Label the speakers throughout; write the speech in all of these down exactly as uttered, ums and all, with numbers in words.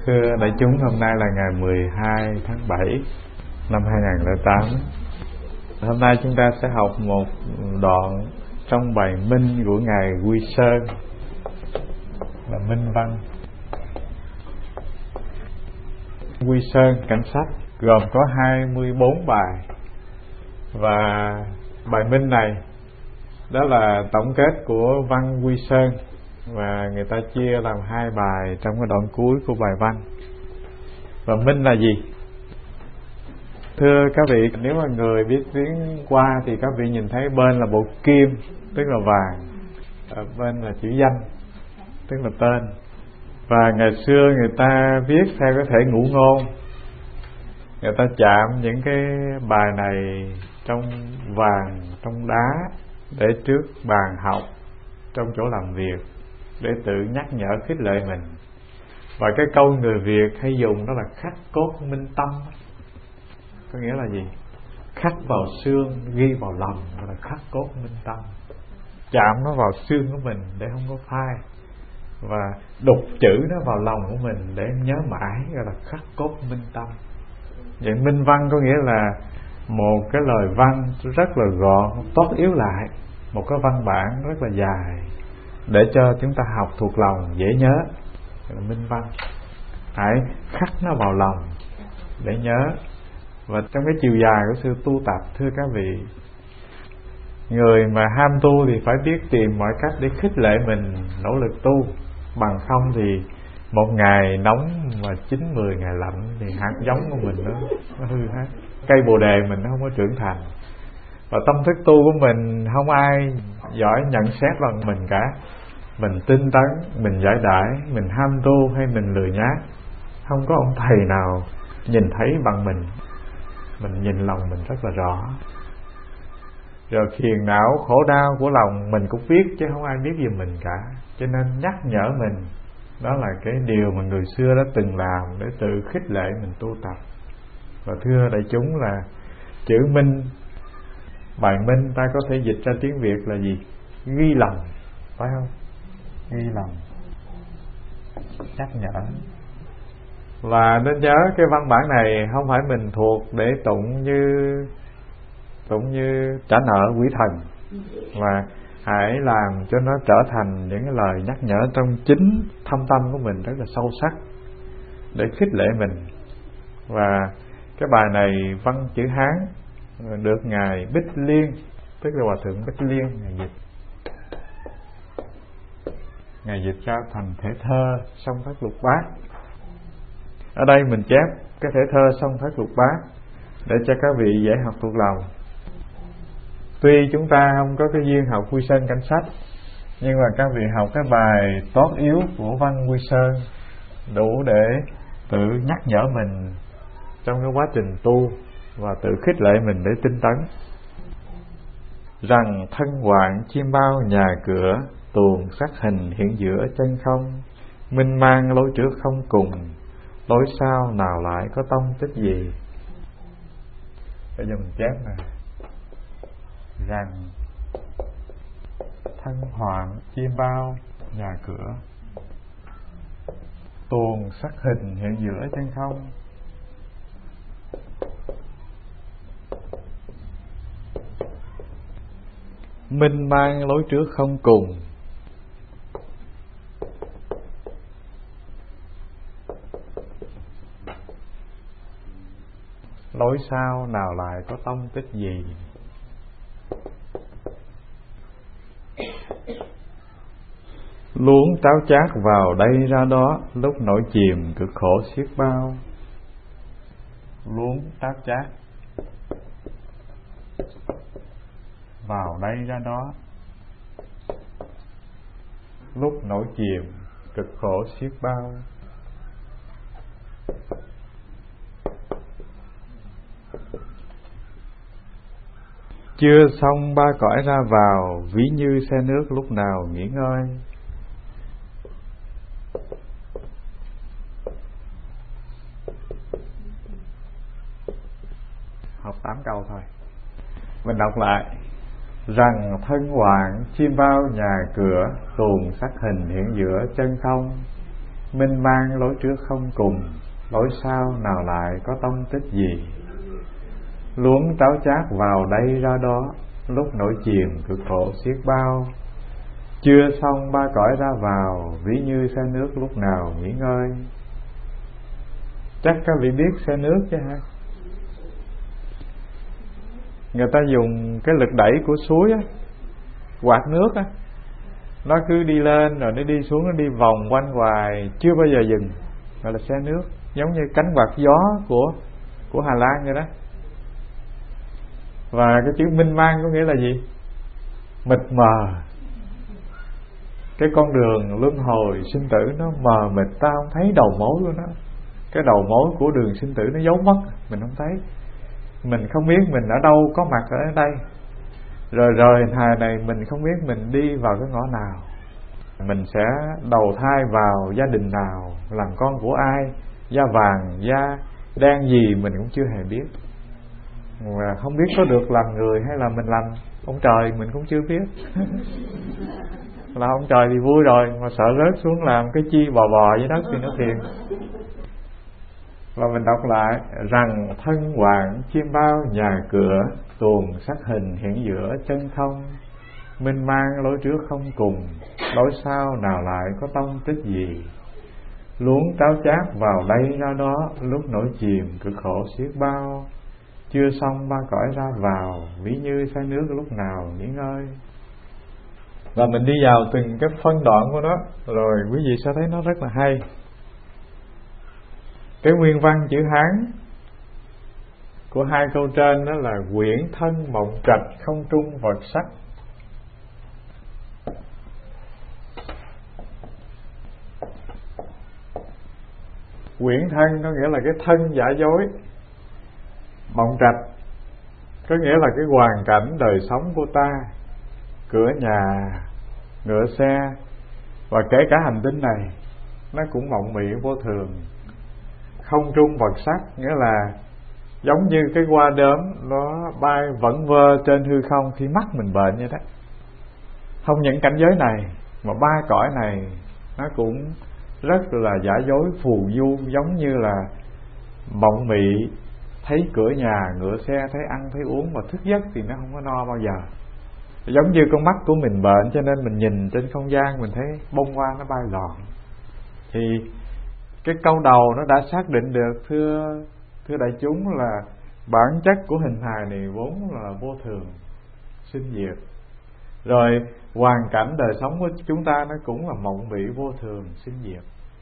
Speaker 1: Thưa đại chúng, hôm nay là ngày mười hai tháng bảy năm hai nghìn không trăm lẻ tám. Hôm nay chúng ta sẽ học một đoạn trong bài minh của Ngài Quy Sơn là Minh Văn. Quy Sơn Cảnh Sách gồm có hai mươi bốn bài, và bài minh này đó là tổng kết của văn Quy Sơn, và người ta chia làm hai bài trong cái đoạn cuối của bài văn. Và minh là gì? Thưa các vị, nếu mà người biết tiếng qua thì các vị nhìn thấy bên là bộ kim, tức là vàng, ở bên là chữ danh, tức là tên. Và ngày xưa người ta viết theo cái thể ngũ ngôn, người ta chạm những cái bài này trong vàng, trong đá, để trước bàn học, trong chỗ làm việc, để tự nhắc nhở khích lệ mình. Và cái câu người Việt hay dùng đó là khắc cốt minh tâm. Có nghĩa là gì? Khắc vào xương, ghi vào lòng, gọi là khắc cốt minh tâm. Chạm nó vào xương của mình để không có phai, và đục chữ nó vào lòng của mình để nhớ mãi, gọi là khắc cốt minh tâm. Vậy minh văn có nghĩa là một cái lời văn rất là gọn, tốt yếu lại, một cái văn bản rất là dài, để cho chúng ta học thuộc lòng, dễ nhớ, là minh văn. Hãy khắc nó vào lòng để nhớ. Và trong cái chiều dài của sự tu tập, thưa các vị, người mà ham tu thì phải biết tìm mọi cách để khích lệ mình nỗ lực tu. Bằng không thì một ngày nóng mà chín mười ngày lạnh thì hạt giống của mình nó, nó hư hết. Cây bồ đề mình nó không có trưởng thành. Và tâm thức tu của mình không ai giỏi nhận xét bằng mình cả. Mình tinh tấn, mình giải đãi, mình ham tu hay mình lười nhác, không có ông thầy nào nhìn thấy bằng mình. Mình nhìn lòng mình rất là rõ. Rồi phiền não, khổ đau của lòng mình cũng biết, chứ không ai biết giùm mình cả. Cho nên nhắc nhở mình, đó là cái điều mà người xưa đã từng làm để tự khích lệ mình tu tập. Và thưa đại chúng, là chữ minh, bài minh ta có thể dịch ra tiếng Việt là gì? Ghi lòng, phải không? Ghi lòng, nhắc nhở. Và nên nhớ cái văn bản này không phải mình thuộc để tụng như tụng như trả nợ quỷ thần, mà hãy làm cho nó trở thành những cái lời nhắc nhở trong chính thâm tâm của mình rất là sâu sắc, để khích lệ mình. Và cái bài này văn chữ Hán, được Ngài Bích Liên, tức là Hòa Thượng Bích Liên, Ngài dịch Ngài dịch ra thành thể thơ Song Thất Lục Bát. Ở đây mình chép cái thể thơ Song Thất Lục Bát để cho các vị dễ học thuộc lòng. Tuy chúng ta không có cái duyên học Quy Sơn Cảnh Sách, nhưng mà các vị học cái bài tốt yếu của văn Quy Sơn đủ để tự nhắc nhở mình trong cái quá trình tu, và tự khích lệ mình để tinh tấn. Rằng thân hoạn chim bao nhà cửa, tuồng sắc hình hiện giữa chân không, minh mang lối trước không cùng, lối sau nào lại có tông tích gì. Bây giờ mình chép nè. Rằng thân hoạn chim bao nhà cửa, tuồng sắc hình hiện giữa chân không, minh mang lối trước không cùng, lối sau nào lại có tông tích gì. Luống táo chát vào đây ra đó, lúc nổi chìm cực khổ xiết bao. Luống táo chát vào đây ra đó, lúc nổi chìm cực khổ xiết bao. Chưa xong ba cõi ra vào, ví như xe nước lúc nào nghỉ ngơi. Học tám câu thôi. Mình đọc lại. Rằng thân hoạn chim bao nhà cửa, tuồng sắc hình hiện giữa chân không, Minh mang lối trước không cùng, lối sau nào lại có tông tích gì. Luống tráo chát vào đây ra đó, lúc nổi chìm cực khổ xiết bao. Chưa xong ba cõi ra vào, ví như xe nước lúc nào nghỉ ngơi. Chắc các vị biết xe nước chứ hả? Người ta dùng cái lực đẩy của suối á, quạt nước á, nó cứ đi lên rồi nó đi xuống, nó đi vòng quanh hoài, chưa bao giờ dừng, gọi là xe nước. Giống như cánh quạt gió của của Hà Lan vậy đó. Và cái chữ minh mang có nghĩa là gì? Mịt mờ. Cái con đường luân hồi sinh tử nó mờ mịt, ta không thấy đầu mối của nó. Cái đầu mối của đường sinh tử nó giấu mất, mình không thấy. Mình không biết mình ở đâu có mặt ở đây. Rồi rồi thà này mình không biết mình đi vào cái ngõ nào, mình sẽ đầu thai vào gia đình nào, làm con của ai, da vàng, da đen gì mình cũng chưa hề biết. Và không biết có được làm người hay là mình làm ông trời mình cũng chưa biết. Là ông trời thì vui rồi, mà sợ rớt xuống làm cái chi bò bò dưới đất thì nó phiền. Và mình đọc lại rằng thân hoàng chim bao nhà cửa, tuồng sắc hình hiện giữa chân không. Minh mang lối trước không cùng, lối sau nào lại có tông tích gì. Luống tráo chát vào đây ra đó, lúc nổi chìm cực khổ xiết bao. Chưa xong ba cõi ra vào, ví như xe nước lúc nào nghỉ ngơi. Và mình đi vào từng cái phân đoạn của nó, rồi quý vị sẽ thấy nó rất là hay. Cái nguyên văn chữ Hán của hai câu trên đó là quyển thân mộng trạch không trung vật sắc. Quyển thân có nghĩa là cái thân giả dối. Mộng trạch có nghĩa là cái hoàn cảnh đời sống của ta, cửa nhà, ngựa xe, và kể cả hành tinh này nó cũng mộng mị vô thường. Không trung vật sắc nghĩa là giống như cái hoa đốm nó bay vẩn vơ trên hư không khi mắt mình bệnh vậy đó. Không những cảnh giới này mà ba cõi này nó cũng rất là giả dối phù du, giống như là mộng mị, thấy cửa nhà, ngựa xe, thấy ăn, thấy uống, mà thức giấc thì nó không có no bao giờ. Giống như con mắt của mình bệnh cho nên mình nhìn trên không gian mình thấy bông hoa nó bay lòn. Thì cái câu đầu nó đã xác định được, thưa thưa đại chúng, là bản chất của hình hài này vốn là vô thường, sinh diệt. Rồi hoàn cảnh đời sống của chúng ta nó cũng là mộng mị vô thường, sinh diệt.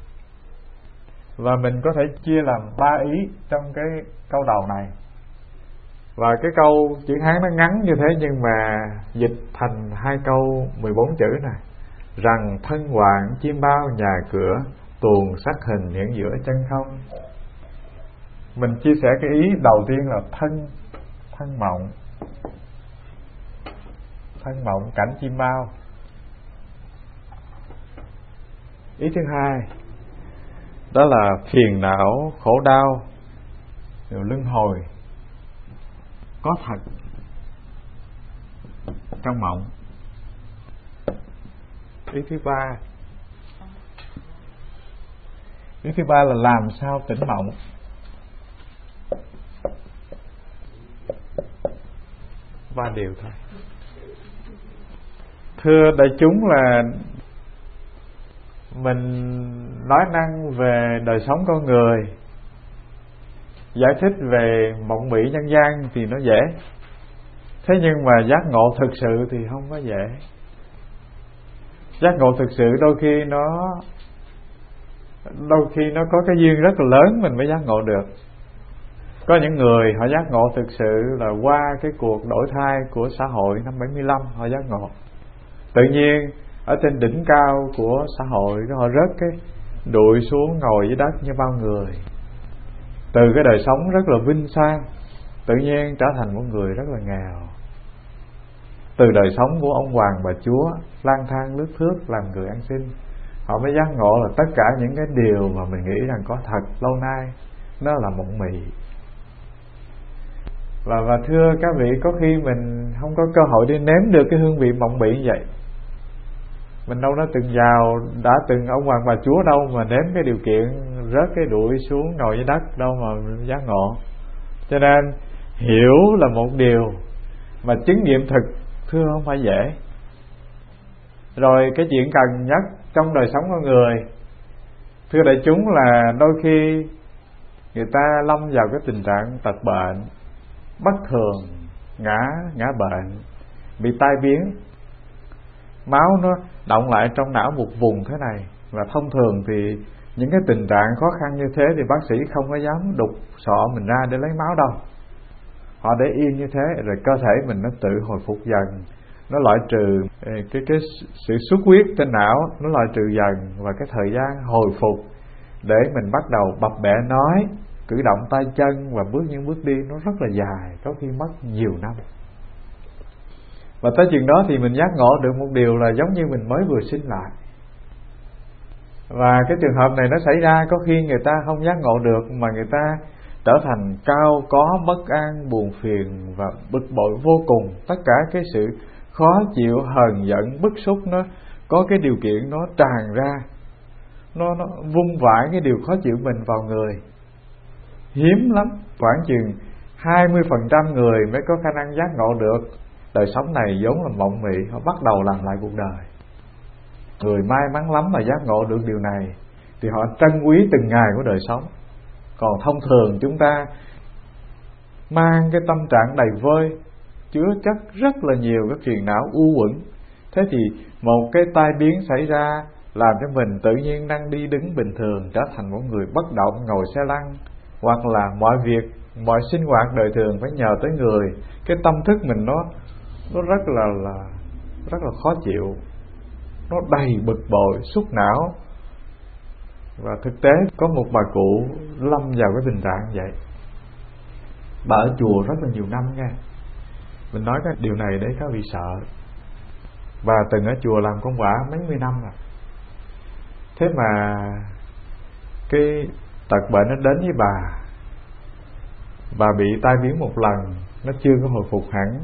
Speaker 1: Và mình có thể chia làm ba ý trong cái câu đầu này. Và cái câu chữ Hán nó ngắn như thế, nhưng mà dịch thành hai câu mười bốn chữ này. Rằng thân hoàng chim bao nhà cửa, tuồng sắc hình hiện giữa chân không. Mình chia sẻ cái ý đầu tiên là thân, thân mộng. Thân mộng cảnh chim bao. Ý thứ hai đó là phiền não, khổ đau, rồi luân hồi có thật trong mộng. Ý thứ ba Ý thứ ba là làm sao tỉnh mộng. Ba điều thôi. Thưa đại chúng, là mình nói năng về đời sống con người, giải thích về mộng mị nhân gian thì nó dễ. Thế nhưng mà giác ngộ thực sự thì không có dễ. Giác ngộ thực sự đôi khi nó Đôi khi nó có cái duyên rất là lớn mình mới giác ngộ được. Có những người họ giác ngộ thực sự là qua cái cuộc đổi thay của xã hội năm bảy mươi lăm họ giác ngộ. Tự nhiên ở trên đỉnh cao của xã hội họ rớt cái đụi xuống ngồi dưới đất như bao người. Từ cái đời sống rất là vinh sang, tự nhiên trở thành một người rất là nghèo. Từ đời sống của ông hoàng bà chúa lang thang lướt thướt làm người ăn xin, họ mới giác ngộ là tất cả những cái điều mà mình nghĩ rằng có thật lâu nay nó là mộng mị. Và, và thưa các vị, có khi mình không có cơ hội đi nếm được cái hương vị mộng mị như vậy. Mình đâu đã từng giàu, đã từng ông hoàng bà chúa đâu mà nếm cái điều kiện rớt cái đuổi xuống ngồi dưới đất đâu mà giác ngộ. Cho nên hiểu là một điều, mà chứng nghiệm thực thưa không phải dễ. Rồi cái chuyện cần nhất trong đời sống con người, thưa đại chúng, là đôi khi người ta lâm vào cái tình trạng tật bệnh, bất thường, ngã ngã bệnh, bị tai biến, máu nó động lại trong não một vùng thế này. Và thông thường thì những cái tình trạng khó khăn như thế thì bác sĩ không có dám đục sọ mình ra để lấy máu đâu. Họ để yên như thế, rồi cơ thể mình nó tự hồi phục dần, nó loại trừ cái cái sự xuất huyết trên não, nó loại trừ dần, và cái thời gian hồi phục để mình bắt đầu bập bẹ nói, cử động tay chân và bước những bước đi nó rất là dài, có khi mất nhiều năm. Và tới chừng đó thì mình giác ngộ được một điều là giống như mình mới vừa sinh lại. Và cái trường hợp này nó xảy ra, có khi người ta không giác ngộ được mà người ta trở thành cao có, bất an, buồn phiền và bực bội vô cùng. Tất cả cái sự khó chịu, hờn giận, bức xúc nó có cái điều kiện nó tràn ra, nó, nó vung vãi cái điều khó chịu mình vào người. Hiếm lắm, khoảng chừng hai mươi phần trăm người mới có khả năng giác ngộ được. Đời sống này vốn là mộng mị, họ bắt đầu làm lại cuộc đời. Người may mắn lắm mà giác ngộ được điều này thì họ trân quý từng ngày của đời sống. Còn thông thường chúng ta mang cái tâm trạng đầy vơi, chứa chất rất là nhiều cái phiền não u uẩn. Thế thì một cái tai biến xảy ra làm cho mình tự nhiên đang đi đứng bình thường trở thành một người bất động, ngồi xe lăn, hoặc là mọi việc, mọi sinh hoạt đời thường phải nhờ tới người. Cái tâm thức mình nó nó rất là là rất là khó chịu, nó đầy bực bội, xúc não. Và thực tế có một bà cụ lâm vào cái tình trạng vậy. Bà ở chùa rất là nhiều năm nha. Mình nói cái điều này để các vị sợ. Bà từng ở chùa làm công quả mấy mươi năm rồi. Thế mà cái tật bệnh nó đến với bà, bà bị tai biến một lần, nó chưa có hồi phục hẳn.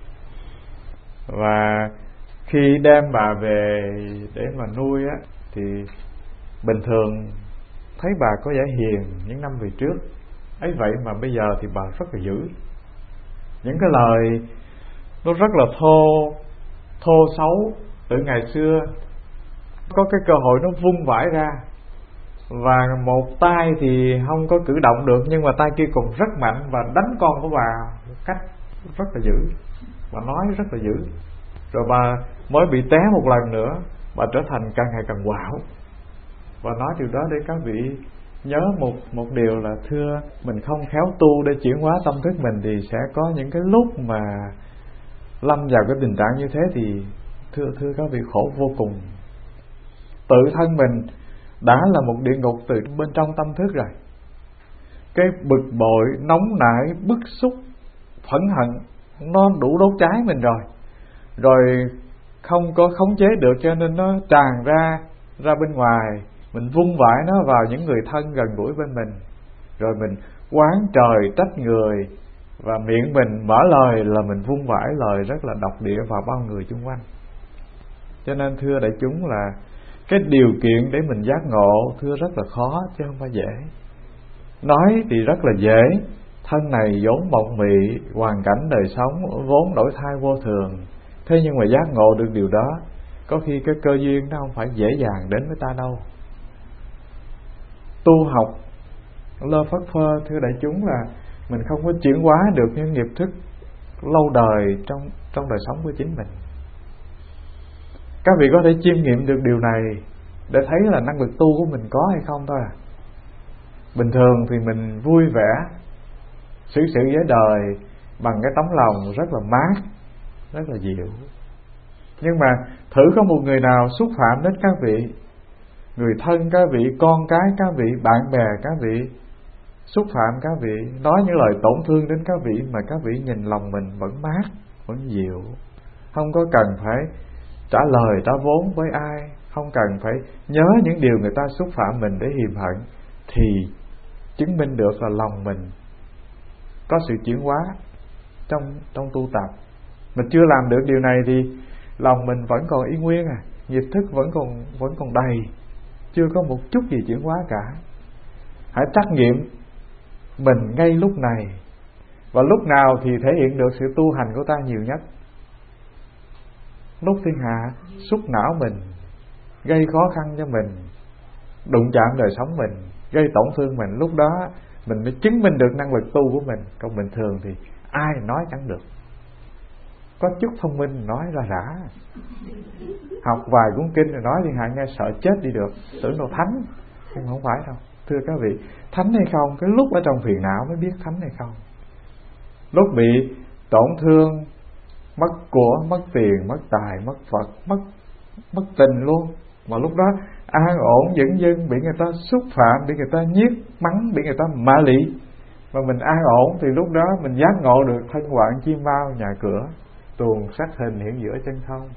Speaker 1: Và khi đem bà về để mà nuôi á, thì bình thường thấy bà có vẻ hiền những năm về trước, ấy vậy mà bây giờ thì bà rất là dữ. Những cái lời nó rất là thô thô xấu từ ngày xưa, có cái cơ hội nó vung vãi ra. Và một tay thì không có cử động được, nhưng mà tay kia còn rất mạnh và đánh con của bà một cách rất là dữ. Bà nói rất là dữ. Rồi bà mới bị té một lần nữa, bà trở thành càng ngày càng quạo. Và nói điều đó để các vị nhớ một một điều là thưa, mình không khéo tu để chuyển hóa tâm thức mình thì sẽ có những cái lúc mà lâm vào cái tình trạng như thế thì thưa thưa các vị khổ vô cùng. Tự thân mình đã là một địa ngục từ bên trong tâm thức rồi. Cái bực bội, nóng nảy, bức xúc, phẫn hận nó đủ đốt cháy mình rồi. Rồi không có khống chế được cho nên nó tràn ra ra bên ngoài. Mình vung vãi nó vào những người thân gần gũi bên mình. Rồi mình oán trời trách người, và miệng mình mở lời là mình vung vãi lời rất là độc địa vào bao người xung quanh. Cho nên thưa đại chúng là cái điều kiện để mình giác ngộ thưa rất là khó chứ không phải dễ. Nói thì rất là dễ, thân này vốn mộng mị, hoàn cảnh đời sống vốn đổi thay vô thường. Thế nhưng mà giác ngộ được điều đó, có khi cái cơ duyên nó không phải dễ dàng đến với ta đâu. Tu học lơ phất phơ thưa đại chúng là mình không có chuyển hóa được những nghiệp thức lâu đời trong trong đời sống của chính mình. Các vị có thể chiêm nghiệm được điều này để thấy là năng lực tu của mình có hay không thôi à. Bình thường thì mình vui vẻ xử sự với đời bằng cái tấm lòng rất là mát, rất là dịu. Nhưng mà thử có một người nào xúc phạm đến các vị, người thân các vị, con cái các vị, bạn bè các vị, xúc phạm các vị, nói những lời tổn thương đến các vị, mà các vị nhìn lòng mình vẫn mát, vẫn dịu, không có cần phải trả lời trả vốn với ai, không cần phải nhớ những điều người ta xúc phạm mình để hiềm hận, thì chứng minh được là lòng mình có sự chuyển hóa trong trong tu tập. Mình chưa làm được điều này thì lòng mình vẫn còn y nguyên à. nghiệp thức vẫn còn vẫn còn đầy, chưa có một chút gì chuyển hóa cả. Hãy trắc nghiệm mình ngay lúc này, và lúc nào thì thể hiện được sự tu hành của ta nhiều nhất. Lúc thiên hạ xúc não mình, gây khó khăn cho mình, đụng chạm đời sống mình, gây tổn thương mình, lúc đó mình mới chứng minh được năng lực tu của mình. Còn bình thường thì ai nói chẳng được, có chút thông minh nói ra rã, học vài cuốn kinh rồi nói thiên hạ nghe sợ chết đi được, tưởng đâu thánh. Nhưng không phải đâu, thưa các vị. Thánh hay không, cái lúc ở trong phiền não mới biết thánh hay không. Lúc bị tổn thương, mất của, mất tiền, mất tài, mất Phật, mất mất tình luôn, mà lúc đó an ổn dửng dưng, bị người ta xúc phạm, bị người ta nhiếc mắng, bị người ta mạ lị, mà mình an ổn thì lúc đó mình giác ngộ được thân hoạn chim bao nhà cửa, tuồng sắc hình hiện giữa chân không.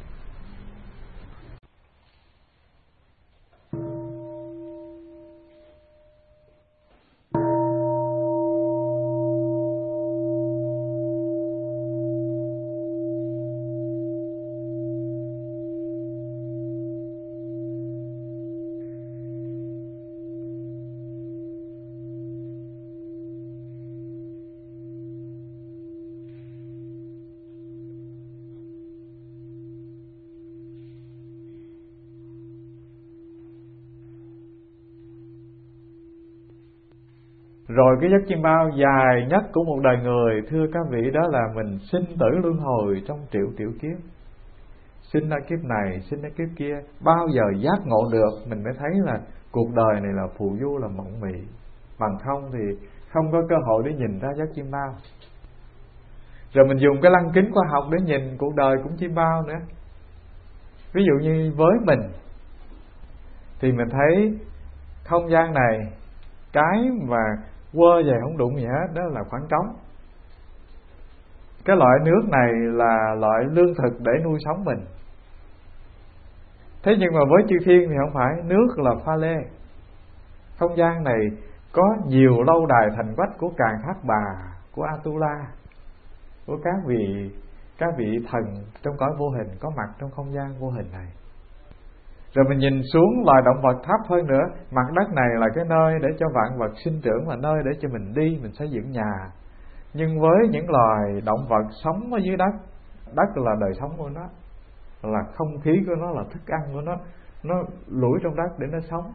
Speaker 1: Rồi cái giấc chim bao dài nhất của một đời người, thưa các vị, đó là mình sinh tử luân hồi trong triệu triệu kiếp. Sinh ra kiếp này, sinh ra kiếp kia, bao giờ giác ngộ được, mình mới thấy là cuộc đời này là phù du, là mộng mị. Bằng không thì không có cơ hội để nhìn ra giấc chim bao. Rồi mình dùng cái lăng kính khoa học để nhìn cuộc đời cũng chim bao nữa. Ví dụ như với mình thì mình thấy không gian này, cái mà quơ về không đụng gì hết, đó là khoảng trống. Cái loại nước này là loại lương thực để nuôi sống mình. Thế nhưng mà với chư thiên thì không phải, nước là pha lê. Không gian này có nhiều lâu đài thành quách của Càn Thác Bà, của Atula, của các vị các vị thần trong cõi vô hình có mặt trong không gian vô hình này. Rồi mình nhìn xuống loài động vật thấp hơn nữa, mặt đất này là cái nơi để cho vạn vật sinh trưởng, là nơi để cho mình đi, mình xây dựng nhà. Nhưng với những loài động vật sống ở dưới đất, đất là đời sống của nó, là không khí của nó, là thức ăn của nó, nó lủi trong đất để nó sống.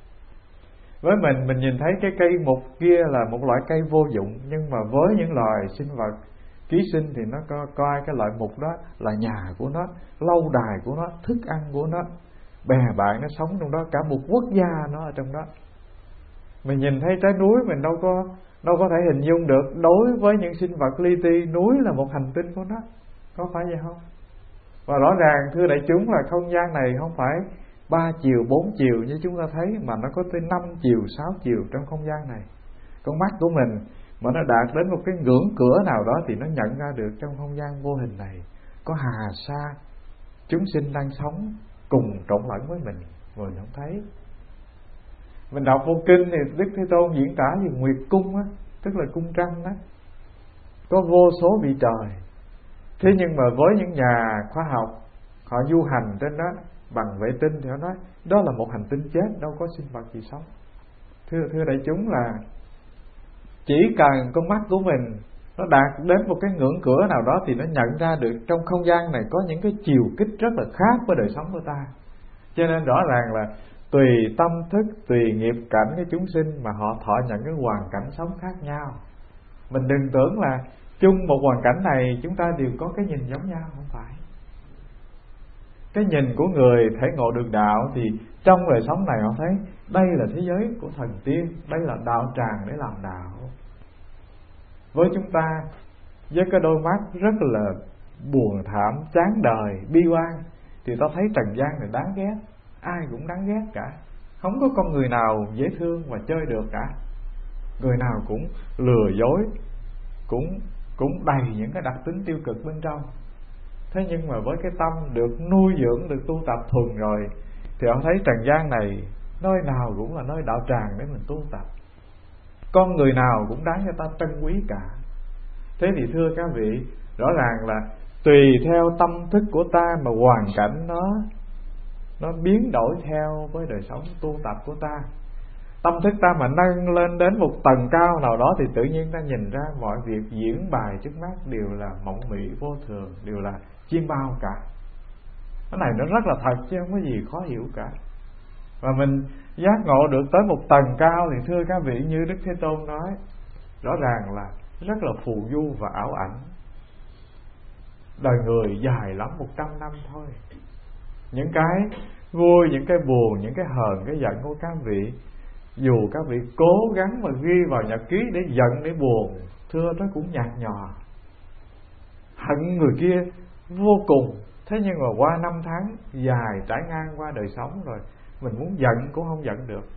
Speaker 1: Với mình, mình nhìn thấy cái cây mục kia là một loại cây vô dụng, nhưng mà với những loài sinh vật ký sinh thì nó có coi cái loại mục đó là nhà của nó, lâu đài của nó, thức ăn của nó, bè bạn nó sống trong đó, cả một quốc gia nó ở trong đó. Mình nhìn thấy trái núi mình đâu có đâu có thể hình dung được. Đối với những sinh vật li ti, núi là một hành tinh của nó, có phải vậy không? Và rõ ràng thưa đại chúng là không gian này không phải ba chiều bốn chiều như chúng ta thấy, mà nó có tới năm chiều sáu chiều trong không gian này. Con mắt của mình mà nó đạt đến một cái ngưỡng cửa nào đó thì nó nhận ra được trong không gian vô hình này có hà sa chúng sinh đang sống cùng trộn lẫn với mình, người không thấy. Mình đọc vô kinh thì Đức Thế Tôn diễn tả về Nguyệt Cung á, tức là cung trăng đó, có vô số vị trời. Thế nhưng mà với những nhà khoa học, họ du hành trên đó bằng vệ tinh thì họ nói đó là một hành tinh chết, đâu có sinh vật gì sống. Thưa thưa đại chúng là chỉ cần con mắt của mình nó đạt đến một cái ngưỡng cửa nào đó thì nó nhận ra được trong không gian này có những cái chiều kích rất là khác với đời sống của ta. Cho nên rõ ràng là tùy tâm thức, tùy nghiệp cảnh cái chúng sinh mà họ thọ nhận cái hoàn cảnh sống khác nhau. Mình đừng tưởng là chung một hoàn cảnh này chúng ta đều có cái nhìn giống nhau, không phải. Cái nhìn của người thể ngộ được đạo thì trong đời sống này họ thấy đây là thế giới của thần tiên, đây là đạo tràng để làm đạo. Với chúng ta, với cái đôi mắt rất là buồn thảm, chán đời, bi quan, thì ta thấy trần gian này đáng ghét, ai cũng đáng ghét cả. Không có con người nào dễ thương và chơi được cả. Người nào cũng lừa dối, cũng cũng đầy những cái đặc tính tiêu cực bên trong. Thế nhưng mà với cái tâm được nuôi dưỡng, được tu tập thuần rồi, thì họ thấy trần gian này nơi nào cũng là nơi đạo tràng để mình tu tập. Con người nào cũng đáng cho ta trân quý cả. Thế thì thưa các vị, rõ ràng là tùy theo tâm thức của ta mà hoàn cảnh nó nó biến đổi theo với đời sống tu tập của ta. Tâm thức ta mà nâng lên đến một tầng cao nào đó thì tự nhiên ta nhìn ra mọi việc diễn bài trước mắt đều là mộng mị vô thường, đều là chiêm bao cả. Cái này nó rất là thật chứ không có gì khó hiểu cả. Và mình giác ngộ được tới một tầng cao thì thưa các vị, như Đức Thế Tôn nói, rõ ràng là rất là phù du và ảo ảnh. Đời người dài lắm một trăm năm thôi. Những cái vui, những cái buồn, những cái hờn, cái giận của các vị, dù các vị cố gắng mà ghi vào nhật ký để giận, để buồn, thưa nó cũng nhạt nhòa. Hận người kia vô cùng, thế nhưng mà qua năm tháng dài trải ngang qua đời sống rồi, mình muốn giận cũng không giận được.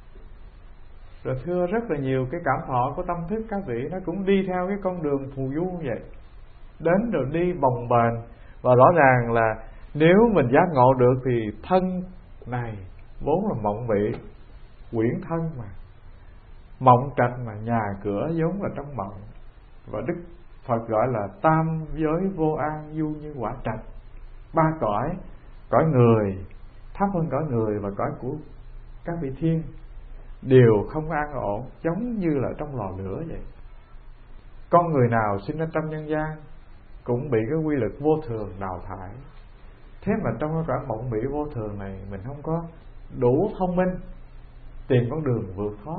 Speaker 1: Rồi thưa rất là nhiều cái cảm thọ của tâm thức các vị nó cũng đi theo cái con đường phù du như vậy, đến rồi đi bồng bềnh. Và rõ ràng là nếu mình giác ngộ được thì thân này vốn là mộng mị, quyển thân mà, mộng trạch mà, nhà cửa vốn là trong mộng. Và Đức Phật gọi là tam giới vô an du như quả trạch. Ba cõi, cõi người thấp hơn cõi người và cõi của các vị thiên đều không an ổn, giống như là trong lò lửa vậy. Con người nào sinh ra trong nhân gian cũng bị cái quy luật vô thường đào thải. Thế mà trong cái cõi mộng mị vô thường này, mình không có đủ thông minh tìm con đường vượt thoát.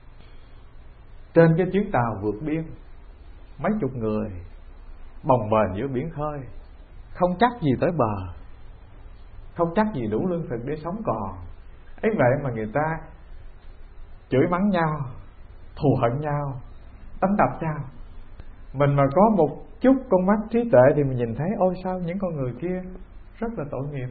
Speaker 1: Trên cái chuyến tàu vượt biên, mấy chục người bồng bềnh giữa biển khơi, không chắc gì tới bờ, không chắc gì đủ lương thực để sống còn. Ấy vậy mà người ta chửi mắng nhau, thù hận nhau, đánh đập nhau. Mình mà có một chút con mắt trí tuệ thì mình nhìn thấy ôi sao những con người kia rất là tội nghiệp.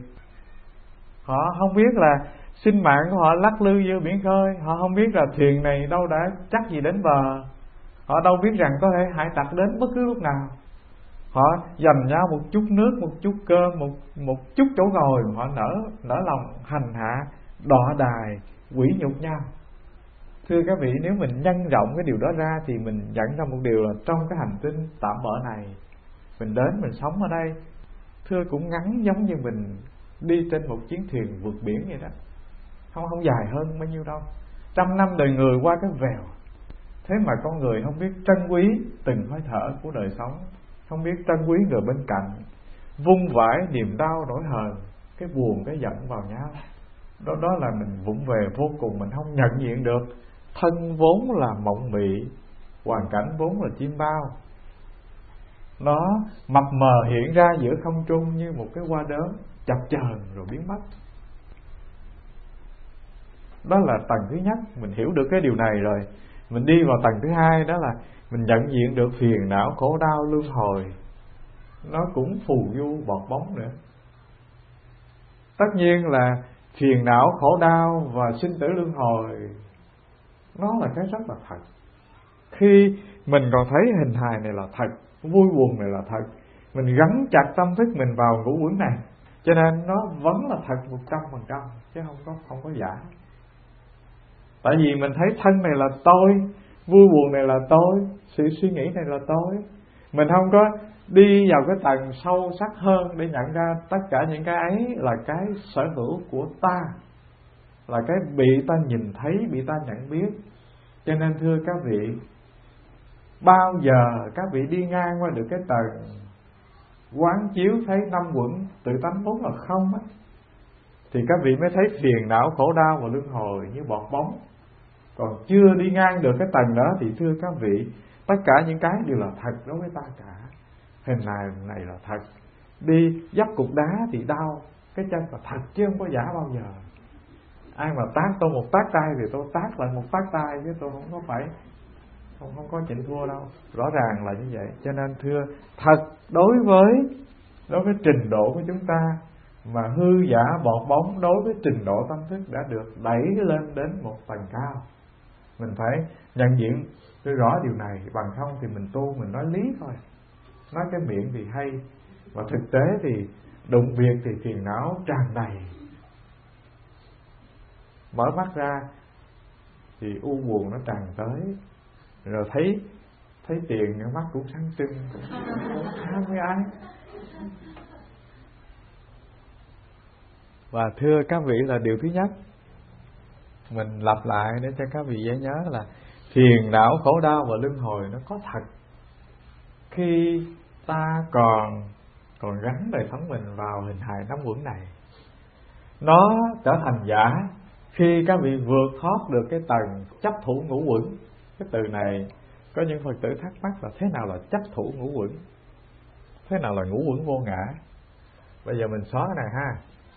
Speaker 1: Họ không biết là sinh mạng của họ lắc lư giữa biển khơi, họ không biết là thuyền này đâu đã chắc gì đến bờ, họ đâu biết rằng có thể hải tặc đến bất cứ lúc nào. Họ dành nhau một chút nước, một chút cơm, một một chút chỗ ngồi, họ nở nở lòng hành hạ, đọa đài, quỷ nhục nhau. Thưa các vị, nếu mình nhân rộng cái điều đó ra thì mình nhận ra một điều là trong cái hành tinh tạm bợ này, mình đến mình sống ở đây, thưa cũng ngắn giống như mình đi trên một chiến thuyền vượt biển vậy đó, không không dài hơn bao nhiêu đâu. Trăm năm đời người qua cái vèo. Thế mà con người không biết trân quý từng hơi thở của đời sống, không biết trân quý người bên cạnh, vung vãi niềm đau nỗi hờn, cái buồn cái giận vào nhau. Đó đó là mình vụng về vô cùng, mình không nhận diện được thân vốn là mộng mị, hoàn cảnh vốn là chim bao. Nó mập mờ hiện ra giữa không trung như một cái hoa đốm chập chờn rồi biến mất. Đó là tầng thứ nhất. Mình hiểu được cái điều này rồi, mình đi vào tầng thứ hai, đó là mình nhận diện được phiền não, khổ đau, luân hồi nó cũng phù du bọt bóng nữa. Tất nhiên là phiền não, khổ đau và sinh tử luân hồi nó là cái rất là thật. Khi mình còn thấy hình hài này là thật, vui buồn này là thật, mình gắn chặt tâm thức mình vào ngũ uẩn này, cho nên nó vẫn là thật một trăm phần trăm, chứ không có không có giả. Tại vì mình thấy thân này là tôi, vui buồn này là tôi, sự suy nghĩ này là tôi. Mình không có đi vào cái tầng sâu sắc hơn để nhận ra tất cả những cái ấy là cái sở hữu của ta, là cái bị ta nhìn thấy, bị ta nhận biết. Cho nên thưa các vị, bao giờ các vị đi ngang qua được cái tầng quán chiếu thấy năm uẩn tự tánh vốn là không á, thì các vị mới thấy phiền não, khổ đau và luân hồi như bọt bóng. Còn chưa đi ngang được cái tầng đó thì thưa các vị, tất cả những cái đều là thật đối với ta cả. Hình này này là thật, đi dấp cục đá thì đau cái chân là thật chứ không có giả bao giờ. Ai mà tát tôi một tát tay thì tôi tát lại một tát tay, chứ tôi không có phải không không có chịu thua đâu. Rõ ràng là như vậy. Cho nên thưa, thật đối với đối với trình độ của chúng ta mà hư giả bọt bóng đối với trình độ tâm thức đã được đẩy lên đến một tầng cao. Mình phải nhận diện rõ điều này, bằng không thì mình tu mình nói lý thôi, nói cái miệng thì hay, và thực tế thì đụng việc thì phiền não tràn đầy. Mở mắt ra thì u buồn nó tràn tới, rồi thấy thấy tiền mắt cũng sáng trưng, cũng tham với ai. Và thưa các vị là điều thứ nhất, mình lặp lại để cho các vị dễ nhớ là phiền não, khổ đau và luân hồi nó có thật. Khi ta còn còn gắn đời sống mình vào hình hài năm uẩn này, nó trở thành giả khi các vị vượt thoát được cái tầng chấp thủ ngũ uẩn. Cái từ này có những Phật tử thắc mắc là thế nào là chấp thủ ngũ uẩn, thế nào là ngũ uẩn vô ngã. Bây giờ mình xóa cái này ha.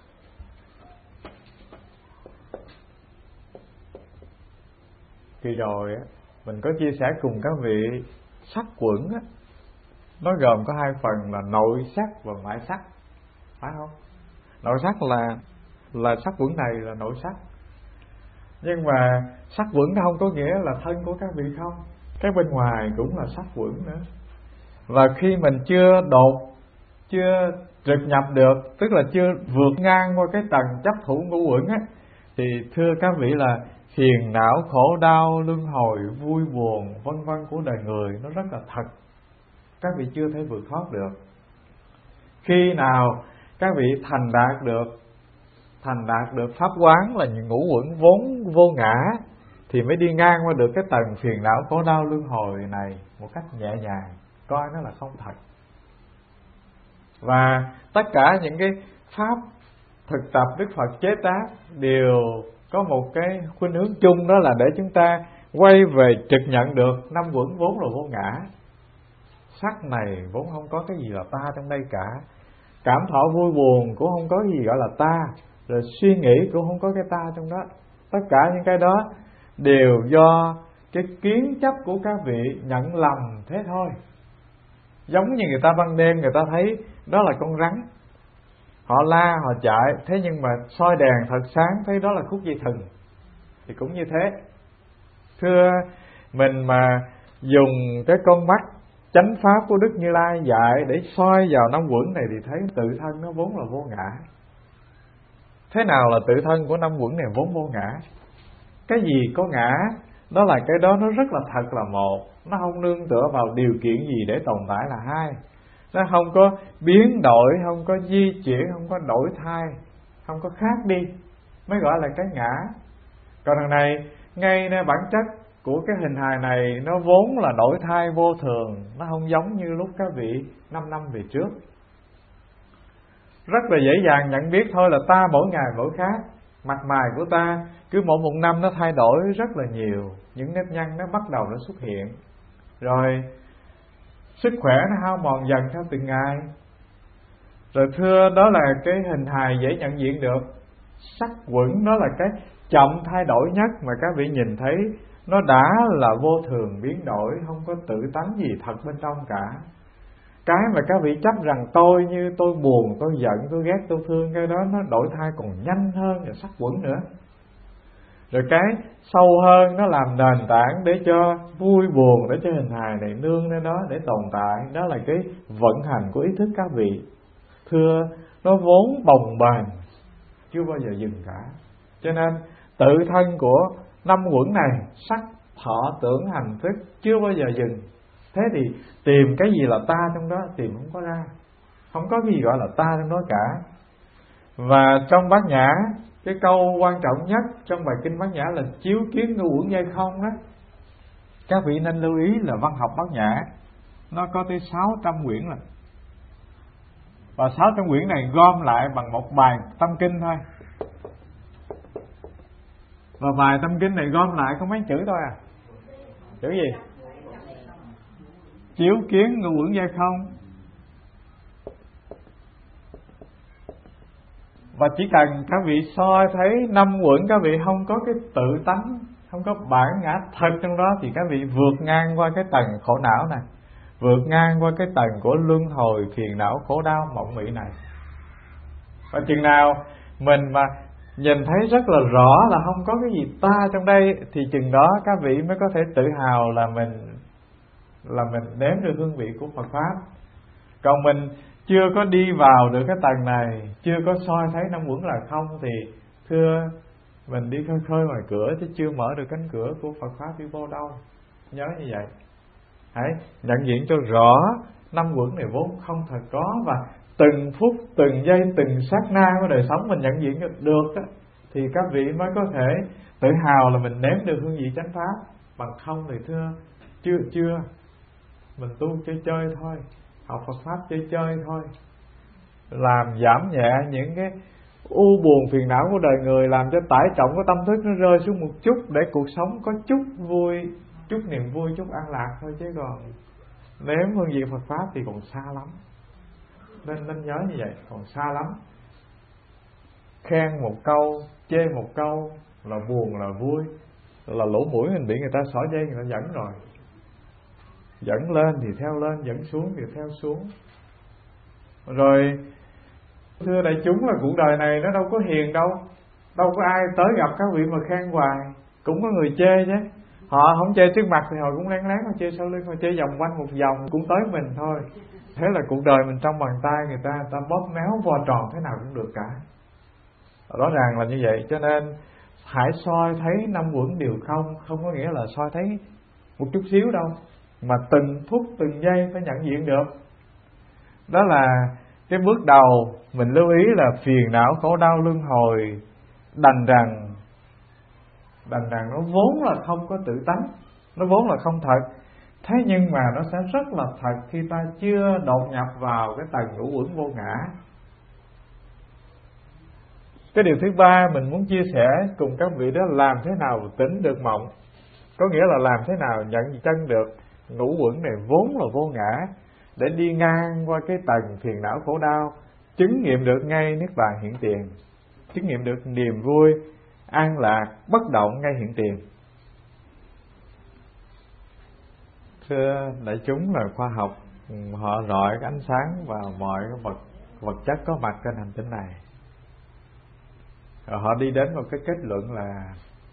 Speaker 1: Kỳ rồi mình có chia sẻ cùng các vị sắc uẩn á, nó gồm có hai phần là nội sắc và ngoại sắc, phải không? Nội sắc là là sắc uẩn này là nội sắc, nhưng mà sắc uẩn nó không có nghĩa là thân của các vị không, cái bên ngoài cũng là sắc uẩn nữa. Và khi mình chưa đột, chưa trực nhập được, tức là chưa vượt ngang qua cái tầng chấp thủ ngũ uẩn á, thì thưa các vị là phiền não, khổ đau, luân hồi, vui buồn vân vân của đời người nó rất là thật, các vị chưa thể vượt thoát được. Khi nào các vị thành đạt được thành đạt được pháp quán là những ngũ uẩn vốn vô ngã, thì mới đi ngang qua được cái tầng phiền não, khổ đau, luân hồi này một cách nhẹ nhàng, coi nó là không thật. Và tất cả những cái pháp thực tập Đức Phật chế tác đều có một cái khuynh hướng chung, đó là để chúng ta quay về trực nhận được năm uẩn vốn là vô ngã. Sắc này vốn không có cái gì là ta trong đây cả, cảm thọ vui buồn cũng không có gì gọi là ta, rồi suy nghĩ cũng không có cái ta trong đó. Tất cả những cái đó đều do cái kiến chấp của các vị nhận lầm thế thôi. Giống như người ta ban đêm người ta thấy đó là con rắn, họ la họ chạy, thế nhưng mà soi đèn thật sáng thấy đó là khúc dây thừng, thì cũng như thế. Thưa mình mà dùng cái con mắt chánh pháp của Đức Như Lai dạy để soi vào năm uẩn này thì thấy tự thân nó vốn là vô ngã. Thế nào là tự thân của năm uẩn này vốn vô ngã? Cái gì có ngã, đó là cái đó nó rất là thật là một, nó không nương tựa vào điều kiện gì để tồn tại là hai, nó không có biến đổi, không có di chuyển, không có đổi thay, không có khác đi, mới gọi là cái ngã. Còn đằng này, ngay nơi bản chất của cái hình hài này nó vốn là đổi thay vô thường, nó không giống như lúc các vị năm năm về trước. Rất là dễ dàng nhận biết thôi là ta mỗi ngày mỗi khác. Mặt mày của ta cứ mỗi một năm nó thay đổi rất là nhiều, những nếp nhăn nó bắt đầu nó xuất hiện, rồi sức khỏe nó hao mòn dần theo từng ngày. Rồi thưa, đó là cái hình hài dễ nhận diện được. Sắc uẩn đó là cái chậm thay đổi nhất mà các vị nhìn thấy, nó đã là vô thường biến đổi, không có tự tánh gì thật bên trong cả. Cái mà các vị chấp rằng tôi, như tôi buồn, tôi giận, tôi ghét, tôi thương, cái đó nó đổi thay còn nhanh hơn là sắc uẩn nữa. Rồi cái sâu hơn, nó làm nền tảng để cho vui buồn, để cho hình hài này nương lên đó để tồn tại. Đó là cái vận hành của ý thức các vị. Thưa, nó vốn bồng bềnh, chưa bao giờ dừng cả. Cho nên tự thân của năm uẩn này, sắc, thọ, tưởng, hành, thức, chưa bao giờ dừng. Thế thì tìm cái gì là ta trong đó tìm không có ra, không có cái gì gọi là ta trong đó cả. Và trong Bát Nhã, cái câu quan trọng nhất trong bài kinh Bát Nhã là chiếu kiến ngũ uẩn giai không đó. Các vị nên lưu ý là văn học Bát Nhã nó có tới sáu trăm quyển rồi, và sáu trăm quyển này gom lại bằng một bài tâm kinh thôi. Và bài tâm kinh này gom lại có mấy chữ thôi à. Chữ gì? Chiếu kiến ngũ uẩn giai không. Và chỉ cần các vị soi thấy năm uẩn các vị không có cái tự tánh, không có bản ngã thật trong đó, thì các vị vượt ngang qua cái tầng khổ não này, vượt ngang qua cái tầng của luân hồi, phiền não, khổ đau, mộng mị này. Và chừng nào mình mà nhìn thấy rất là rõ là không có cái gì ta trong đây, thì chừng đó các vị mới có thể tự hào là mình là mình nếm được hương vị của Phật Pháp. Còn mình chưa có đi vào được cái tầng này, chưa có soi thấy năm uẩn là không, thì thưa mình đi khơi khơi ngoài cửa chứ chưa mở được cánh cửa của Phật Pháp đi vô đâu. Nhớ như vậy. Hãy nhận diện cho rõ năm uẩn này vốn không thật có, và từng phút, từng giây, từng sát na của đời sống mình nhận diện được đó, thì các vị mới có thể tự hào là mình nếm được hương vị chánh pháp. Bằng không thì thưa chưa chưa mình tu chơi chơi thôi, học Phật pháp chơi chơi thôi, làm giảm nhẹ những cái u buồn phiền não của đời người, làm cho tải trọng của tâm thức nó rơi xuống một chút, để cuộc sống có chút vui, chút niềm vui, chút an lạc thôi. Chứ còn nếm hương vị Phật pháp thì còn xa lắm. Nên nên nhớ như vậy, còn xa lắm. Khen một câu, chê một câu, là buồn là vui, là lỗ mũi mình bị người ta xỏ dây, người ta dẫn rồi. Dẫn lên thì theo lên, dẫn xuống thì theo xuống. Rồi thưa đại chúng, là cuộc đời này nó đâu có hiền đâu, đâu có ai tới gặp các vị mà khen hoài. Cũng có người chê chứ, họ không chê trước mặt thì họ cũng lén lén, họ chê sau lưng, họ chê vòng quanh một vòng cũng tới mình thôi. Thế là cuộc đời mình trong bàn tay người ta, người ta bóp méo vo tròn thế nào cũng được cả. Rõ ràng là như vậy. Cho nên hãy soi thấy năm uẩn đều không. Không có nghĩa là soi thấy một chút xíu đâu, mà từng phút từng giây phải nhận diện được. Đó là cái bước đầu mình lưu ý là phiền não khổ đau luân hồi đành rằng đành rằng nó vốn là không có tự tánh, nó vốn là không thật. Thế nhưng mà nó sẽ rất là thật khi ta chưa đột nhập vào cái tầng ngũ uẩn vô ngã. Cái điều thứ ba mình muốn chia sẻ cùng các vị đó là làm thế nào tỉnh được mộng. Có nghĩa là làm thế nào nhận chân được ngũ uẩn này vốn là vô ngã, để đi ngang qua cái tầng phiền não khổ đau, chứng nghiệm được ngay niết bàn hiện tiền, chứng nghiệm được niềm vui, an lạc, bất động ngay hiện tiền. Thưa đại chúng, là khoa học họ rọi cái ánh sáng vào mọi cái vật vật chất có mặt trên hành tinh này. Rồi họ đi đến một cái kết luận là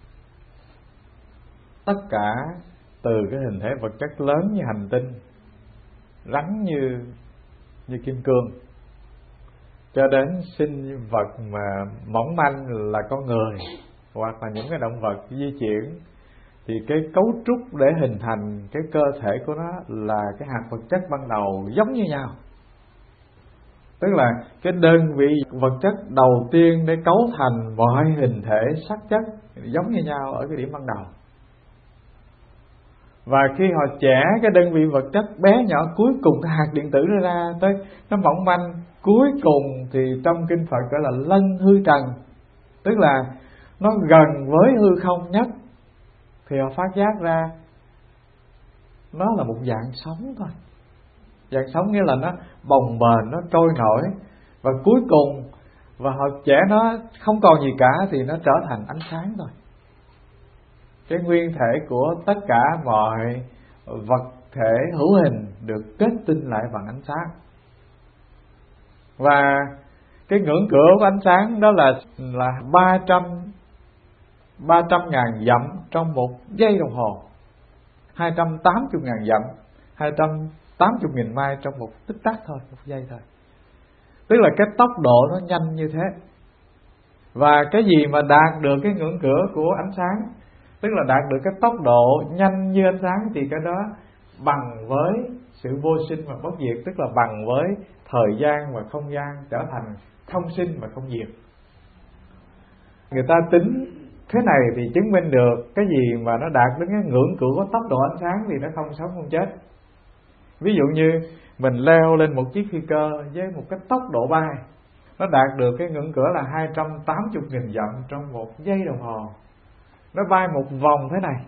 Speaker 1: tất cả từ cái hình thể vật chất lớn như hành tinh, rắn như như kim cương, cho đến sinh vật mà mỏng manh là con người, hoặc là những cái động vật di chuyển, thì cái cấu trúc để hình thành cái cơ thể của nó là cái hạt vật chất ban đầu giống như nhau. Tức là cái đơn vị vật chất đầu tiên để cấu thành mọi hình thể sắc chất giống như nhau ở cái điểm ban đầu. Và khi họ chẻ cái đơn vị vật chất bé nhỏ cuối cùng, cái hạt điện tử nó ra tới nó mỏng manh, cuối cùng thì trong kinh Phật gọi là lân hư trần, tức là nó gần với hư không nhất, thì họ phát giác ra nó là một dạng sống thôi. Dạng sống nghĩa là nó bồng bềnh, nó trôi nổi, và cuối cùng và họ chẻ nó không còn gì cả thì nó trở thành ánh sáng thôi. Cái nguyên thể của tất cả mọi vật thể hữu hình được kết tinh lại bằng ánh sáng. Và cái ngưỡng cửa của ánh sáng đó là là ba trăm ba trăm ngàn dặm trong một giây đồng hồ, hai trăm tám mươi ngàn dặm, hai trăm tám mươi nghìn mai trong một tích tắc thôi, một giây thôi. Tức là cái tốc độ nó nhanh như thế. Và cái gì mà đạt được cái ngưỡng cửa của ánh sáng, tức là đạt được cái tốc độ nhanh như ánh sáng, thì cái đó bằng với sự vô sinh và bất diệt, tức là bằng với thời gian và không gian trở thành không sinh và không diệt. Người ta tính thế này thì chứng minh được cái gì mà nó đạt đến cái ngưỡng cửa của tốc độ ánh sáng thì nó không sống không chết. Ví dụ như mình leo lên một chiếc phi cơ với một cái tốc độ bay, nó đạt được cái ngưỡng cửa là hai trăm tám mươi nghìn dặm trong một giây đồng hồ. Nó bay một vòng thế này,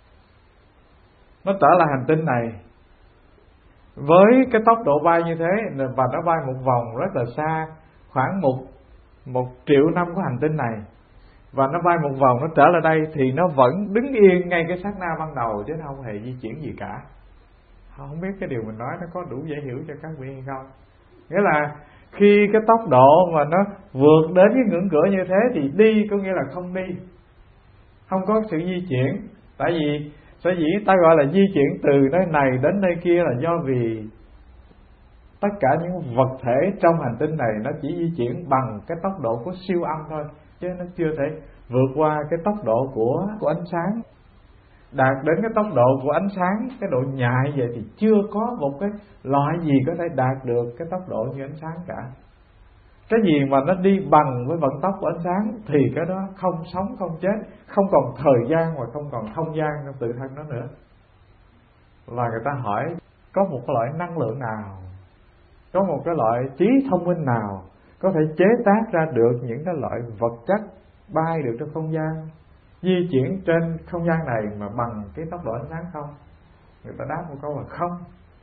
Speaker 1: nó trở lại hành tinh này với cái tốc độ bay như thế, và nó bay một vòng rất là xa, khoảng một một triệu năm của hành tinh này, và nó bay một vòng nó trở lại đây, thì nó vẫn đứng yên ngay cái sát na ban đầu, chứ nó không hề di chuyển gì cả. Không biết cái điều mình nói nó có đủ dễ hiểu cho các vị hay không. Nghĩa là khi cái tốc độ mà nó vượt đến cái ngưỡng cửa như thế thì đi có nghĩa là không đi, không có sự di chuyển. Tại vì sở dĩ ta gọi là di chuyển từ nơi này đến nơi kia là do vì tất cả những vật thể trong hành tinh này nó chỉ di chuyển bằng cái tốc độ của siêu âm thôi, chứ nó chưa thể vượt qua cái tốc độ của của ánh sáng. đạt đến cái tốc độ của ánh sáng, cái độ nhạy vậy thì chưa có một cái loại gì có thể đạt được cái tốc độ như ánh sáng cả. Cái gì mà nó đi bằng với vận tốc của ánh sáng thì cái đó không sống không chết, không còn thời gian và không còn không gian trong tự thân nó nữa. Và người ta hỏi có một cái loại năng lượng nào, có một cái loại trí thông minh nào có thể chế tác ra được những cái loại vật chất bay được trong không gian, di chuyển trên không gian này mà bằng cái tốc độ ánh sáng không? Người ta đáp một câu là không.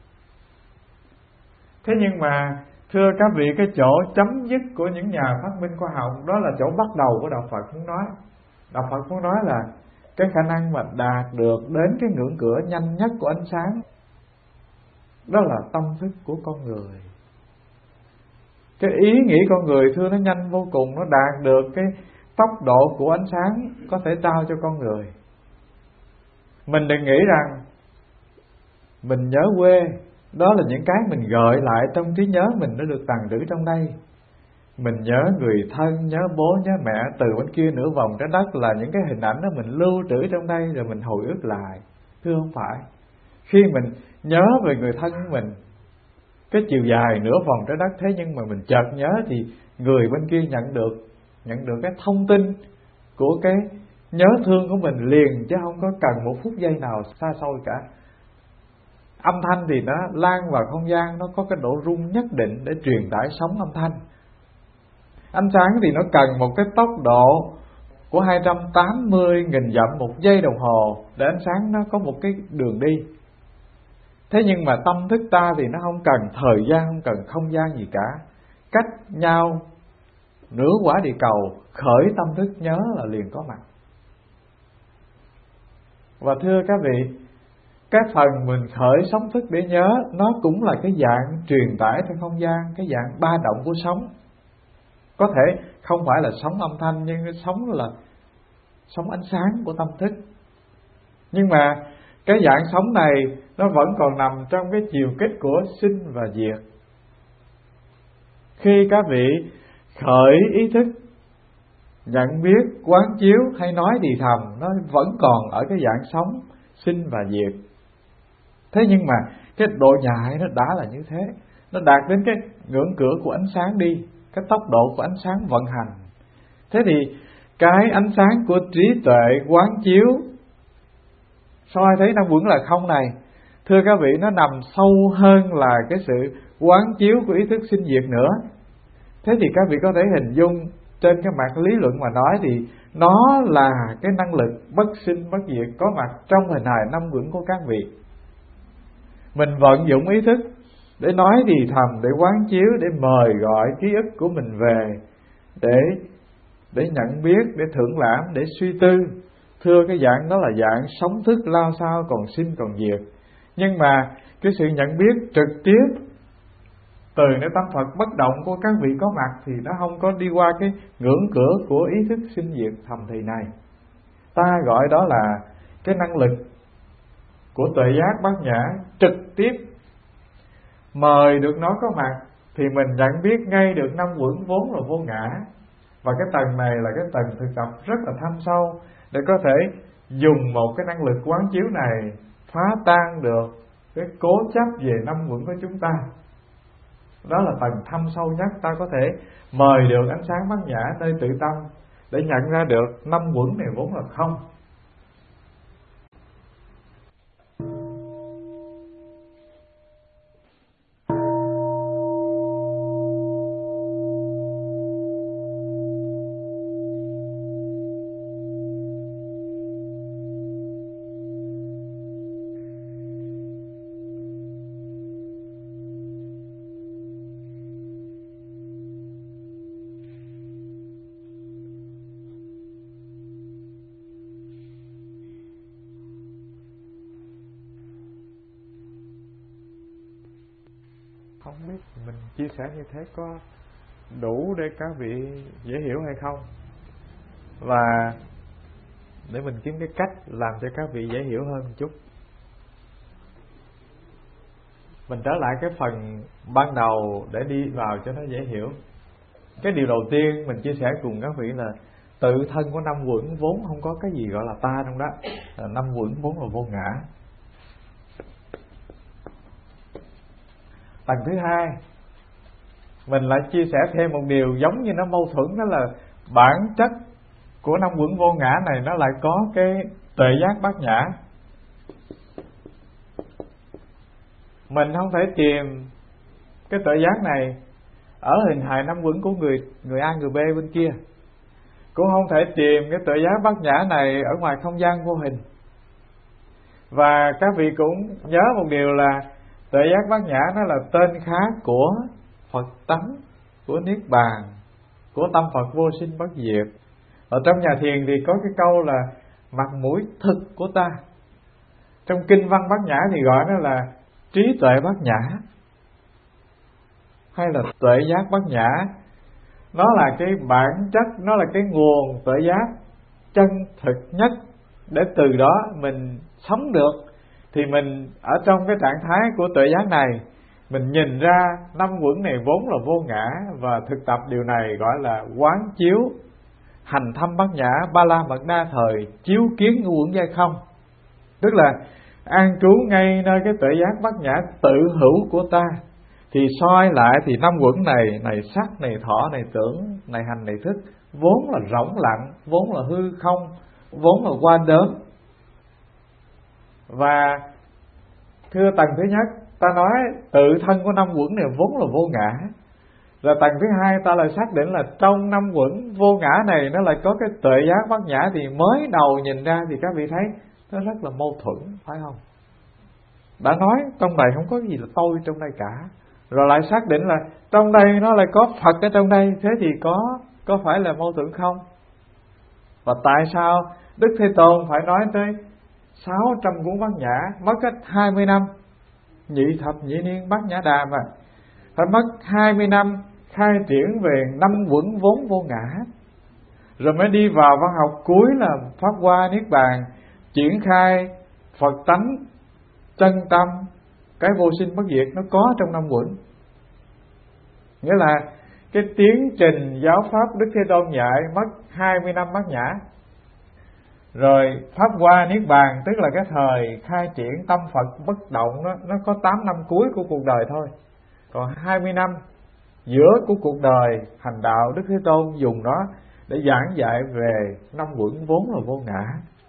Speaker 1: Thế nhưng mà thưa các vị, cái chỗ chấm dứt của những nhà phát minh khoa học đó là chỗ bắt đầu của đạo Phật muốn nói. Đạo Phật muốn nói là cái khả năng mà đạt được đến cái ngưỡng cửa nhanh nhất của ánh sáng, đó là tâm thức của con người. Cái ý nghĩ con người thưa nó nhanh vô cùng, nó đạt được cái tốc độ của ánh sáng có thể trao cho con người. Mình đừng nghĩ rằng mình nhớ quê, đó là những cái mình gợi lại trong trí nhớ mình nó được tàng trữ trong đây. Mình nhớ người thân, nhớ bố, nhớ mẹ từ bên kia nửa vòng trái đất là những cái hình ảnh đó mình lưu trữ trong đây rồi mình hồi ức lại. Thưa không phải. Khi mình nhớ về người thân của mình, cái chiều dài nửa vòng trái đất, thế nhưng mà mình chợt nhớ thì người bên kia nhận được nhận được cái thông tin của cái nhớ thương của mình liền, chứ không có cần một phút giây nào xa xôi cả. Âm thanh thì nó lan vào không gian, nó có cái độ rung nhất định để truyền tải sóng âm thanh. Ánh sáng thì nó cần một cái tốc độ của hai trăm tám mươi nghìn dặm một giây đồng hồ để ánh sáng nó có một cái đường đi. Thế nhưng mà tâm thức ta thì nó không cần thời gian, không cần không gian gì cả. Cách nhau nửa quả địa cầu, khởi tâm thức nhớ là liền có mặt. Và thưa các vị, cái phần mình khởi sóng thức để nhớ, nó cũng là cái dạng truyền tải trên không gian, cái dạng ba động của sóng. Có thể không phải là sóng âm thanh, nhưng cái sóng là sóng ánh sáng của tâm thức. Nhưng mà cái dạng sóng này nó vẫn còn nằm trong cái chiều kích của sinh và diệt. Khi các vị khởi ý thức, nhận biết, quán chiếu hay nói thì thầm, nó vẫn còn ở cái dạng sóng sinh và diệt. Thế nhưng mà cái độ nhạy nó đã là như thế, nó đạt đến cái ngưỡng cửa của ánh sáng đi, cái tốc độ của ánh sáng vận hành. Thế thì cái ánh sáng của trí tuệ quán chiếu soi thấy năm uẩn là không này, thưa các vị, nó nằm sâu hơn là cái sự quán chiếu của ý thức sinh diệt nữa. Thế thì các vị có thể hình dung trên cái mặt lý luận mà nói thì nó là cái năng lực bất sinh bất diệt có mặt trong hình hài năm uẩn của các vị. Mình vận dụng ý thức để nói thì thầm, để quán chiếu, để mời gọi ký ức của mình về, để để nhận biết, để thưởng lãm, để suy tư. Thưa cái dạng đó là dạng sống thức lao sao còn sinh còn diệt. Nhưng mà cái sự nhận biết trực tiếp từ nơi tâm Phật bất động của các vị có mặt thì nó không có đi qua cái ngưỡng cửa của ý thức sinh diệt thầm thì này. Ta gọi đó là cái năng lực của tuệ giác bát nhã trực tiếp mời được nó có mặt thì mình nhận biết ngay được năm uẩn vốn là vô ngã. Và cái tầng này là cái tầng thực tập rất là thâm sâu để có thể dùng một cái năng lực quán chiếu này phá tan được cái cố chấp về năm uẩn của chúng ta. Đó là tầng thâm sâu nhất, ta có thể mời được ánh sáng bát nhã nơi tự tâm để nhận ra được năm uẩn này vốn là không. Không biết mình chia sẻ như thế có đủ để các vị dễ hiểu hay không, và để mình kiếm cái cách làm cho các vị dễ hiểu hơn một chút. Mình trở lại cái phần ban đầu để đi vào cho nó dễ hiểu. Cái điều đầu tiên mình chia sẻ cùng các vị là tự thân của năm uẩn vốn không có cái gì gọi là ta trong đó. Năm uẩn vốn là vô ngã. Tầng thứ hai, mình lại chia sẻ thêm một điều giống như nó mâu thuẫn, đó là bản chất của năm uẩn vô ngã này nó lại có cái tuệ giác bát nhã. Mình không thể tìm cái tuệ giác này ở hình hài năm uẩn của người người A người B bên kia, cũng không thể tìm cái tuệ giác bát nhã này ở ngoài không gian vô hình. Và các vị cũng nhớ một điều là tuệ giác bát nhã nó là tên khác của Phật tánh, của Niết Bàn, của tâm Phật vô sinh bất diệt. Ở trong nhà thiền thì có cái câu là mặt mũi thực của ta. Trong kinh văn bát nhã thì gọi nó là trí tuệ bát nhã, hay là tuệ giác bát nhã. Nó là cái bản chất, nó là cái nguồn tuệ giác chân thực nhất, để từ đó mình sống được. Thì mình ở trong cái trạng thái của tuệ giác này, mình nhìn ra năm uẩn này vốn là vô ngã, và thực tập điều này gọi là quán chiếu hành thâm bát nhã ba la mật đa thời, chiếu kiến ngũ uẩn giai không. Tức là an trú ngay nơi cái tuệ giác bát nhã tự hữu của ta, thì soi lại thì năm uẩn này, này sắc, này thọ, này tưởng, này hành, này thức, vốn là rỗng lặng, vốn là hư không, vốn là qua đớm. Và thưa tầng thứ nhất, ta nói tự thân của năm uẩn này vốn là vô ngã. Rồi tầng thứ hai, ta lại xác định là trong năm uẩn vô ngã này nó lại có cái tuệ giác bát nhã. Thì mới đầu nhìn ra thì các vị thấy nó rất là mâu thuẫn, phải không? Đã nói trong này không có gì là tôi trong đây cả, rồi lại xác định là trong đây nó lại có Phật ở trong đây. Thế thì có có phải là mâu thuẫn không? Và tại sao Đức Thế Tôn phải nói tới sáu trăm cuốn bát nhã, mất cách hai mươi năm, nhị thập nhị niên bát nhã đàm mà phải mất hai mươi năm khai triển về năm uẩn vốn vô ngã, rồi mới đi vào văn học cuối là Pháp Hoa Niết Bàn, triển khai Phật tánh chân tâm, cái vô sinh bất diệt nó có trong năm uẩn. Nghĩa là cái tiến trình giáo pháp Đức Thế Tôn dạy mất hai mươi năm bát nhã. Rồi Pháp Hoa Niết Bàn tức là cái thời khai triển tâm Phật bất động đó, nó có tám năm cuối của cuộc đời thôi. Còn hai mươi năm giữa của cuộc đời hành đạo, Đức Thế Tôn dùng đó để giảng dạy về năm uẩn vốn là vô ngã.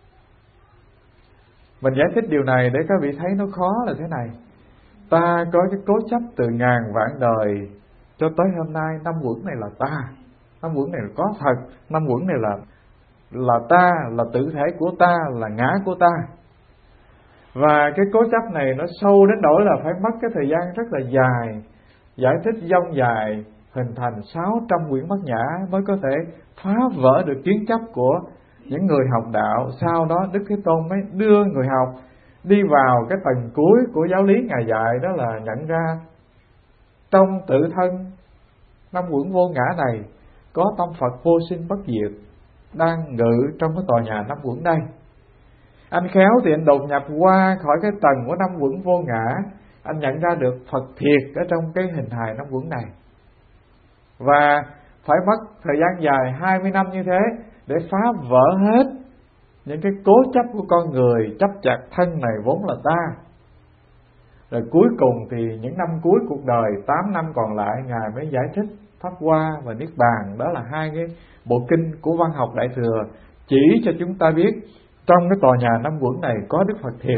Speaker 1: Mình giải thích điều này để các vị thấy nó khó là thế này. Ta có cái cố chấp từ ngàn vạn đời cho tới hôm nay, năm uẩn này là ta, năm uẩn này là có thật, năm uẩn này là là ta, là tự thể của ta, là ngã của ta. Và cái cố chấp này nó sâu đến nỗi là phải mất cái thời gian rất là dài, giải thích dông dài, hình thành sáu trăm quyển bát nhã mới có thể phá vỡ được kiến chấp của những người học đạo. Sau đó Đức Thế Tôn mới đưa người học đi vào cái tầng cuối của giáo lý Ngài dạy, đó là nhận ra trong tự thân năm uẩn vô ngã này có tâm Phật vô sinh bất diệt đang ngự trong cái tòa nhà năm uẩn đây. Anh khéo thì anh đột nhập qua khỏi cái tầng của năm uẩn vô ngã, anh nhận ra được Phật thiệt ở trong cái hình hài năm uẩn này. Và phải mất thời gian dài hai mươi năm như thế để phá vỡ hết những cái cố chấp của con người, chấp chặt thân này vốn là ta. Rồi cuối cùng thì những năm cuối cuộc đời, tám năm còn lại, Ngài mới giải thích Pháp Hoa và Niết Bàn. Đó là hai cái bộ kinh của văn học Đại Thừa chỉ cho chúng ta biết trong cái tòa nhà năm uẩn này có Đức Phật thiệt.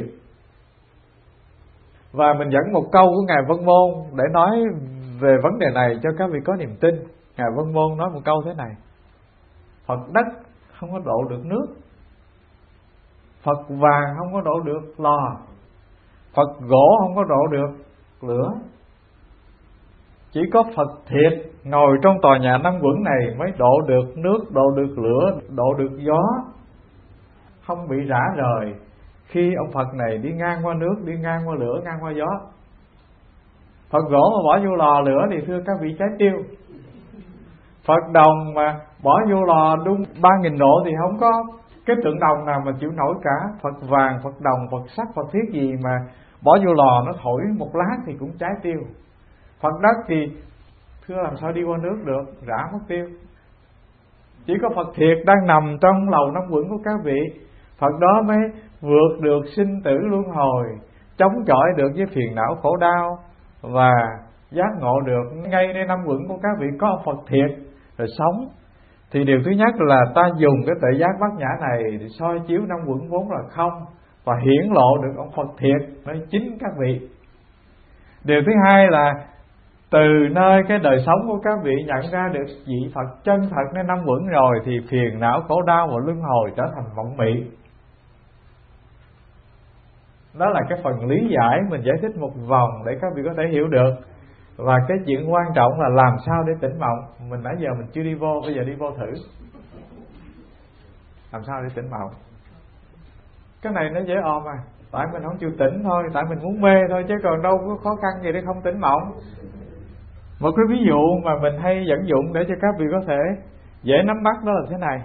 Speaker 1: Và mình dẫn một câu của Ngài Vân Môn để nói về vấn đề này cho các vị có niềm tin. Ngài Vân Môn nói một câu thế này: Phật đất không có độ được nước, Phật vàng không có độ được lò, Phật gỗ không có độ được lửa. Chỉ có Phật thiệt ngồi trong tòa nhà năm uẩn này mới độ được nước, độ được lửa, độ được gió, không bị rã rời khi ông Phật này đi ngang qua nước, đi ngang qua lửa, ngang qua gió. Phật gỗ mà bỏ vô lò lửa thì thưa các vị cháy tiêu. Phật đồng mà bỏ vô lò đun ba nghìn độ thì không có cái tượng đồng nào mà chịu nổi cả. Phật vàng, Phật đồng, Phật sắt, Phật thiết gì mà bỏ vô lò nó thổi một lát thì cũng cháy tiêu. Phật đất thì thưa làm sao đi qua nước được, rã mất tiêu. Chỉ có Phật thiệt đang nằm trong lầu năm uẩn của các vị, Phật đó mới vượt được sinh tử luân hồi, chống chọi được với phiền não khổ đau, và giác ngộ được ngayในnăm uẩn của các vị có Phật thiệt rồi sống. Thì điều thứ nhất là ta dùng cái tuệ giác bát nhã này để soi chiếu năm uẩn vốn là không, và hiển lộ được ông Phật thiệt nơi chính các vị. Điều thứ hai là từ nơi cái đời sống của các vị nhận ra được vị Phật chân thật nên năm uẩn rồi, thì phiền não khổ đau và luân hồi trở thành mộng mị. Đó là cái phần lý giải mình giải thích một vòng để các vị có thể hiểu được. Và cái chuyện quan trọng là làm sao để tỉnh mộng. Mình nãy giờ mình chưa đi vô, bây giờ đi vô thử. Làm sao để tỉnh mộng? Cái này nó dễ ôm à. Tại mình không chịu tỉnh thôi, tại mình muốn mê thôi, chứ còn đâu có khó khăn gì để không tỉnh mộng. Một cái ví dụ mà mình hay dẫn dụng để cho các vị có thể dễ nắm bắt đó là thế này.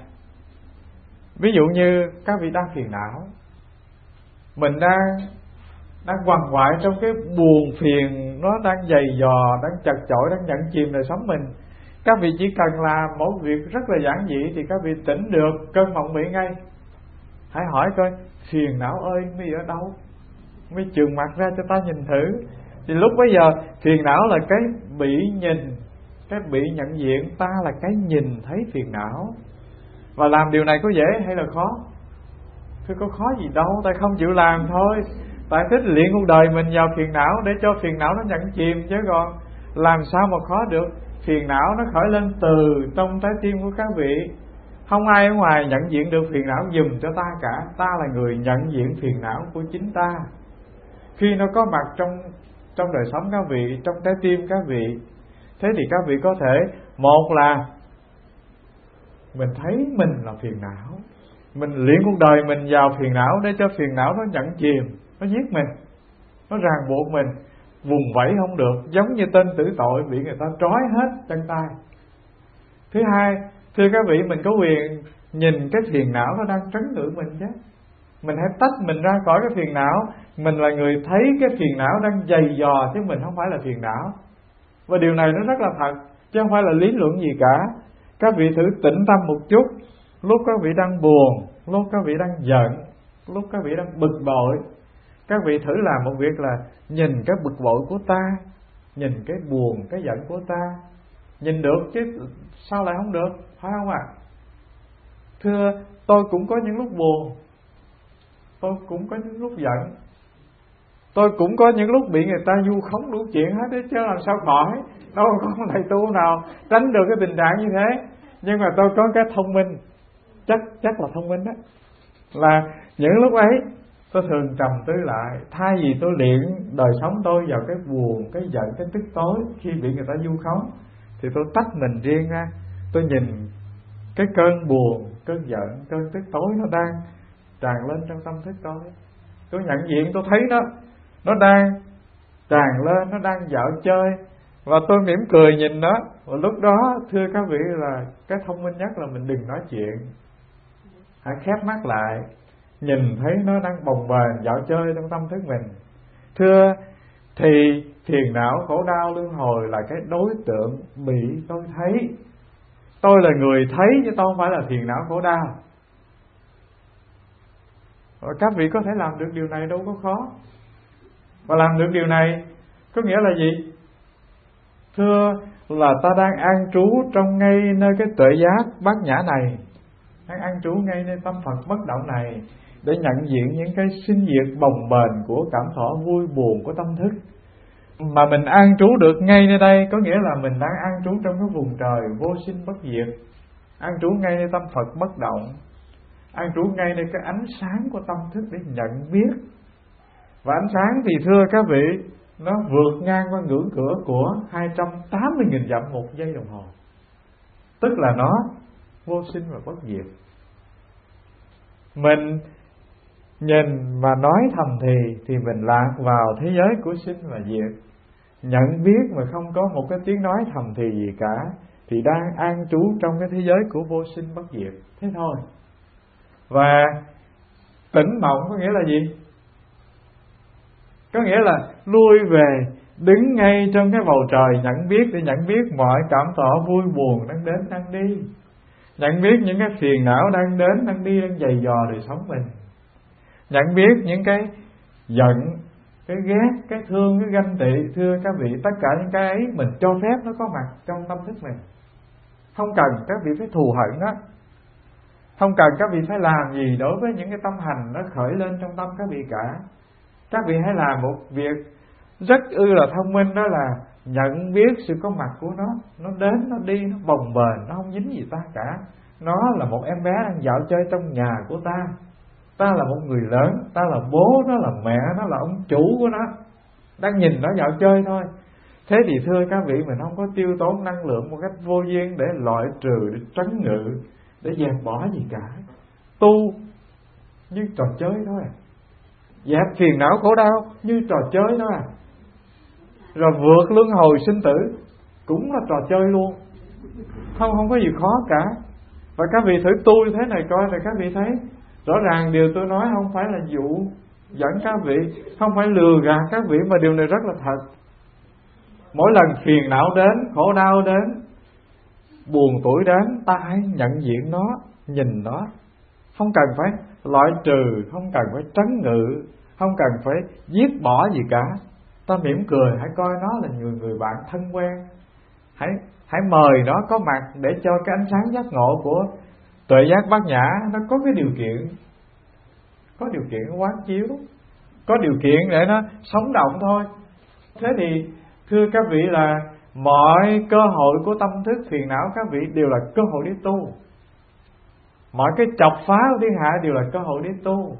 Speaker 1: Ví dụ như các vị đang phiền não, mình đang đang quằn quại trong cái buồn phiền, nó đang dày dò, đang chật chội, đang nhận chìm đời sống mình. Các vị chỉ cần làm một việc rất là giản dị thì các vị tỉnh được cơn mộng mị ngay. Hãy hỏi coi, phiền não ơi mi ở đâu? Mi trừng mặt ra cho ta nhìn thử. Thì lúc bấy giờ phiền não là cái bị nhìn, cái bị nhận diện, ta là cái nhìn thấy phiền não. Và làm điều này có dễ hay là khó? Thưa có khó gì đâu, ta không chịu làm thôi. Tại thích luyện cuộc đời mình vào phiền não để cho phiền não nó nhận chìm, chứ còn làm sao mà khó được. Phiền não nó khởi lên từ trong trái tim của các vị. Không ai ở ngoài nhận diện được phiền não giùm cho ta cả. Ta là người nhận diện phiền não của chính ta. Khi nó có mặt trong trong đời sống các vị, trong trái tim các vị, thế thì các vị có thể, một là mình thấy mình là phiền não, mình luyện cuộc đời mình vào phiền não để cho phiền não nó nhận chìm, nó giết mình, nó ràng buộc mình, vùng vẫy không được, giống như tên tử tội bị người ta trói hết chân tay. Thứ hai, thưa các vị, mình có quyền nhìn cái phiền não nó đang trấn ngự mình chứ. Mình hãy tách mình ra khỏi cái phiền não. Mình là người thấy cái phiền não đang dày dò, chứ mình không phải là phiền não. Và điều này nó rất là thật, chứ không phải là lý luận gì cả. Các vị thử tĩnh tâm một chút. Lúc các vị đang buồn, lúc các vị đang giận, lúc các vị đang bực bội, các vị thử làm một việc là nhìn cái bực bội của ta, nhìn cái buồn, cái giận của ta. Nhìn được chứ sao lại không được, phải không ạ? À? Thưa, tôi cũng có những lúc buồn, tôi cũng có những lúc giận, tôi cũng có những lúc bị người ta vu khống đủ chuyện hết đấy, chứ làm sao khỏi. Đâu có thầy tu nào tránh được cái tình trạng như thế. Nhưng mà tôi có cái thông minh, chắc chắc là thông minh đó, là những lúc ấy tôi thường trầm tư lại. Thay vì tôi luyện đời sống tôi vào cái buồn, cái giận, cái tức tối khi bị người ta vu khống, thì tôi tách mình riêng ra. Tôi nhìn cái cơn buồn, cơn giận, cơn tức tối nó đang tràn lên trong tâm thức tôi. Tôi nhận diện, tôi thấy nó Nó đang tràn lên, nó đang dạo chơi, và tôi mỉm cười nhìn nó. Và lúc đó thưa các vị là cái thông minh nhất là mình đừng nói chuyện. Hãy khép mắt lại, nhìn thấy nó đang bồng bềnh dạo chơi trong tâm thức mình. Thưa, thì phiền não khổ đau luân hồi là cái đối tượng bị tôi thấy. Tôi là người thấy chứ tôi không phải là phiền não khổ đau. Và các vị có thể làm được điều này, đâu có khó. Và làm được điều này có nghĩa là gì? Thưa, là ta đang an trú trong ngay nơi cái tuệ giác bát nhã này, đang an trú ngay nơi tâm Phật bất động này, để nhận diện những cái sinh diệt bồng bềnh của cảm thọ vui buồn của tâm thức. Mà mình an trú được ngay nơi đây có nghĩa là mình đang an trú trong cái vùng trời vô sinh bất diệt, an trú ngay nơi tâm Phật bất động, an trú ngay nơi cái ánh sáng của tâm thức để nhận biết. Và ánh sáng thì thưa các vị, nó vượt ngang qua ngưỡng cửa của hai trăm tám mươi nghìn dặm một giây đồng hồ. Tức là nó vô sinh và bất diệt. Mình nhìn và nói thầm thì Thì mình lạc vào thế giới của sinh và diệt. Nhận biết mà không có một cái tiếng nói thầm thì gì cả, thì đang an trú trong cái thế giới của vô sinh bất diệt. Thế thôi. Và tỉnh mộng có nghĩa là gì? Có nghĩa là lui về, đứng ngay trong cái bầu trời nhận biết, để nhận biết mọi cảm thọ vui buồn đang đến đang đi. nhận biết những cái phiền não đang đến, đang đi, đang giày dò đời sống mình, nhận biết những cái giận, cái ghét, cái thương, cái ganh tị. Thưa các vị, tất cả những cái ấy mình cho phép nó có mặt trong tâm thức mình. Không cần các vị phải thù hận đó, không cần các vị phải làm gì đối với những cái tâm hành nó khởi lên trong tâm các vị cả. Các vị hãy làm một việc rất ư là thông minh, đó là nhận biết sự có mặt của nó. Nó đến, nó đi, nó bồng bềnh, nó không dính gì ta cả. Nó là một em bé đang dạo chơi trong nhà của ta. Ta là một người lớn, ta là bố, nó là mẹ, nó là ông chủ của nó, đang nhìn nó dạo chơi thôi. Thế thì thưa các vị, mình không có tiêu tốn năng lượng một cách vô duyên để loại trừ, để trấn ngự, để dẹp bỏ gì cả. Tu như trò chơi thôi, dẹp phiền não khổ đau như trò chơi thôi à. Rồi vượt luân hồi sinh tử cũng là trò chơi luôn, không không có gì khó cả. Và các vị thử tu như thế này coi, rồi các vị thấy rõ ràng điều tôi nói không phải là dụ dẫn các vị, không phải lừa gạt các vị, mà điều này rất là thật. Mỗi lần phiền não đến, khổ đau đến, buồn tuổi đến, ta hãy nhận diện nó, nhìn nó. Không cần phải loại trừ, không cần phải trấn ngự, không cần phải giết bỏ gì cả. Ta mỉm cười, hãy coi nó là người người bạn thân quen. Hãy hãy mời nó có mặt để cho cái ánh sáng giác ngộ của tuệ giác bát nhã nó có cái điều kiện, có điều kiện quán chiếu, có điều kiện để nó sống động thôi. Thế thì thưa các vị là mọi cơ hội của tâm thức phiền não các vị đều là cơ hội để tu. Mọi cái chọc phá của thiên hạ đều là cơ hội để tu.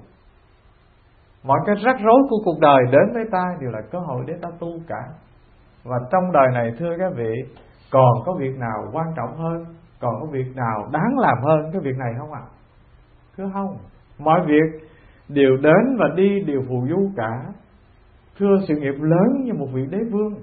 Speaker 1: Mọi cái rắc rối của cuộc đời đến với ta đều là cơ hội để ta tu cả. Và trong đời này thưa các vị, còn có việc nào quan trọng hơn, còn có việc nào đáng làm hơn cái việc này không ạ? À? Thưa không, mọi việc đều đến và đi đều phù du cả. Thưa, sự nghiệp lớn như một vị đế vương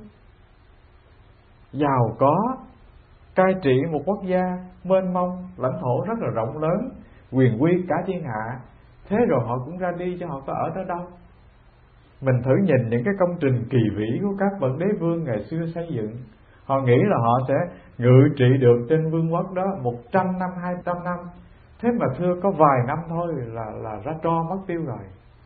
Speaker 1: giàu có, cai trị một quốc gia mênh mông, lãnh thổ rất là rộng lớn, quyền quy cả thiên hạ. Thế rồi họ cũng ra đi, cho họ có ở đó đâu. Mình thử nhìn những cái công trình kỳ vĩ của các bậc đế vương ngày xưa xây dựng. Họ nghĩ là họ sẽ ngự trị được trên vương quốc đó một trăm năm, hai trăm năm. Thế mà thưa, có vài năm thôi là là ra tro mất tiêu rồi.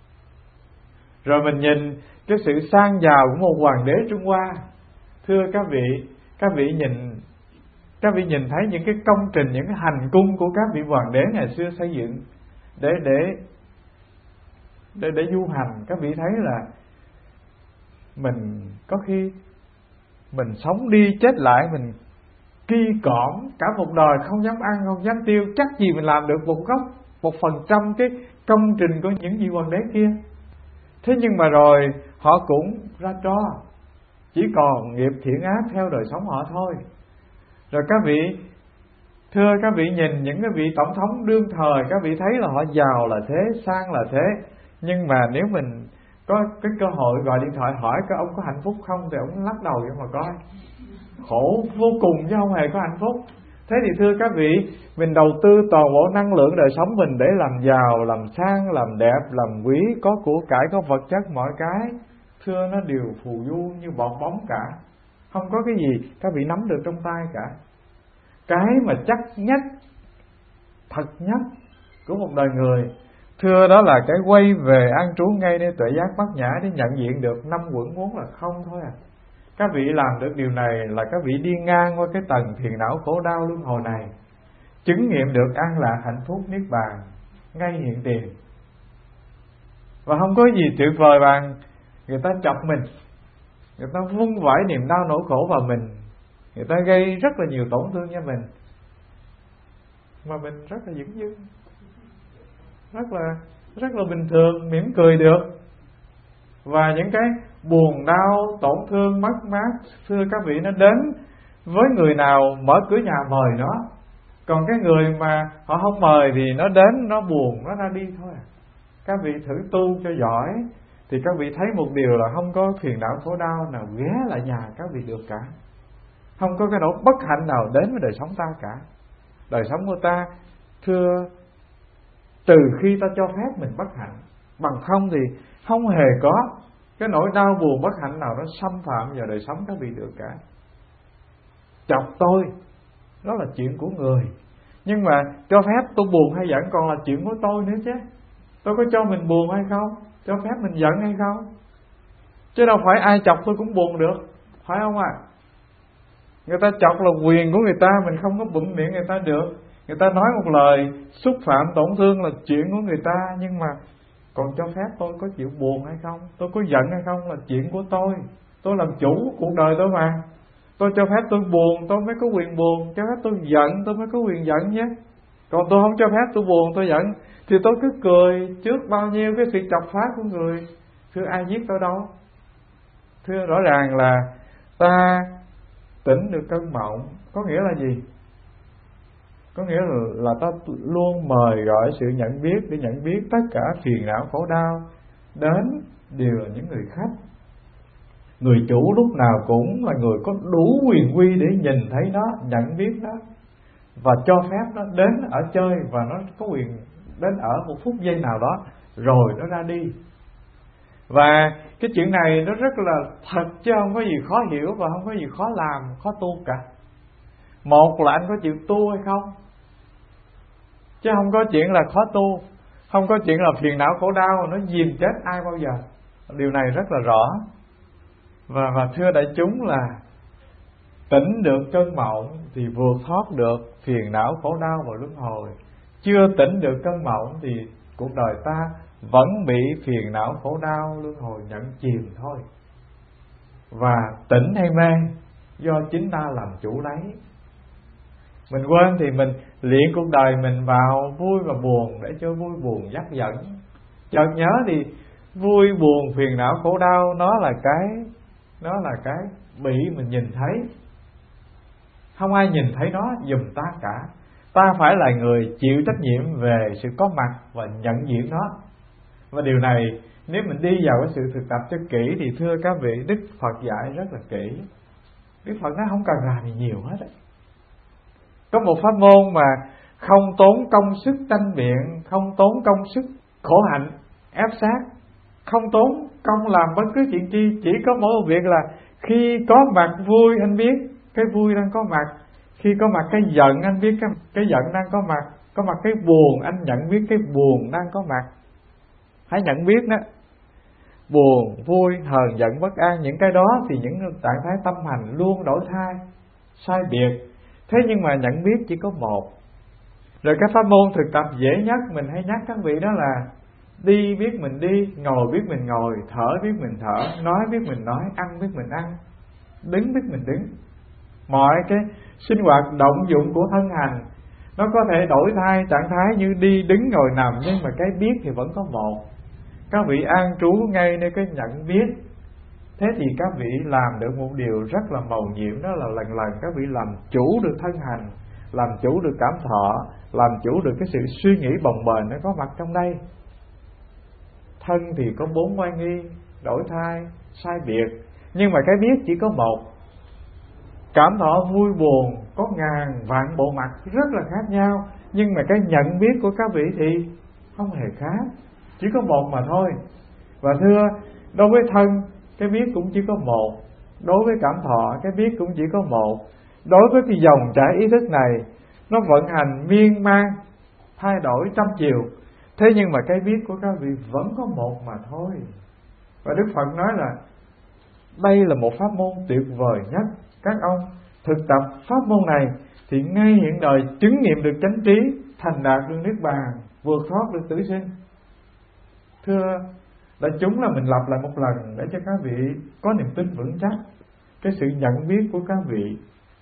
Speaker 1: Rồi mình nhìn cái sự sang giàu của một hoàng đế Trung Hoa. Thưa các vị, các vị nhìn các vị nhìn thấy những cái công trình, những cái hành cung của các vị hoàng đế ngày xưa xây dựng để để để để du hành. Các vị thấy là mình có khi mình sống đi chết lại, mình kỳ cõm cả một đời, không dám ăn, không dám tiêu, chắc gì mình làm được một góc, một phần trăm cái công trình của những vị hoàng đế kia. Thế nhưng mà rồi họ cũng ra tro, chỉ còn nghiệp thiện ác theo đời sống họ thôi. Rồi các vị, thưa các vị nhìn những cái vị tổng thống đương thời, các vị thấy là họ giàu là thế, sang là thế. Nhưng mà nếu mình có cái cơ hội gọi điện thoại hỏi cái ông có hạnh phúc không, thì ông lắc đầu vậy mà coi, khổ vô cùng chứ không hề có hạnh phúc. Thế thì thưa các vị, mình đầu tư toàn bộ năng lượng đời sống mình để làm giàu, làm sang, làm đẹp, làm quý, có của cải, có vật chất, mọi cái, thưa nó đều phù du như bọt bóng cả. Không có cái gì các vị nắm được trong tay cả. Cái mà chắc nhất, thật nhất của một đời người, thưa đó là cái quay về an trú ngay nơi tuệ giác bát nhã để nhận diện được năm uẩn muốn là không thôi à. Các vị làm được điều này là các vị đi ngang qua cái tầng phiền não khổ đau luân hồi này, chứng nghiệm được an lạc hạnh phúc niết bàn ngay hiện tiền. Và không có gì tuyệt vời bằng người ta chọc mình, người ta vung vãi niềm đau nỗi khổ vào mình, người ta gây rất là nhiều tổn thương cho mình, mà mình rất là dửng dưng, rất là rất là bình thường, mỉm cười được. Và những cái buồn đau, tổn thương, mất mát, thưa các vị, nó đến với người nào mở cửa nhà mời nó. Còn cái người mà họ không mời thì nó đến, nó buồn, nó ra đi thôi. Các vị thử tu cho giỏi thì các vị thấy một điều là không có phiền não khổ đau nào ghé lại nhà các vị được cả. Không có cái nỗi bất hạnh nào đến với đời sống ta cả. Đời sống của ta, thưa, từ khi ta cho phép mình bất hạnh, bằng không thì không hề có cái nỗi đau buồn bất hạnh nào nó xâm phạm vào đời sống các vị được cả. Chọc tôi, đó là chuyện của người. Nhưng mà cho phép tôi buồn hay giận còn là chuyện của tôi nữa chứ. Tôi có cho mình buồn hay không, cho phép mình giận hay không, chứ đâu phải ai chọc tôi cũng buồn được, phải không ạ? À? Người ta chọc là quyền của người ta, mình không có bụm miệng người ta được. Người ta nói một lời xúc phạm tổn thương là chuyện của người ta, nhưng mà còn cho phép tôi có chịu buồn hay không, tôi có giận hay không là chuyện của tôi. Tôi làm chủ cuộc đời tôi mà. Tôi cho phép tôi buồn tôi mới có quyền buồn, cho phép tôi giận tôi mới có quyền giận nhé. Còn tôi không cho phép tôi buồn tôi giận thì tôi cứ cười trước bao nhiêu cái sự chọc phá của người. Thưa ai giết tôi đâu. Thưa rõ ràng là ta tỉnh được cơn mộng có nghĩa là gì? Có nghĩa là, là ta luôn mời gọi sự nhận biết để nhận biết tất cả phiền não khổ đau đến đều là những người khách. Người chủ lúc nào cũng là người có đủ quyền quy để nhìn thấy nó, nhận biết nó và cho phép nó đến ở chơi, và nó có quyền đến ở một phút giây nào đó rồi nó ra đi. Và cái chuyện này nó rất là thật, chứ không có gì khó hiểu và không có gì khó làm, khó tu cả. Một là anh có chịu tu hay không, chứ không có chuyện là khó tu, không có chuyện là phiền não khổ đau nó dìm chết ai bao giờ. Điều này rất là rõ. Và, và thưa đại chúng là tỉnh được cơn mộng thì vượt thoát được phiền não khổ đau và luân hồi. Chưa tỉnh được cơn mộng thì cuộc đời ta vẫn bị phiền não khổ đau luân hồi nhận chìm thôi. Và tỉnh hay mê do chính ta làm chủ lấy. Mình quên thì mình luyện cuộc đời mình vào vui và buồn để cho vui buồn dắt dẫn. Chợt nhớ thì vui buồn phiền não khổ đau nó là cái nó là cái bị mình nhìn thấy. Không ai nhìn thấy nó giùm ta cả. Ta phải là người chịu trách nhiệm về sự có mặt và nhận diện nó. Và điều này nếu mình đi vào cái sự thực tập cho kỹ thì thưa các vị, Đức Phật dạy rất là kỹ. Đức Phật nói không cần làm gì nhiều hết. Có một pháp môn mà không tốn công sức tranh biện, không tốn công sức khổ hạnh ép sát, không tốn công làm bất cứ chuyện chi, chỉ có mỗi một việc là khi có mặt vui anh biết cái vui đang có mặt, khi có mặt cái giận anh biết cái, cái giận đang có mặt, có mặt cái buồn anh nhận biết cái buồn đang có mặt. Hãy nhận biết đó, buồn, vui, hờn, giận, bất an, những cái đó thì những trạng thái tâm hành luôn đổi thay, sai biệt. Thế nhưng mà nhận biết chỉ có một. Rồi cái pháp môn thực tập dễ nhất mình hay nhắc các vị đó là đi biết mình đi, ngồi biết mình ngồi, thở biết mình thở, nói biết mình nói, ăn biết mình ăn, đứng biết mình đứng. Mọi cái sinh hoạt động dụng của thân hành nó có thể đổi thay trạng thái như đi, đứng, ngồi, nằm, nhưng mà cái biết thì vẫn có một. Các vị an trú ngay nơi cái nhận biết. Thế thì các vị làm được một điều rất là mầu nhiệm, đó là lần lần các vị làm chủ được thân hành, làm chủ được cảm thọ, làm chủ được cái sự suy nghĩ bồng bềnh nó có mặt trong đây. Thân thì có bốn oai nghi, đổi thay, sai biệt, nhưng mà cái biết chỉ có một. Cảm thọ vui buồn có ngàn vạn bộ mặt rất là khác nhau, nhưng mà cái nhận biết của các vị thì không hề khác, chỉ có một mà thôi. Và thưa, đối với thân cái biết cũng chỉ có một, đối với cảm thọ cái biết cũng chỉ có một. Đối với cái dòng chảy ý thức này, nó vận hành miên man, thay đổi trăm chiều, thế nhưng mà cái biết của các vị vẫn có một mà thôi. Và Đức Phật nói là đây là một pháp môn tuyệt vời nhất. Các ông thực tập pháp môn này thì ngay hiện đời chứng nghiệm được chánh trí, thành đạt được niết bàn, vượt thoát được tử sinh. Thưa đại chúng, là mình lặp lại một lần để cho các vị có niềm tin vững chắc. Cái sự nhận biết của các vị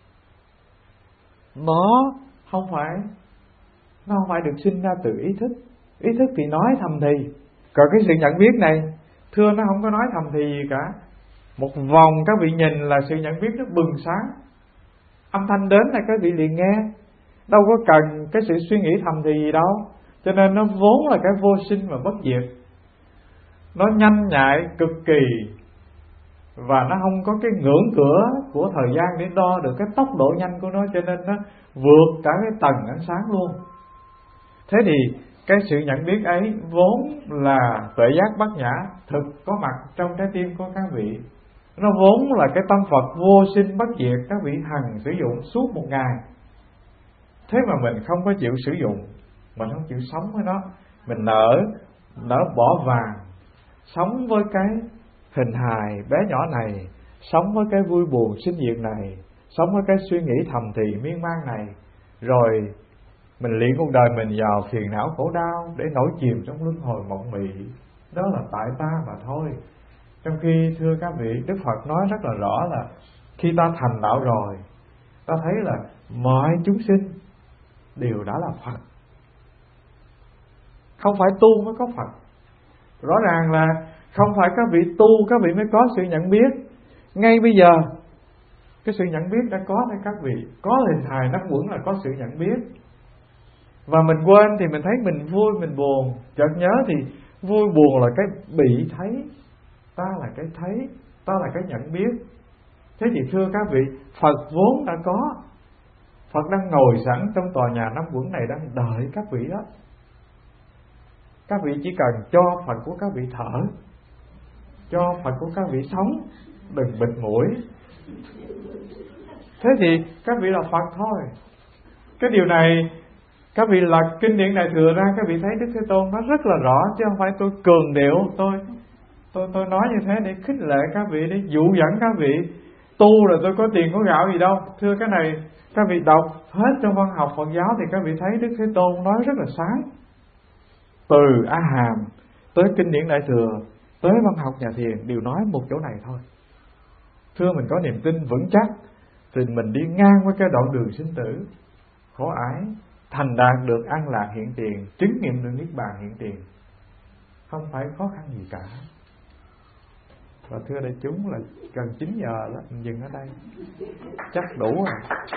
Speaker 1: nó không phải nó không phải được sinh ra từ ý thức. Ý thức thì nói thầm thì, còn cái sự nhận biết này thưa nó không có nói thầm thì gì cả. Một vòng các vị nhìn là sự nhận biết nó bừng sáng, âm thanh đến là các vị liền nghe, đâu có cần cái sự suy nghĩ thầm thì gì đâu. Cho nên nó vốn là cái vô sinh và bất diệt, nó nhanh nhạy cực kỳ, và nó không có cái ngưỡng cửa của thời gian để đo được cái tốc độ nhanh của nó, cho nên nó vượt cả cái tầng ánh sáng luôn. Thế thì cái sự nhận biết ấy vốn là tuệ giác bát nhã thực có mặt trong trái tim của các vị. Nó vốn là cái tâm Phật vô sinh bất diệt các vị hằng sử dụng suốt một ngày. Thế mà mình không có chịu sử dụng, mình không chịu sống với nó, mình nỡ nỡ bỏ vàng, sống với cái hình hài bé nhỏ này, sống với cái vui buồn sinh diệt này, sống với cái suy nghĩ thầm thì miên man này, rồi mình luyện cuộc đời mình vào phiền não khổ đau để nổi chìm trong luân hồi mộng mị. Đó là tại ta mà thôi. Trong khi thưa các vị, Đức Phật nói rất là rõ là khi ta thành đạo rồi, ta thấy là mọi chúng sinh đều đã là Phật. Không phải tu mới có Phật. Rõ ràng là không phải các vị tu các vị mới có sự nhận biết. Ngay bây giờ cái sự nhận biết đã có với các vị. Có hình hài nắp quẩn là có sự nhận biết. Và mình quên thì mình thấy mình vui mình buồn. Chợt nhớ thì vui buồn là cái bị thấy, ta là cái thấy, ta là cái nhận biết. Thế thì thưa các vị, Phật vốn đã có. Phật đang ngồi sẵn trong tòa nhà nắp quẩn này, đang đợi các vị đó. Các vị chỉ cần cho Phật của các vị thở, cho Phật của các vị sống, đừng bịt mũi. Thế thì các vị là Phật thôi. Cái điều này các vị lật kinh điển Đại Thừa ra, các vị thấy Đức Thế Tôn nói rất là rõ, chứ không phải tôi cường điệu, tôi tôi tôi nói như thế để khích lệ các vị, để dụ dẫn các vị tu là tôi có tiền có gạo gì đâu. Thưa cái này các vị đọc hết trong văn học Phật giáo thì các vị thấy Đức Thế Tôn nói rất là sáng. Từ A Hàm tới kinh điển Đại Thừa tới văn học nhà thiền đều nói một chỗ này thôi. Thưa mình có niềm tin vững chắc thì mình đi ngang với cái đoạn đường sinh tử khổ ải, thành đạt được an lạc hiện tiền, chứng nghiệm được niết bàn hiện tiền, không phải khó khăn gì cả. Và thưa đại chúng là gần chín giờ đó, mình dừng ở đây chắc đủ rồi.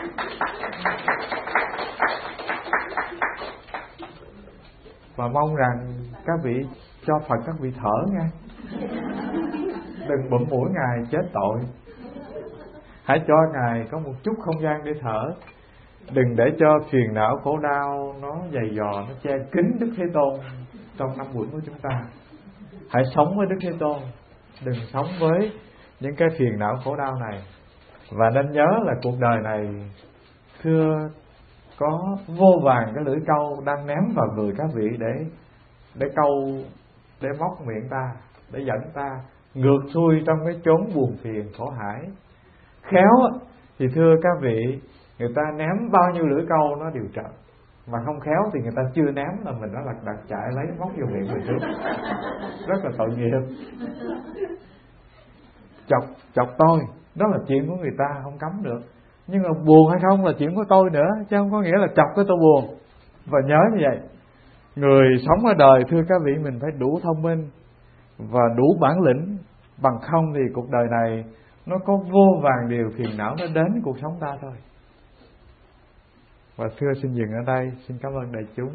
Speaker 1: Và mong rằng các vị cho Phật các vị thở nha, đừng bụm mũi Ngài chết tội. Hãy cho Ngài có một chút không gian để thở. Đừng để cho phiền não khổ đau nó dày dò, nó che kín Đức Thế Tôn trong năm quẩn của chúng ta. Hãy sống với Đức Thế Tôn, đừng sống với những cái phiền não khổ đau này. Và nên nhớ là cuộc đời này thưa có vô vàn cái lưỡi câu đang ném vào người các vị để để câu, để móc miệng ta, để dẫn ta ngược xuôi trong cái chốn buồn phiền khổ hải. Khéo thì thưa các vị, người ta ném bao nhiêu lưỡi câu nó đều trật, mà không khéo thì người ta chưa ném là mình đã lật đật chạy lấy móc vô miệng mình trước. Rất là tội nghiệp. Chọc chọc tôi đó là chuyện của người ta, không cấm được. Nhưng mà buồn hay không là chuyện của tôi nữa, chứ không có nghĩa là chọc cái tôi buồn. Và nhớ như vậy, người sống ở đời thưa các vị, mình phải đủ thông minh và đủ bản lĩnh, bằng không thì cuộc đời này nó có vô vàn điều phiền não nó đến cuộc sống ta thôi. Và thưa xin dừng ở đây, xin cảm ơn đại chúng.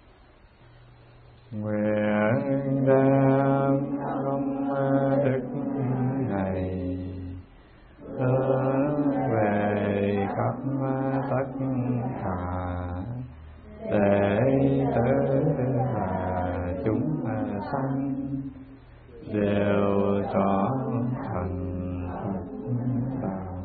Speaker 1: Nguyện đem công đức này hướng về khắp tất cả để tới là chúng sanh đều cho thành Phật đạo.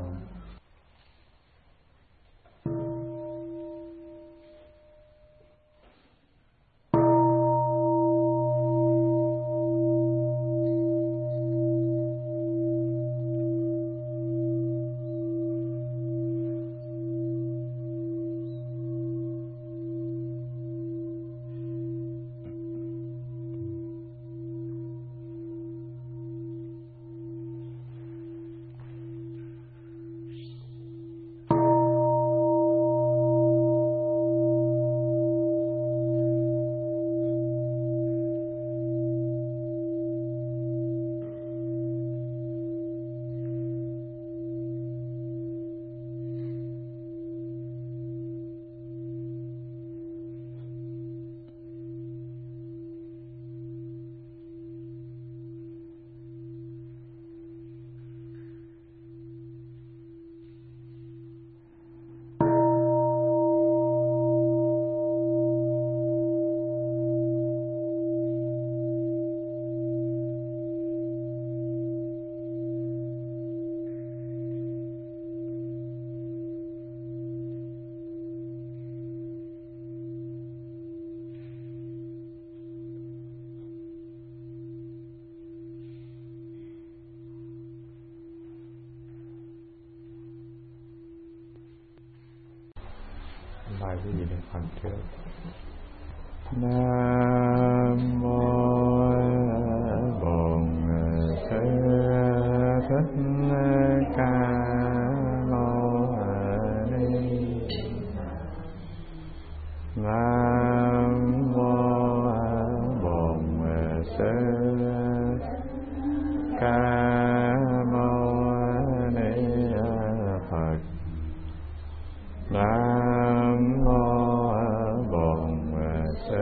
Speaker 1: bài cái gì niệm Phật trước. Nam mô Bổn Sư Thích Ca Mâu Ni. Nam mô Bổn Sư Ca Mâu Ni Phật. Nam mô Bổn Sư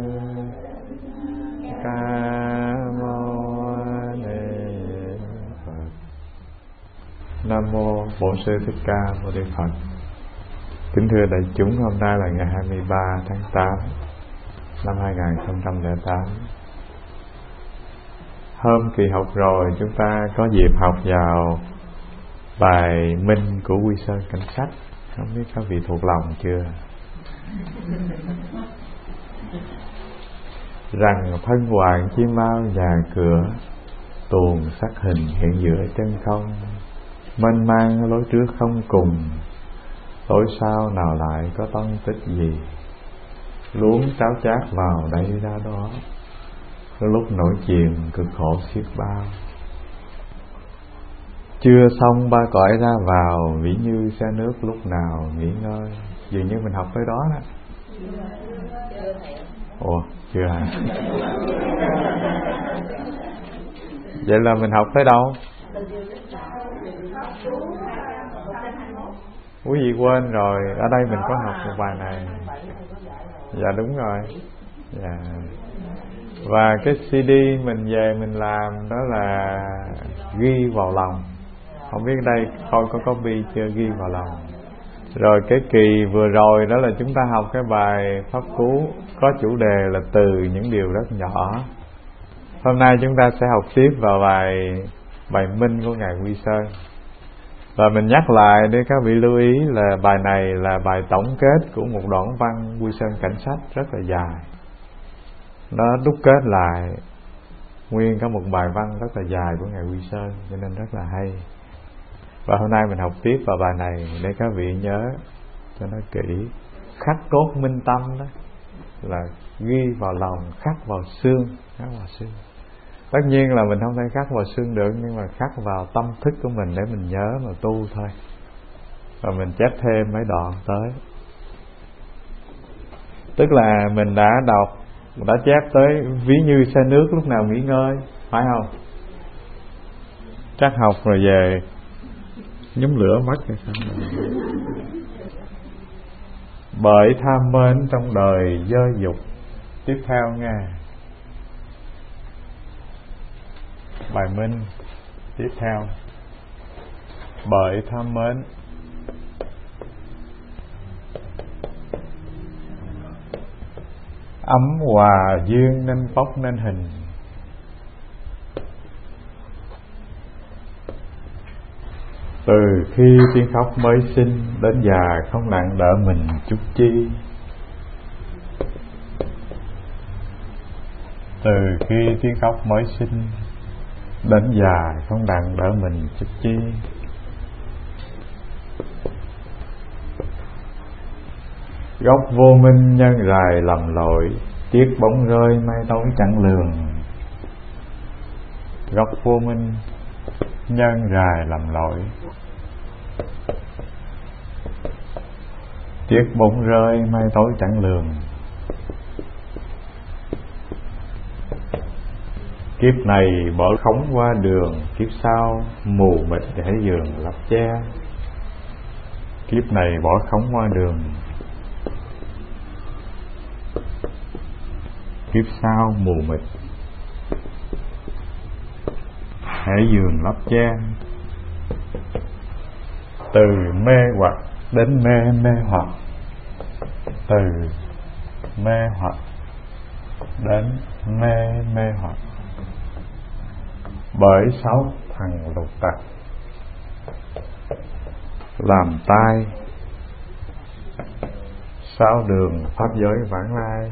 Speaker 1: Ca Mâu Ni Phật. Nam mô Bổn Sư Thích Ca Mâu Ni Phật. Kính thưa đại chúng, hôm nay là ngày hai mươi ba tháng tám năm hai nghìn không trăm lẻ tám. Hôm kỳ học rồi chúng ta có dịp học vào bài minh của Quy Sơn Cảnh Sách. Không biết các vị thuộc lòng chưa? Rằng thân hoàng chim bao nhà cửa, tuồng sắc hình hiện giữa chân không. Mênh mang lối trước không cùng, lối sau nào lại có tông tích gì. Luống cháo chát vào đây ra đó, lúc nổi chiền cực khổ xiết bao. Chưa xong ba cõi ra vào, vĩ như xe nước lúc nào nghỉ ngơi. Dường như mình học tới đó đó. Ủa, chưa hả? Vậy là mình học tới đâu? Quý vị quên rồi, ở đây mình có học một bài này. Dạ đúng rồi. Dạ. Và cái xê đê mình về mình làm đó là ghi vào lòng. Không biết đây coi có copy chưa, ghi vào lòng. Rồi cái kỳ vừa rồi đó là chúng ta học cái bài pháp cú có chủ đề là từ những điều rất nhỏ. Hôm nay chúng ta sẽ học tiếp vào bài bài minh của ngài Quy Sơn. Và mình nhắc lại để các vị lưu ý là bài này là bài tổng kết của một đoạn văn Quy Sơn Cảnh Sách rất là dài. Nó đúc kết lại nguyên có một bài văn rất là dài của ngài Quy Sơn, cho nên rất là hay. Và hôm nay mình học tiếp vào bài này để các vị nhớ cho nó kỹ. Khắc cốt minh tâm đó là ghi vào lòng, khắc vào xương, khắc vào xương. Tất nhiên là mình không thể khắc vào xương được, nhưng mà khắc vào tâm thức của mình để mình nhớ mà tu thôi. Và mình chép thêm mấy đoạn tới. Tức là mình đã đọc, đã chép tới ví như xe nước lúc nào nghỉ ngơi, phải không? Chắc học rồi về nhóm lửa mất hay sao? Bởi tham mến trong đời dơ dục. Tiếp theo nha, bài minh tiếp theo. Bởi tham mến ấm hòa duyên nên bốc nên hình. Từ khi tiếng khóc mới sinh đến già không nặng đỡ mình chút chi. Từ khi tiếng khóc mới sinh đến già không nặng đỡ mình chút chi. Gốc vô minh nhân rài lầm lội, tiếc bóng rơi mai tối chẳng lường. Gốc vô minh nhân rài lầm lội, tiếc bóng rơi mai tối chẳng lường. Kiếp này bỏ khống qua đường, kiếp sau mù mịt để giường lấp che. Kiếp này bỏ khống qua đường, kiếp sau mù mịt hãy giường lấp che. Từ mê hoặc đến mê mê hoặc, từ mê hoặc đến mê mê hoặc. Bởi sáu thằng lục tặc làm tai, sáu đường pháp giới vãng lai.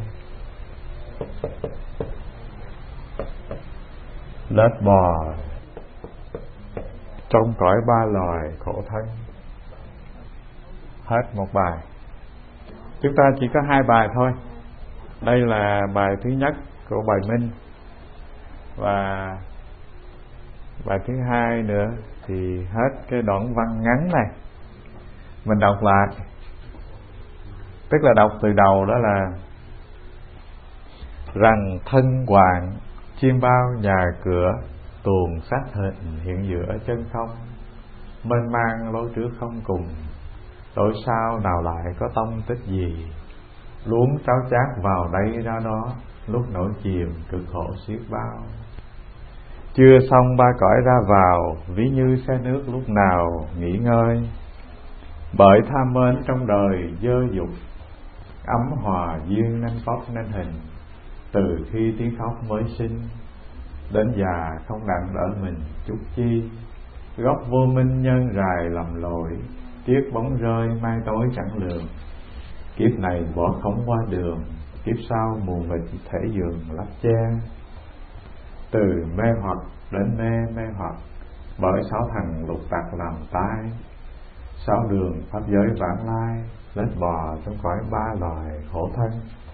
Speaker 1: Lết bò trong cõi ba loài khổ thân. Hết một bài. Chúng ta chỉ có hai bài thôi. Đây là bài thứ nhất của bài Minh, và bài thứ hai nữa thì hết cái đoạn văn ngắn này. Mình đọc lại, tức là đọc từ đầu, đó là: rằng thân hoạn chiêm bao nhà cửa, tuồng sát hình hiện giữa chân không, mênh mang lối trước không cùng, đổi sao nào lại có tông tích gì, luống tráo chát vào đây ra đó, lúc nổi chìm cực khổ xiết bao. Chưa xong ba cõi ra vào, ví như xe nước lúc nào nghỉ ngơi, bởi tham mến trong đời dơ dục, ấm hòa duyên nên vóc nên hình, từ khi tiếng khóc mới sinh, đến già không đặng đỡ mình chút chi, gốc vô minh nhân rài lầm lội, tiếc bóng rơi mai tối chẳng lường, kiếp này bỏ khống qua đường, kiếp sau mù mịt thể giường lấp che. Từ mê hoặc đến mê mê hoặc, bởi sáu thằng lục tặc làm tai, sáu đường pháp giới vãng lai, lết bò trong cõi ba loài khổ thân.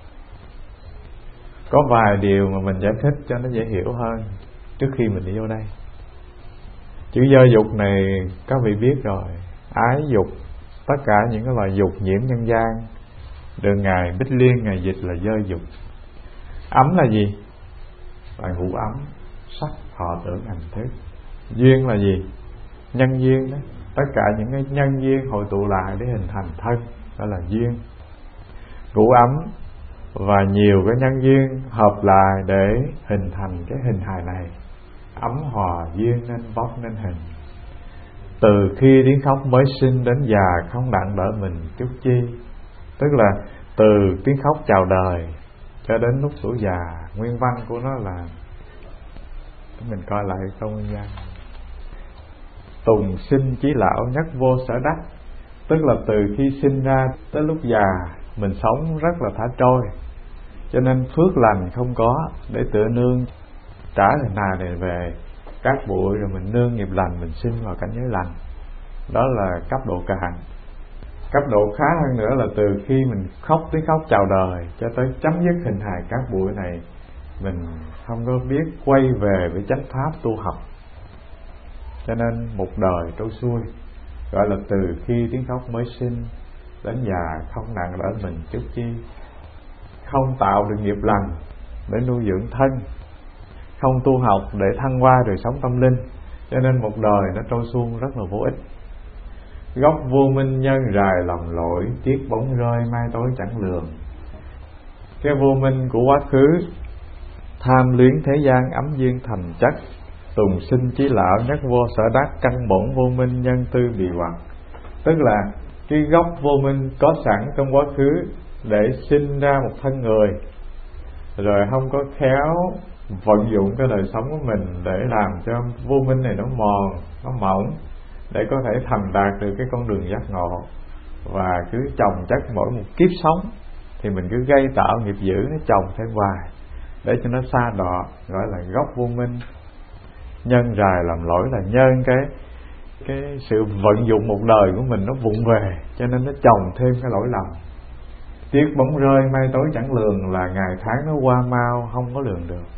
Speaker 1: Có vài điều mà mình giải thích cho nó dễ hiểu hơn trước khi mình đi vô đây. Chữ dơ dục này các vị biết rồi, ái dục, tất cả những cái loại dục nhiễm nhân gian, được Ngài Bích Liên Ngài dịch là dơ dục. Ấm là gì? Là ngũ ấm, sắc thọ tưởng hành thức. Duyên là gì? Nhân duyên đó, tất cả những cái nhân duyên hội tụ lại để hình thành thân, đó là duyên. Ngũ ấm và nhiều cái nhân duyên hợp lại để hình thành cái hình hài này, ấm hòa duyên nên vóc nên hình. Từ khi tiếng khóc mới sinh đến già không đặng đỡ mình chút chi, tức là từ tiếng khóc chào đời cho đến lúc tuổi già. Nguyên văn của nó là, mình coi lại câu nguyên văn: tùng sinh chí lão nhất vô sở đắc, tức là từ khi sinh ra tới lúc già mình sống rất là thả trôi, cho nên phước lành không có để tựa nương trả hình hài này về cát bụi, rồi mình nương nghiệp lành, mình sinh vào cảnh giới lành. Đó là cấp độ cạn. Cấp độ khá hơn nữa là từ khi mình khóc tiếng khóc chào đời cho tới chấm dứt hình hài cát bụi này, mình không có biết quay về với chánh pháp tu học, cho nên một đời trôi xuôi. Gọi là từ khi tiếng khóc mới sinh đến già không nặng đỡ mình chút chi, không tạo được nghiệp lành để nuôi dưỡng thân, không tu học để thăng hoa đời sống tâm linh, cho nên một đời nó trôi suông rất là vô ích. Gốc vô minh nhân rài lầm lỗi, tiếc bóng rơi mai tối chẳng lường. Cái vô minh của quá khứ, tham luyến thế gian ấm duyên thành chất, tùng sinh chí lão nhất vô sở đắc, căn bổn vô minh nhân tư bị hoặc. Tức là cái gốc vô minh có sẵn trong quá khứ để sinh ra một thân người, rồi không có khéo vận dụng cái đời sống của mình để làm cho vô minh này nó mòn, nó mỏng, để có thể thành đạt được cái con đường giác ngộ. Và cứ chồng chất mỗi một kiếp sống thì mình cứ gây tạo nghiệp dữ, nó chồng thêm hoài để cho nó xa đọa, gọi là gốc vô minh. Nhân rài làm lỗi là nhân cái cái sự vận dụng một đời của mình nó vụng về, cho nên nó chồng thêm cái lỗi lầm. Tiếc bóng rơi mai tối chẳng lường là ngày tháng nó qua mau không có lường được.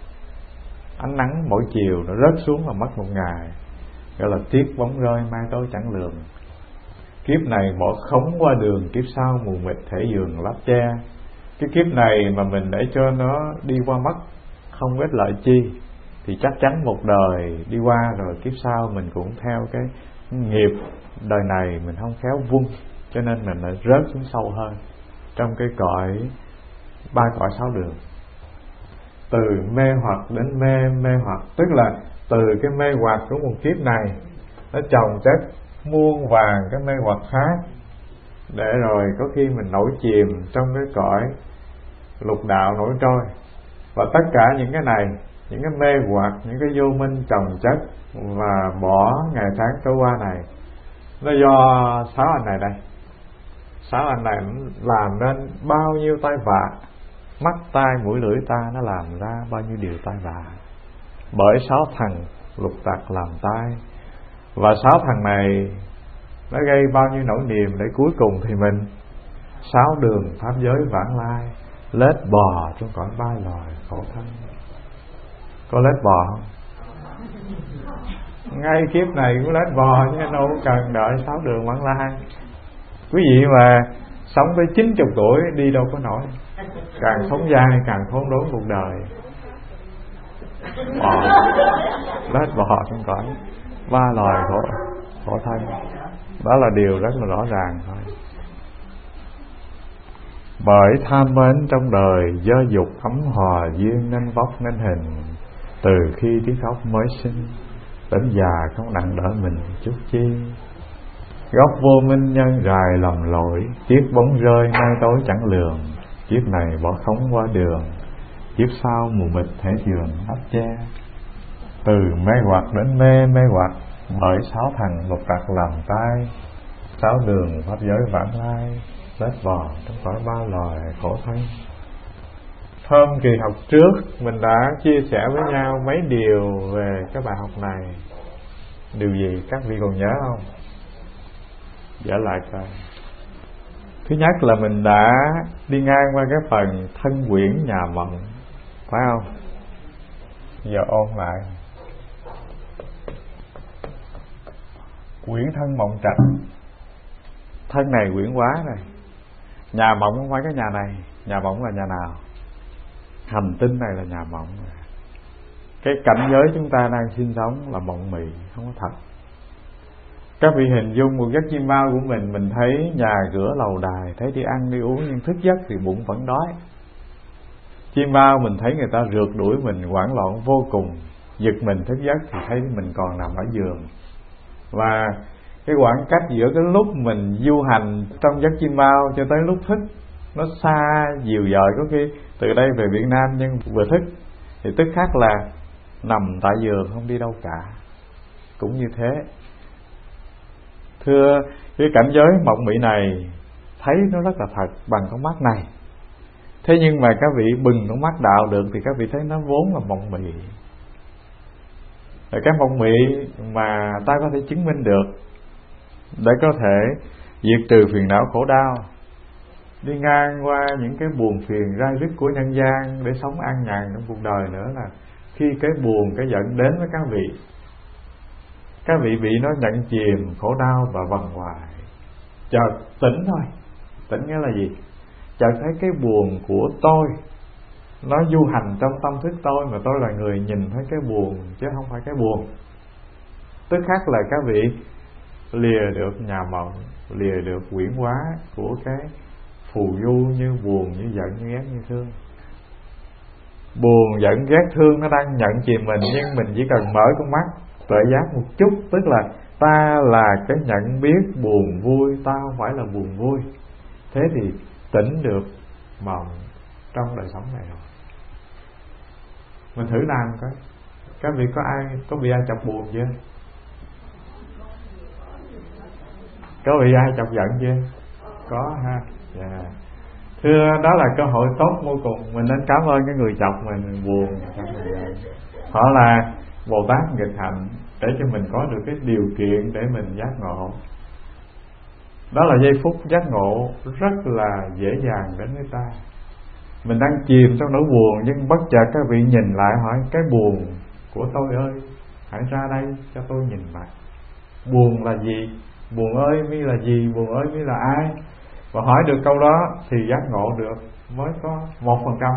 Speaker 1: Ánh nắng mỗi chiều nó rớt xuống là mất một ngày, gọi là tiếc bóng rơi mai tối chẳng lường. Kiếp này bỏ khống qua đường, kiếp sau mù mịt thể giường lấp che. Cái kiếp này mà mình để cho nó đi qua mất không ích lợi chi, thì chắc chắn một đời đi qua rồi kiếp sau mình cũng theo cái nghiệp đời này mình không khéo vung, cho nên mình lại rớt xuống sâu hơn trong cái cõi ba cõi sáu đường. Từ mê hoặc đến mê mê hoặc, tức là từ cái mê hoặc của một kiếp này nó chồng chất muôn vàng cái mê hoặc khác, để rồi có khi mình nổi chìm trong cái cõi lục đạo nổi trôi. Và tất cả những cái này, những cái mê hoặc, những cái vô minh chồng chất và bỏ ngày tháng trôi qua này, nó do sáu anh này đây. Sáu anh này làm nên bao nhiêu tai vạ, mắt tai mũi lưỡi ta nó làm ra bao nhiêu điều tai vạ, bởi sáu thằng lục tặc làm tai. Và sáu thằng này nó gây bao nhiêu nỗi niềm, để cuối cùng thì mình sáu đường pháp giới vãng lai, lết bò trong cõi ba loài khổ thân. Có lết bò không? Ngay kiếp này cũng lết bò chứ đâu cần đợi sáu đường vãng lai. Quý vị mà sống tới chín mươi tuổi đi đâu có nổi. Càng sống dai càng khốn đốn cuộc đời. Bò, lết bò trong cõi ba loài khổ, khổ thân. Đó là điều rất là rõ ràng thôi. Bởi tham mến trong đời, do dục ấm hòa duyên nên vóc nên hình. Từ khi trí khóc mới sinh, đến già không nặng đỡ mình chút chi. Gốc vô minh nhân rài lầm lỗi, kiếp bóng rơi nay tối chẳng lường. Kiếp này bỏ khống qua đường, kiếp sau mù mịt thể giường áp che. Từ mê hoặc đến mê mê hoặc, bởi sáu thằng lục đặt làm tai. Sáu đường pháp giới vãng lai, lết bò trong cõi ba loài khổ thân. Hôm kỳ học trước mình đã chia sẻ với nhau mấy điều về cái bài học này. Điều gì các vị còn nhớ không? Trở lại coi. Thứ nhất là mình đã đi ngang qua cái phần thân quyển nhà mộng, phải không? Giờ ôn lại. Quyển thân mộng trạch. Thân này quyển hóa này. Nhà mộng không phải cái nhà này. Nhà mộng là nhà nào? Hành tinh này là nhà mộng. Cái cảnh giới chúng ta đang sinh sống là mộng mị, không có thật. Các vị hình dung một giấc chim bao của mình, mình thấy nhà cửa lầu đài, thấy đi ăn đi uống, nhưng thức giấc thì bụng vẫn đói. Chim bao mình thấy người ta rượt đuổi mình hoảng loạn vô cùng, giật mình thức giấc thì thấy mình còn nằm ở giường. Và cái khoảng cách giữa cái lúc mình du hành trong giấc chim bao cho tới lúc thức nó xa dìu dời. Có khi từ đây về Việt Nam nhưng vừa thức thì tức khắc là nằm tại giường không đi đâu cả. Cũng như thế. Thưa, cái cảnh giới mộng mị này thấy nó rất là thật bằng con mắt này. Thế nhưng mà các vị bừng con mắt đạo được thì các vị thấy nó vốn là mộng mị. Rồi cái mộng mị mà ta có thể chứng minh được để có thể diệt trừ phiền não khổ đau, đi ngang qua những cái buồn phiền rai rứt của nhân gian để sống an nhàn trong cuộc đời nữa, là khi cái buồn cái giận đến với các vị, các vị bị nó nhận chìm khổ đau và vần hoài, chợt tỉnh thôi. Tỉnh nghĩa là gì? Chợt thấy cái buồn của tôi nó du hành trong tâm thức tôi, mà tôi là người nhìn thấy cái buồn chứ không phải cái buồn. Tức khắc là các vị lìa được nhà mộng, lìa được quyển hóa của cái phù du như buồn, như giận, như ghét, như thương. Buồn, giận, ghét, thương nó đang nhận chìm mình, nhưng mình chỉ cần mở con mắt tuệ giác một chút, tức là ta là cái nhận biết buồn vui, ta không phải là buồn vui. Thế thì tỉnh được mộng trong đời sống này rồi. Mình thử làm coi. Các vị có ai có bị ai chọc buồn chưa? Có bị ai chọc giận chưa? Có ha. Yeah. Thưa, đó là cơ hội tốt vô cùng. Mình nên cảm ơn cái người chọc mình buồn, chọc mình giận. Họ là Bồ Tát nghịch hạnh để cho mình có được cái điều kiện để mình giác ngộ. Đó là giây phút giác ngộ rất là dễ dàng đến với ta. Mình đang chìm trong nỗi buồn, nhưng bất chợt các vị nhìn lại hỏi cái buồn của tôi ơi, hãy ra đây cho tôi nhìn mặt. Buồn là gì? Buồn ơi mi là gì? Buồn ơi mi là ai? Và hỏi được câu đó thì giác ngộ được mới có một phần trăm.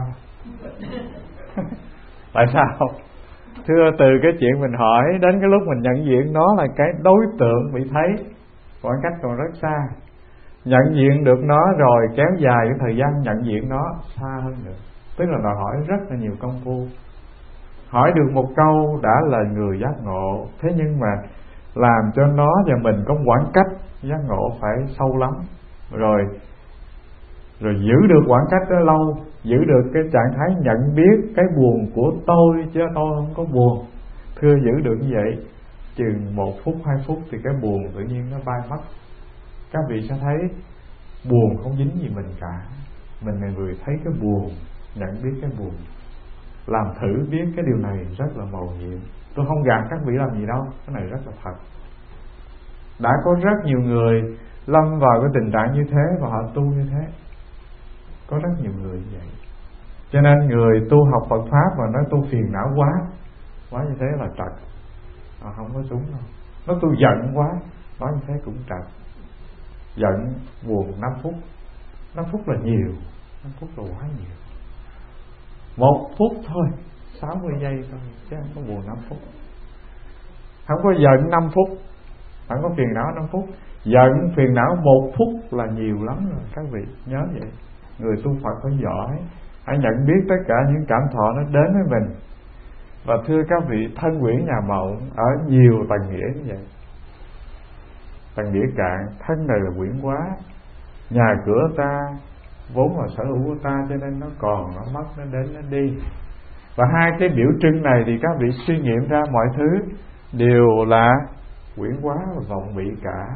Speaker 1: Tại sao? Thưa, từ cái chuyện mình hỏi đến cái lúc mình nhận diện nó là cái đối tượng bị thấy, khoảng cách còn rất xa. Nhận diện được nó rồi kéo dài cái thời gian nhận diện nó xa hơn nữa. Tức là đòi hỏi rất là nhiều công phu. Hỏi được một câu đã là người giác ngộ. Thế nhưng mà làm cho nó và mình có khoảng cách giác ngộ phải sâu lắm. Rồi Rồi giữ được khoảng cách đó lâu, giữ được cái trạng thái nhận biết cái buồn của tôi chứ tôi không có buồn. Thưa, giữ được như vậy chừng một phút hai phút thì cái buồn tự nhiên nó bay mất. Các vị sẽ thấy buồn không dính gì mình cả. Mình là người thấy cái buồn, nhận biết cái buồn. Làm thử biết cái điều này rất là mầu nhiệm. Tôi không gạt các vị làm gì đâu, cái này rất là thật. Đã có rất nhiều người lâm vào cái tình trạng như thế và họ tu như thế. Có rất nhiều người như vậy. Cho nên người tu học Phật Pháp mà nói tu phiền não quá, quá như thế là trật. Họ không có đúng đâu. Nó tu giận quá, nói như thế cũng trật. Giận buồn năm phút, năm phút là nhiều, năm phút là quá nhiều. Một phút thôi, sáu mươi giây thôi, chứ không có buồn năm phút. Không có giận năm phút, không có phiền não năm phút. Giận phiền não một phút là nhiều lắm rồi. Các vị nhớ vậy. Người tu Phật phải giỏi, hãy nhận biết tất cả những cảm thọ nó đến với mình. Và thưa các vị, thân quyển nhà mộng ở nhiều tầng nghĩa như vậy. Tầng nghĩa cạn, thân này là quyển quá, nhà cửa ta vốn là sở hữu của ta, cho nên nó còn, nó mất, nó đến, nó đi. Và hai cái biểu trưng này thì các vị suy nghiệm ra mọi thứ đều là quyển quá và vọng bị cả.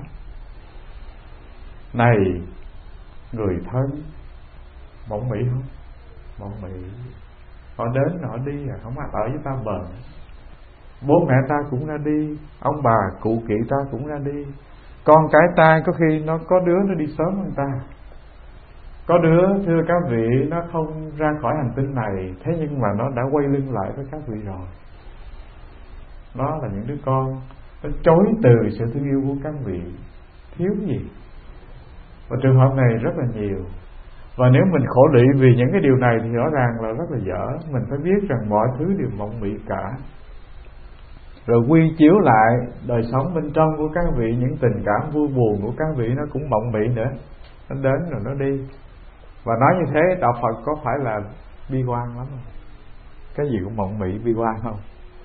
Speaker 1: Này người thân, vọng bị không? Vọng bị. Họ đến họ đi, không ai ở với ta bền. Bố mẹ ta cũng ra đi, ông bà cụ kỵ ta cũng ra đi, con cái ta có khi nó có đứa nó đi sớm hơn ta, có đứa thưa các vị nó không ra khỏi hành tinh này, thế nhưng mà nó đã quay lưng lại với các vị rồi. Đó là những đứa con nó chối từ sự thương yêu của các vị. Thiếu gì? Và trường hợp này rất là nhiều. Và nếu mình khổ lụy vì những cái điều này thì rõ ràng là rất là dở. Mình phải biết rằng mọi thứ đều mộng mị cả. Rồi quy chiếu lại đời sống bên trong của các vị, những tình cảm vui buồn của các vị nó cũng mộng mị nữa. Nó đến rồi nó đi. Và nói như thế, đạo Phật có phải là bi quan lắm không? Cái gì cũng mộng mị bi quan không?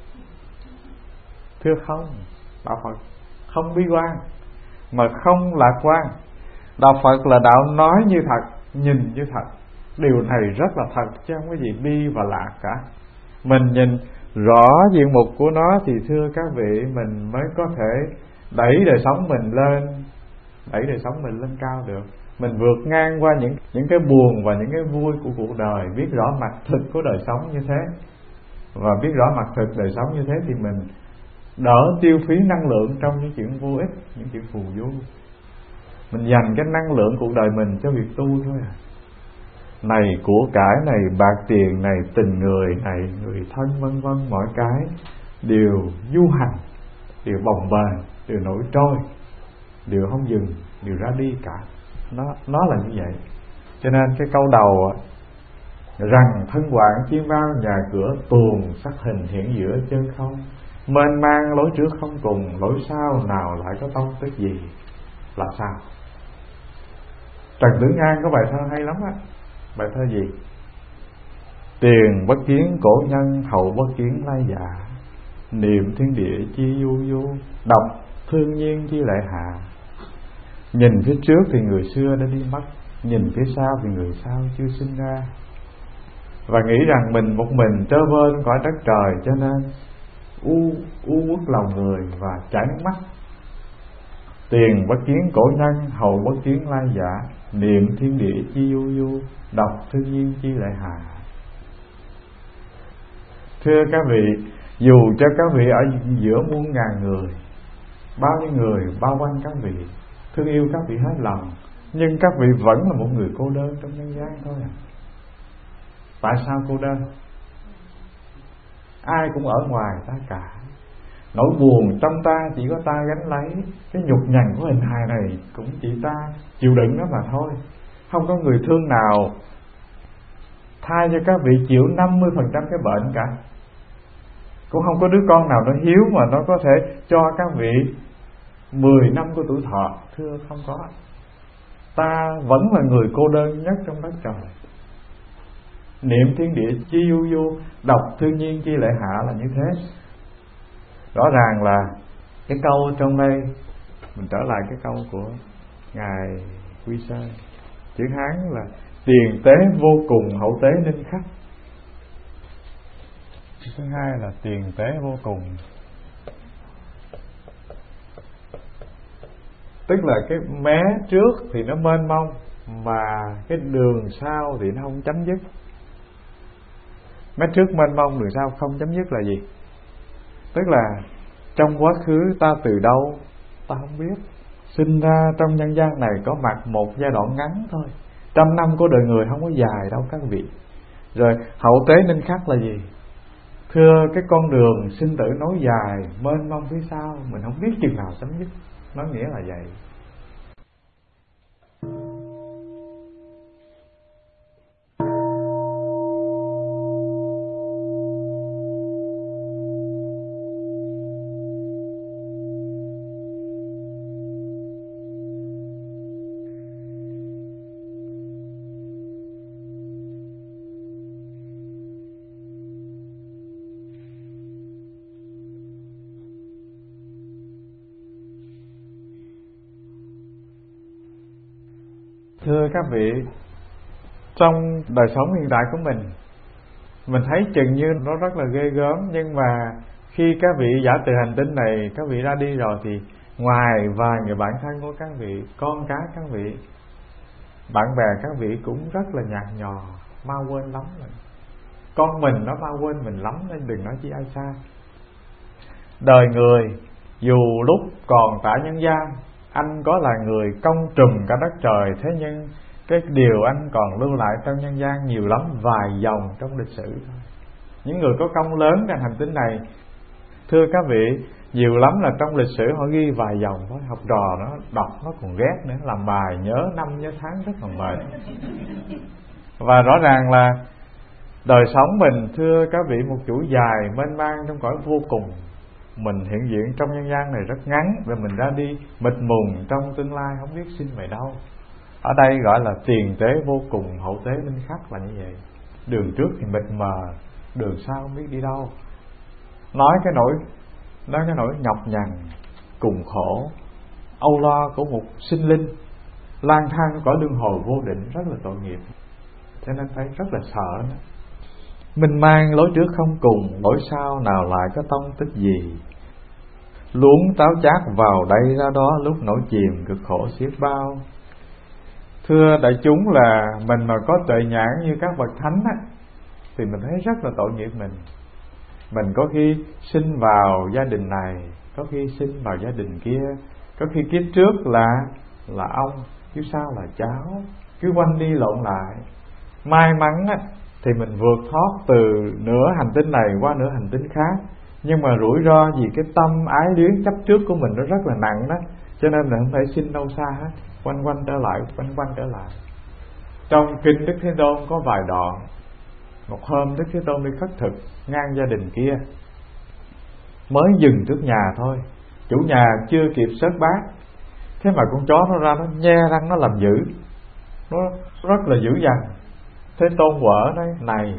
Speaker 1: Thưa không, đạo Phật không bi quan mà không lạc quan. Đạo Phật là đạo nói như thật, nhìn như thật. Điều này rất là thật, chứ không có gì bi và lạc cả. Mình nhìn rõ diện mục của nó thì thưa các vị, mình mới có thể đẩy đời sống mình lên, đẩy đời sống mình lên cao được. Mình vượt ngang qua những những cái buồn và những cái vui của cuộc đời, biết rõ mặt thực của đời sống như thế. Và biết rõ mặt thực đời sống như thế thì mình đỡ tiêu phí năng lượng trong những chuyện vô ích, những chuyện phù du. Mình dành cái năng lượng cuộc đời mình cho việc tu thôi à. Này của cải này, bạc tiền này, tình người này, người thân vân vân, mọi cái đều du hành, đều bồng bềnh, đều nổi trôi, đều không dừng, đều ra đi cả. Nó, nó là như vậy. Cho nên cái câu đầu rằng thân hoạn chiêm bao nhà cửa tuồng, sắc hình hiện giữa chân không, mênh mang lối trước không cùng, lối sau nào lại có tông tức gì. Là sao? Trần Tử Ngang có bài thơ hay lắm á. Bài thơ gì? Tiền bất kiến cổ nhân, hậu bất kiến lai dạ, niệm thiên địa chi du du, đọc thương nhiên chi lệ hạ. Nhìn phía trước thì người xưa đã đi mất, nhìn phía sau thì người sau chưa sinh ra. Và nghĩ rằng mình một mình trơ vơ trên cõi đất trời, cho nên u u uất lòng người và chảy nước mắt. Tiền bất kiến cổ nhân, hậu bất kiến lai giả, niệm thiên địa chi du du, đọc thương nhiên chi lệ hà. Thưa các vị, dù cho các vị ở giữa muôn ngàn người, bao nhiêu người bao quanh các vị, thương yêu các vị hết lòng, nhưng các vị vẫn là một người cô đơn trong nhân gian thôi à. Tại sao cô đơn? Ai cũng ở ngoài ta cả. Nỗi buồn trong ta chỉ có ta gánh lấy, cái nhục nhằn của hình hài này cũng chỉ ta chịu đựng nó mà thôi. Không có người thương nào thay cho các vị chịu năm mươi phần trăm cái bệnh cả. Cũng không có đứa con nào nó hiếu mà nó có thể cho các vị mười năm của tuổi thọ. Thưa không có. Ta vẫn là người cô đơn nhất trong đất trời. Niệm thiên địa chi du du, đọc thương nhiên chi lệ hạ là như thế. Rõ ràng là cái câu trong đây, mình trở lại cái câu của Ngài Quy Sơn, chữ Hán là tiền tế vô cùng, hậu tế ninh khắc. Thứ hai là tiền tế vô cùng, tức là cái mé trước thì nó mênh mông, mà cái đường sau thì nó không chấm dứt. Mé trước mênh mông, đường sau không chấm dứt là gì? Tức là trong quá khứ ta từ đâu ta không biết, sinh ra trong nhân gian này có mặt một giai đoạn ngắn thôi. Trăm năm của đời người không có dài đâu các vị. Rồi hậu tế nên khắc là gì? Thưa, cái con đường sinh tử nối dài mênh mông phía sau, mình không biết chừng nào chấm dứt. Nó nghĩa là vậy. Thưa các vị, trong đời sống hiện tại của mình, mình thấy chừng như nó rất là ghê gớm. Nhưng mà khi các vị giả từ hành tinh này, các vị ra đi rồi, thì ngoài vài người bạn thân của các vị, con cái các vị, bạn bè các vị cũng rất là nhạt nhòa, mau quên lắm rồi. Con mình nó mau quên mình lắm, nên đừng nói chi ai xa. Đời người dù lúc còn tại nhân gian, anh có là người công trùm cả đất trời, thế nhưng cái điều anh còn lưu lại trong nhân gian nhiều lắm vài dòng trong lịch sử. Những người có công lớn trên hành tinh này, thưa các vị, nhiều lắm là trong lịch sử họ ghi vài dòng thôi. Học trò nó đọc nó còn ghét nữa, làm bài nhớ năm nhớ tháng rất là mệt. Và rõ ràng là đời sống mình, thưa các vị, một chuỗi dài mênh mang trong cõi vô cùng. Mình hiện diện trong nhân gian này rất ngắn, rồi mình ra đi mịt mùng trong tương lai không biết sinh về đâu. Ở đây gọi là tiền tế vô cùng, hậu tế minh khắc là như vậy. Đường trước thì mịt mờ, đường sau không biết đi đâu. Nói cái nỗi Nói cái nỗi nhọc nhằn, cùng khổ, âu lo của một sinh linh lang thang cõi luân hồi vô định rất là tội nghiệp. Cho nên phải rất là sợ đó. Mình mang lối trước không cùng, lối sau nào lại có tông tích gì. Luống táo chát vào đây ra đó, lúc nổi chìm cực khổ xiết bao. Thưa đại chúng, là mình mà có tuệ nhãn như các bậc thánh á, thì mình thấy rất là tội nghiệp mình. Mình có khi sinh vào gia đình này, có khi sinh vào gia đình kia, có khi kiếp trước là là ông, kiếp sau là cháu, cứ quanh đi lộn lại. May mắn á, thì mình vượt thoát từ nửa hành tinh này qua nửa hành tinh khác. Nhưng mà rủi ro vì cái tâm ái luyến chấp trước của mình nó rất là nặng đó, cho nên là không thể sinh đâu xa hết, quanh quanh trở lại, quanh quanh trở lại. Trong kinh Đức Thế Tôn có vài đoạn. Một hôm Đức Thế Tôn đi khất thực ngang gia đình kia, mới dừng trước nhà thôi, chủ nhà chưa kịp xớt bát, thế mà con chó nó ra, nó nhe răng nó làm dữ, nó rất là dữ dằn. Thế Tôn quở nói: này,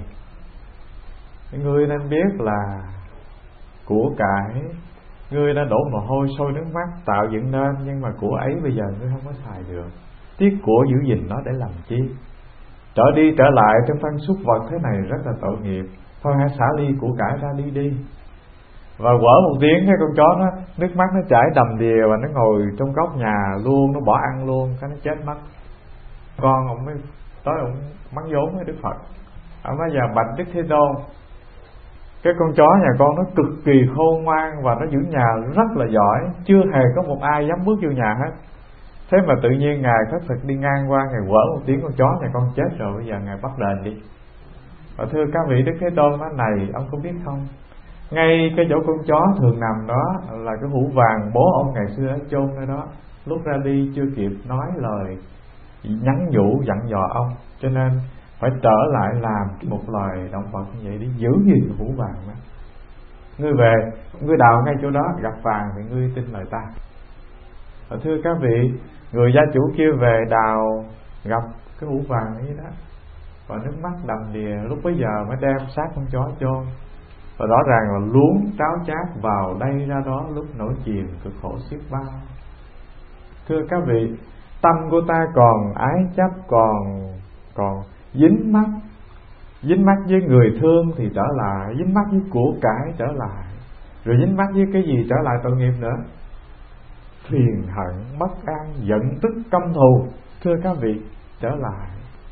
Speaker 1: ngươi nên biết là của cải ngươi đã đổ mồ hôi sôi nước mắt tạo dựng nên, nhưng mà của ấy bây giờ ngươi không có xài được, tiếc của giữ gìn nó để làm chi? Trở đi trở lại trong thân súc vật thế này rất là tội nghiệp, thôi hãy xả ly của cải ra đi đi. Và quở một tiếng, cái con chó nó nước mắt nó chảy đầm đìa, và nó ngồi trong góc nhà luôn, nó bỏ ăn luôn, cái nó chết mất. Con ông mới tới ông mắng vốn với Đức Phật. Ông nói: giờ bạch Đức Thế Tôn, cái con chó nhà con nó cực kỳ khôn ngoan và nó giữ nhà rất là giỏi, chưa hề có một ai dám bước vô nhà hết. Thế mà tự nhiên ngài khất thực đi ngang qua, ngài quở một tiếng, con chó nhà con chết rồi, bây giờ ngài bắt đền đi. Và thưa các vị, Đức Thế Tôn nói: này, ông có biết không, ngay cái chỗ con chó thường nằm đó là cái hũ vàng bố ông ngày xưa đã chôn nơi đó. Lúc ra đi chưa kịp nói lời nhắn nhủ dặn dò ông, cho nên phải trở lại làm một loài động vật như vậy để giữ gìn cái hũ vàng đó. Ngươi về, ngươi đào ngay chỗ đó, gặp vàng thì ngươi tin lời ta. Và thưa các vị, người gia chủ kia về đào gặp cái hũ vàng ấy đó, và nước mắt đầm đìa, lúc bấy giờ mới đem xác con chó chôn. Và rõ ràng là luống tráo chát vào đây ra đó, lúc nổi chìm cực khổ xiết bao. Thưa các vị, tâm của ta còn ái chấp, còn còn dính mắc dính mắc với người thương thì trở lại, dính mắc với của cải trở lại, rồi dính mắc với cái gì trở lại tội nghiệp nữa? Phiền hận, bất an, giận tức, căm thù, thưa các vị, trở lại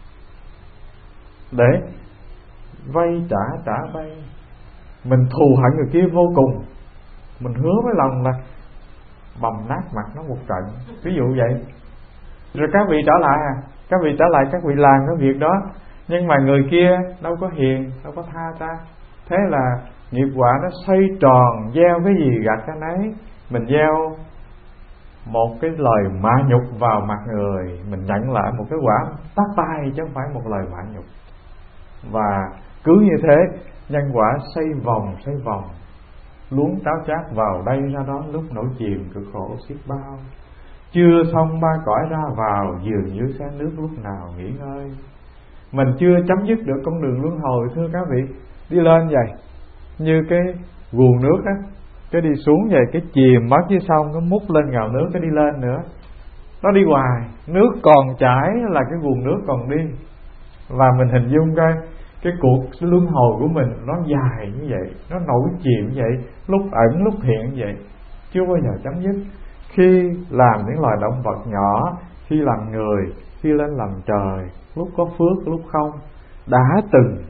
Speaker 1: để vay trả trả vay. Mình thù hận người kia vô cùng, mình hứa với lòng là bầm nát mặt nó một trận, ví dụ vậy. Rồi các vị trở lại à, các vị trở lại các vị làm cái việc đó, nhưng mà người kia đâu có hiền, đâu có tha ta. Thế là nghiệp quả nó xoay tròn, gieo cái gì gặt cái nấy. Mình gieo một cái lời mạ nhục vào mặt người, mình nhận lại một cái quả tát tay chứ không phải một lời mạ nhục. Và cứ như thế, nhân quả xoay vòng xoay vòng, luống táo chát vào đây ra đó, lúc nổi chìm cực khổ xiết bao. Chưa xong ba cõi ra vào, giường dưới xe nước lúc nào nghỉ ngơi. Mình chưa chấm dứt được con đường luân hồi, thưa các vị. Đi lên vậy, như cái guồng nước á, cái đi xuống vậy, cái chìm mất chứ xong, nó múc lên ngào nước, cái đi lên nữa. Nó đi hoài, nước còn chảy là cái guồng nước còn đi. Và mình hình dung coi, cái cuộc luân hồi của mình nó dài như vậy, nó nổi chìm như vậy, lúc ẩn lúc hiện như vậy, chưa bao giờ chấm dứt. Khi làm những loài động vật nhỏ, khi làm người, khi lên làm trời, lúc có phước lúc không, đã từng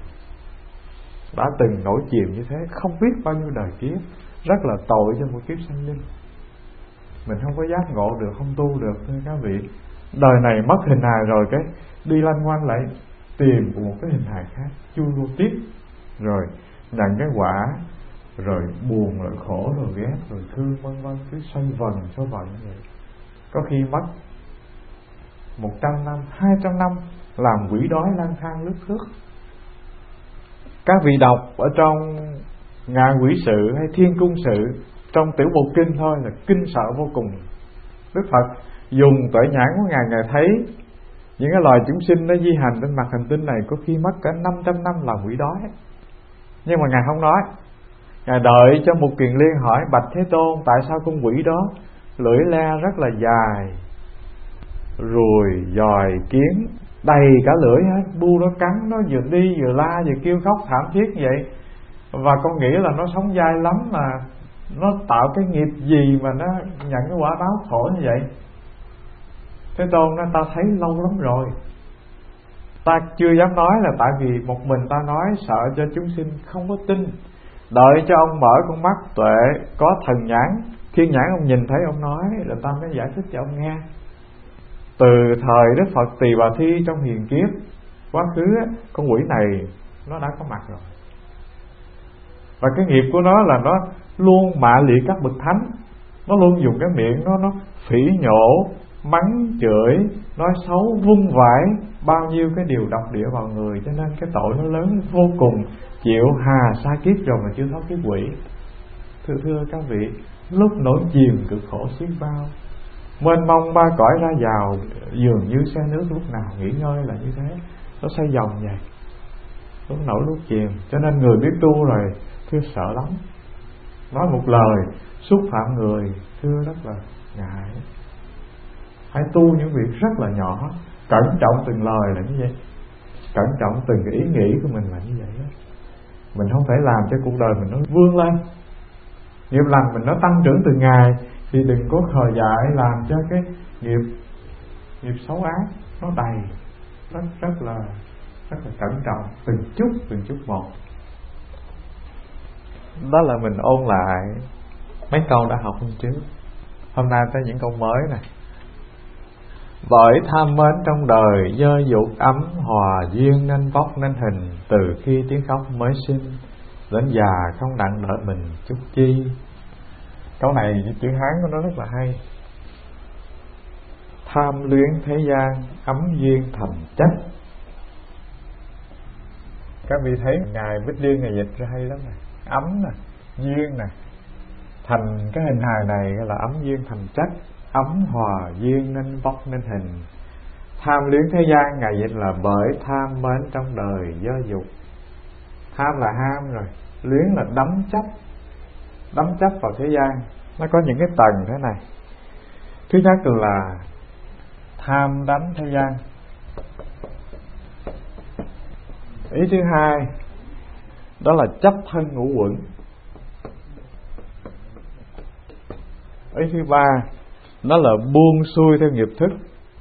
Speaker 1: đã từng nổi chìm như thế, không biết bao nhiêu đời kiếp. Rất là tội cho một kiếp sanh linh. Mình không có giác ngộ được, không tu được, thưa các vị. Đời này mất hình hài rồi, cái đi lanh quanh lại tìm một cái hình hài khác, chui vô tiếp, rồi nhận cái quả, rồi buồn, rồi khổ, rồi ghét, rồi thương, vân vân, cứ xoay vần xoay vần như vậy. Có khi mất một trăm năm, hai trăm năm làm quỷ đói lang thang lướt thước. Các vị đọc ở trong Ngạ Quỷ Sự hay Thiên Cung Sự, trong Tiểu Bộ Kinh thôi là kinh sợ vô cùng. Đức Phật dùng tuệ nhãn của Ngài, Ngài thấy những cái loài chúng sinh nó di hành trên mặt hành tinh này có khi mất cả năm trăm năm làm quỷ đói. Nhưng mà Ngài không nói. Ngài đợi cho Mục Kiền Liên hỏi: bạch Thế Tôn, tại sao con quỷ đó lưỡi le rất là dài, ruồi, dòi, kiến đầy cả lưỡi hết, bu nó cắn, nó vừa đi vừa la vừa kêu khóc thảm thiết vậy, và con nghĩ là nó sống dai lắm, mà nó tạo cái nghiệp gì mà nó nhận cái quả báo khổ như vậy? Thế Tôn nói: ta thấy lâu lắm rồi, ta chưa dám nói là tại vì một mình ta nói sợ cho chúng sinh không có tin. Đợi cho ông mở con mắt tuệ, có thần nhãn, thiên nhãn, ông nhìn thấy ông nói là ta mới giải thích cho ông nghe. Từ thời Đức Phật Tỳ Bà Thi trong hiền kiếp quá khứ, con quỷ này nó đã có mặt rồi. Và cái nghiệp của nó là nó luôn mạ liệt các bậc thánh, nó luôn dùng cái miệng nó nó phỉ nhổ, mắng chửi, nói xấu, vung vãi bao nhiêu cái điều độc địa vào người, cho nên cái tội nó lớn vô cùng, chịu hà sa kiếp rồi mà chưa thoát kiếp quỷ. Thưa thưa các vị, lúc nổi chìm cực khổ xiết bao, mênh mông ba cõi ra vào, dường như xe nước lúc nào nghỉ ngơi là như thế. Nó xoay vòng vậy, lúc nổi lúc chìm. Cho nên người biết tu rồi thưa sợ lắm, nói một lời xúc phạm người thưa rất là ngại. Hãy tu những việc rất là nhỏ, cẩn trọng từng lời là như vậy, cẩn trọng từng cái ý nghĩ của mình là như vậy đó. Mình không thể làm cho cuộc đời mình nó vươn lên, nghiệp lành mình nó tăng trưởng từng ngày, thì đừng có khờ dại làm cho cái nghiệp nghiệp xấu ác nó đầy. Rất rất là rất là cẩn trọng từng chút từng chút một. Đó là mình ôn lại mấy câu đã học hôm trước. Hôm nay tới những câu mới này. Bởi tham mến trong đời, dơ dục ấm hòa duyên, nên vóc nên hình, từ khi tiếng khóc mới sinh, đến già không đặng đợi mình chút chi. Câu này chữ Hán của nó rất là hay. Tham luyến thế gian, ấm duyên thành chất. Các vị thấy Ngài Bích Liên Ngài dịch ra hay lắm này. Ấm nè, duyên nè, thành cái hình hài này là ấm duyên thành chất. Ấm hòa duyên nên vóc nên hình. Tham luyến thế gian Ngài dịch là bởi tham mến trong đời do dục. Tham là ham rồi, luyến là đắm chấp, đắm chấp vào thế gian. Nó có những cái tầng thế này. Thứ nhất là tham đắm thế gian. Ý thứ hai đó là chấp thân ngũ uẩn. Ý thứ ba nó là buông xuôi theo nghiệp thức.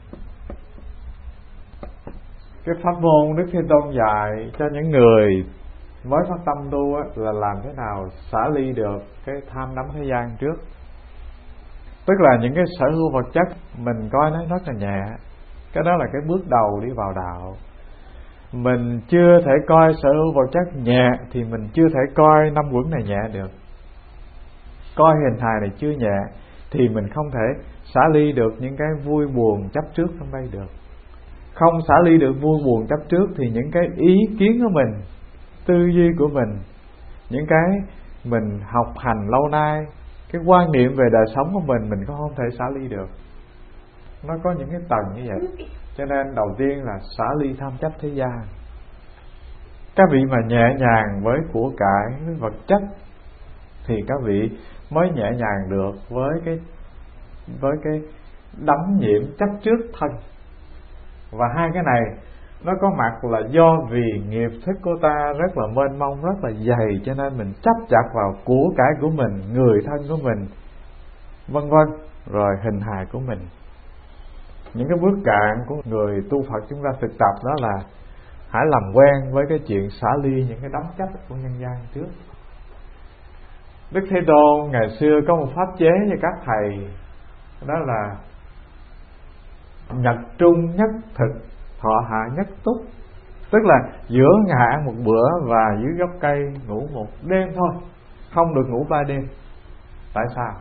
Speaker 1: Cái pháp môn Đức Thế Tôn dạy cho những người mới phát tâm tu á, là làm thế nào xả ly được cái tham đắm thế gian trước. Tức là những cái sở hữu vật chất mình coi nó rất là nhẹ. Cái đó là cái bước đầu đi vào đạo. Mình chưa thể coi sở hữu vật chất nhẹ thì mình chưa thể coi năm uẩn này nhẹ được. Coi hình hài này chưa nhẹ thì mình không thể xả ly được những cái vui buồn chấp trước trong đây được. Không xả ly được vui buồn chấp trước thì những cái ý kiến của mình, tư duy của mình, những cái mình học hành lâu nay, cái quan niệm về đời sống của mình, mình cũng không thể xả ly được. Nó có những cái tầng như vậy. Cho nên đầu tiên là xả ly tham chấp thế gian. Các vị mà nhẹ nhàng với của cải, với vật chất thì các vị mới nhẹ nhàng được với cái với cái đắm nhiễm chấp trước thân. Và hai cái này nó có mặt là do vì nghiệp thức của ta rất là mênh mông, rất là dày, cho nên mình chấp chặt vào của cải của mình, người thân của mình, vân vân, rồi hình hài của mình. Những cái bước cạn của người tu Phật chúng ta thực tập đó là hãy làm quen với cái chuyện xả ly những cái đắm chấp của nhân gian trước. Đức Thế Tôn ngày xưa có một pháp chế cho các thầy, đó là nhật trung nhất thực, thọ hạ nhất túc. Tức là giữa ngày ăn một bữa và dưới gốc cây ngủ một đêm thôi, không được ngủ ba đêm. Tại sao?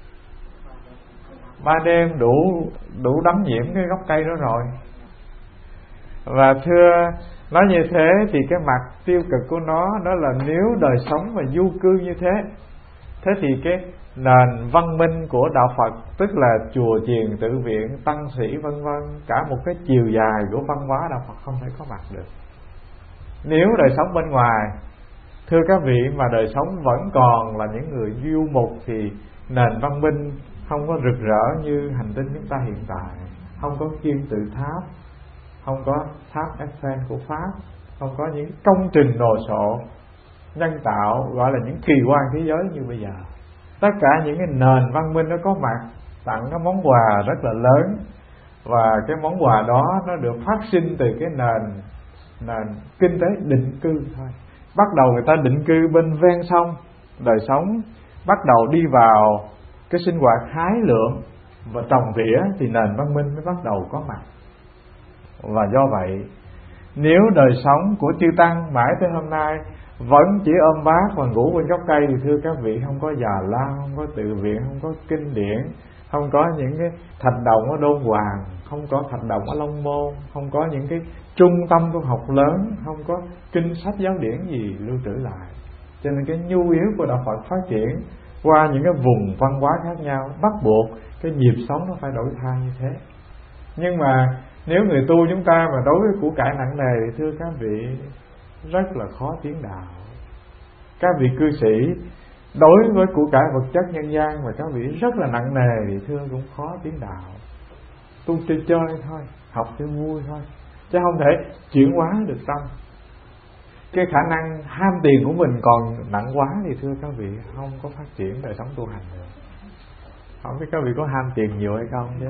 Speaker 1: Ba đêm đủ đủ đắm nhiễm cái gốc cây đó rồi. Và thưa nói như thế thì cái mặt tiêu cực của nó đó là nếu đời sống mà du cư như thế, thế thì cái nền văn minh của đạo Phật, tức là chùa chiền tự viện tăng sĩ vân vân, cả một cái chiều dài của văn hóa đạo Phật không thể có mặt được. Nếu đời sống bên ngoài, thưa các vị, mà đời sống vẫn còn là những người du mục thì nền văn minh không có rực rỡ như hành tinh chúng ta hiện tại. Không có kim tự tháp, không có tháp Eiffel của Pháp, không có những công trình đồ sộ nhân tạo gọi là những kỳ quan thế giới như bây giờ. Tất cả những cái nền văn minh nó có mặt, tặng cái món quà rất là lớn, và cái món quà đó nó được phát sinh từ cái nền nền kinh tế định cư thôi. Bắt đầu người ta định cư bên ven sông, đời sống bắt đầu đi vào cái sinh hoạt hái lượm và trồng tỉa thì nền văn minh mới bắt đầu có mặt. Và do vậy, nếu đời sống của chư tăng mãi tới hôm nay vẫn chỉ ôm bát và ngủ bên gốc cây thì thưa các vị, không có già lao, không có tự viện, không có kinh điển, không có những cái thạch động ở Đôn Hoàng, không có thạch động ở Long Môn, không có những cái trung tâm tu học lớn, không có kinh sách giáo điển gì lưu trữ lại. Cho nên cái nhu yếu của đạo Phật phát triển qua những cái vùng văn hóa khác nhau, bắt buộc cái nhịp sống nó phải đổi thay như thế. Nhưng mà nếu người tu chúng ta mà đối với của cải nặng nề thì thưa các vị rất là khó tiến đạo. Các vị cư sĩ đối với của cải vật chất nhân gian mà các vị rất là nặng nề thì thưa cũng khó tiến đạo. Tu chơi chơi thôi, học cho vui thôi, chứ không thể chuyển hóa được tâm. Cái khả năng ham tiền của mình còn nặng quá thì thưa các vị không có phát triển đời sống tu hành được. Không biết các vị có ham tiền nhiều hay không chứ.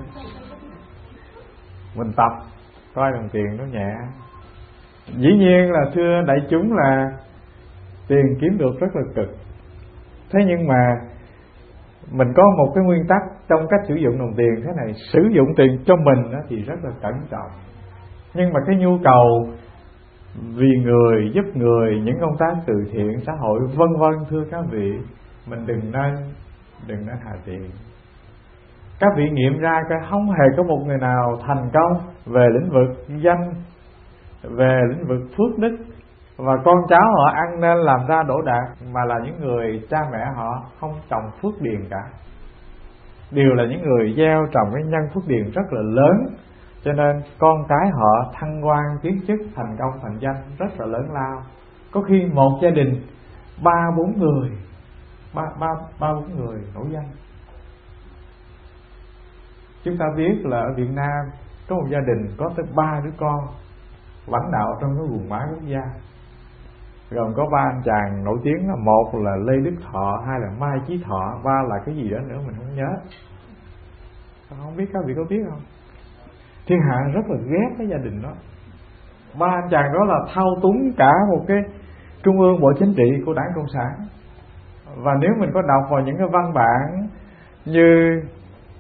Speaker 1: Mình tập coi đồng tiền nó nhẹ. Dĩ nhiên là thưa đại chúng là tiền kiếm được rất là cực. Thế nhưng mà mình có một cái nguyên tắc trong cách sử dụng đồng tiền thế này: sử dụng tiền cho mình thì rất là cẩn trọng, nhưng mà cái nhu cầu vì người, giúp người, những công tác từ thiện xã hội vân vân, thưa các vị, mình đừng nên đừng nên hạ tiền. Các vị nghiệm ra cái không hề có một người nào thành công về lĩnh vực danh, về lĩnh vực phước đức, và con cháu họ ăn nên làm ra đỗ đạt, mà là những người cha mẹ họ không trồng phước điền cả. Đều là những người gieo trồng cái nhân phước điền rất là lớn, cho nên con cái họ thăng quan tiến chức, thành công thành danh rất là lớn lao. Có khi một gia đình ba bốn người, ba ba ba bốn người nổi danh. Chúng ta biết là ở Việt Nam có một gia đình có tới ba đứa con lãnh đạo trong cái vùng mái quốc gia, gồm có ba anh chàng nổi tiếng, là một là Lê Đức Thọ, hai là Mai Chí Thọ, ba là cái gì đó nữa mình không nhớ. Không biết các vị có biết không? Thiên hạ rất là ghét cái gia đình đó. Ba anh chàng đó là thao túng cả một cái trung ương bộ chính trị của Đảng Cộng sản. Và nếu mình có đọc vào những cái văn bản như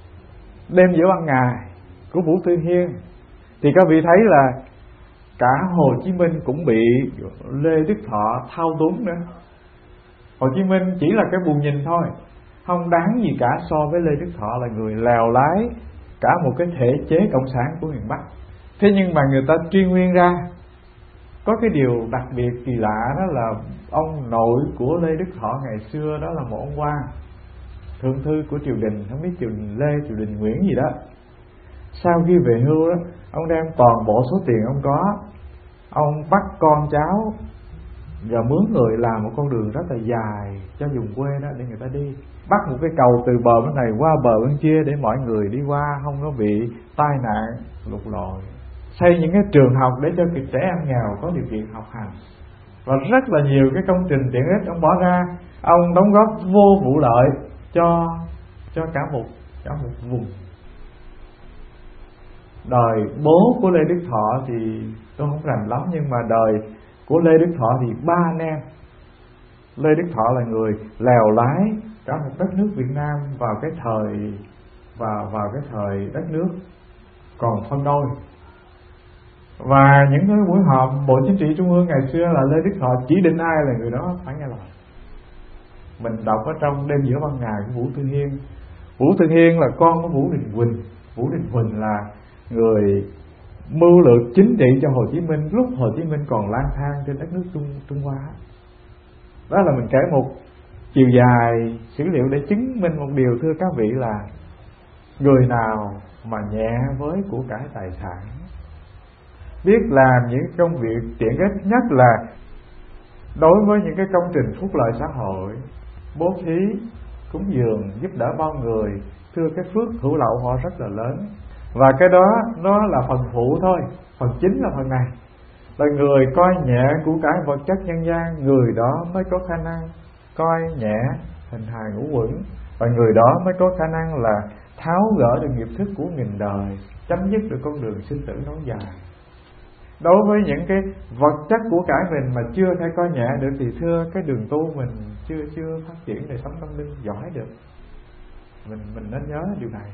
Speaker 1: Đêm giữa ban ngày của Vũ Tư Hiên, thì các vị thấy là cả Hồ Chí Minh cũng bị Lê Đức Thọ thao túng nữa. Hồ Chí Minh chỉ là cái bù nhìn thôi, không đáng gì cả so với Lê Đức Thọ là người lèo lái cả một cái thể chế cộng sản của miền Bắc. Thế nhưng mà người ta truy nguyên ra, có cái điều đặc biệt kỳ lạ, đó là ông nội của Lê Đức Thọ ngày xưa đó là một ông quan thượng thư của triều đình, không biết triều đình Lê, triều đình Nguyễn gì đó. Sau khi về hưu đó, ông đem toàn bộ số tiền ông có, ông bắt con cháu và mướn người làm một con đường rất là dài cho vùng quê đó để người ta đi, bắt một cái cầu từ bờ bên này qua bờ bên kia để mọi người đi qua không có bị tai nạn lụt lội, xây những cái trường học để cho trẻ em nghèo có điều kiện học hành, và rất là nhiều cái công trình tiện ích ông bỏ ra. Ông đóng góp vô vụ lợi cho cho cả một cả một vùng. Đời bố của Lê Đức Thọ thì tôi không rành lắm, nhưng mà đời của Lê Đức Thọ thì ba anh em. Lê Đức Thọ là người lèo lái cả một đất nước Việt Nam vào cái thời vào vào cái thời đất nước còn phân đôi. Và những cái buổi họp Bộ Chính trị Trung ương ngày xưa là Lê Đức Thọ chỉ định ai là người đó phải nghe lời. Mình đọc ở trong Đêm giữa ban ngày của Vũ Tư Hiên. Vũ Tư Hiên là con của Vũ Đình Huỳnh. Vũ Đình Huỳnh là người mưu lược chính trị cho Hồ Chí Minh lúc Hồ Chí Minh còn lang thang trên đất nước Trung Trung Hoa. Đó là mình kể một chiều dài sử liệu để chứng minh một điều, thưa các vị, là người nào mà nhẹ với của cải tài sản, biết làm những công việc tiện ích, nhất là đối với những cái công trình phúc lợi xã hội, bố thí, cúng dường, giúp đỡ bao người, thưa cái phước hữu lậu họ rất là lớn. Và cái đó nó là phần phụ thôi, phần chính là phần này, là người coi nhẹ của cải vật chất nhân gian, người đó mới có khả năng coi nhẹ hình hài ngũ uẩn, và người đó mới có khả năng là tháo gỡ được nghiệp thức của nghìn đời, chấm dứt được con đường sinh tử nối dài. Đối với những cái vật chất của cải mình mà chưa thể coi nhẹ được thì thưa cái đường tu mình chưa chưa phát triển đời sống tâm linh giỏi được. Mình mình nên nhớ điều này.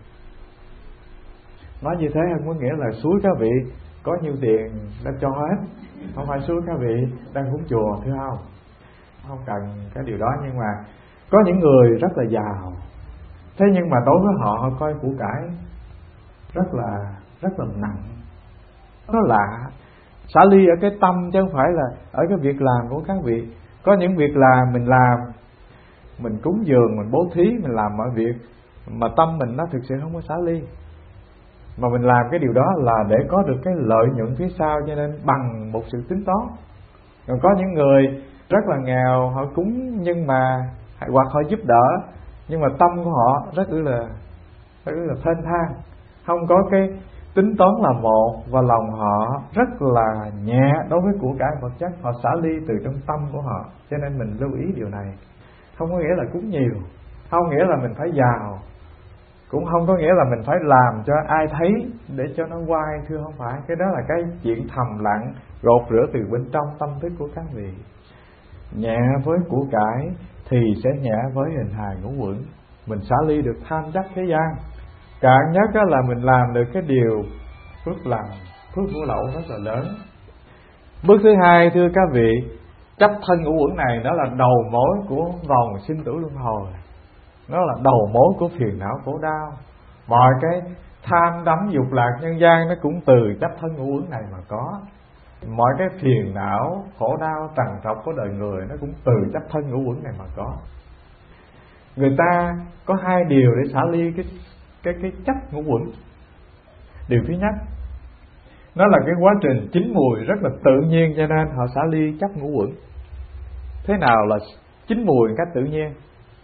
Speaker 1: Nói như thế không có nghĩa là suối các vị có nhiêu tiền đã cho hết, không phải suối các vị đang cúng chùa, thưa không? Không cần cái điều đó, nhưng mà có những người rất là giàu, thế nhưng mà đối với họ, họ coi của cải rất là rất là nặng. Nó lạ. Xả ly ở cái tâm chứ không phải là ở cái việc làm của các vị. Có những việc làm mình làm, mình cúng dường, mình bố thí, mình làm mọi việc mà tâm mình nó thực sự không có xả ly, mà mình làm cái điều đó là để có được cái lợi nhuận phía sau, cho nên bằng một sự tính toán. Còn có những người rất là nghèo, họ cúng nhưng mà hoặc họ giúp đỡ, nhưng mà tâm của họ rất là rất là thênh thang, không có cái tính toán là một, và lòng họ rất là nhẹ đối với của cải vật chất, họ xả ly từ trong tâm của họ. Cho nên mình lưu ý điều này. Không có nghĩa là cúng nhiều, không nghĩa là mình phải giàu, cũng không có nghĩa là mình phải làm cho ai thấy để cho nó quay, thưa không phải. Cái đó là cái chuyện thầm lặng gột rửa từ bên trong tâm thức của các vị. Nhẹ với của cải thì sẽ nhẹ với hình hài ngũ uẩn. Mình xả ly được tham chấp thế gian. Cạn nhất đó là mình làm được cái điều phước lành, phước hữu lậu rất là lớn. Bước thứ hai, thưa các vị, chấp thân ngũ uẩn này nó là đầu mối của vòng sinh tử luân hồi, nó là đầu mối của phiền não khổ đau. Mọi cái tham đắm dục lạc nhân gian nó cũng từ chấp thân ngũ uẩn này mà có. Mọi cái phiền não khổ đau trằn trọc của đời người nó cũng từ chấp thân ngũ uẩn này mà có. Người ta có hai điều để xả ly cái cái cái chấp ngũ uẩn. Điều thứ nhất, nó là cái quá trình chín mùi rất là tự nhiên, cho nên họ xả ly chấp ngũ uẩn. Thế nào là chín mùi một cách tự nhiên?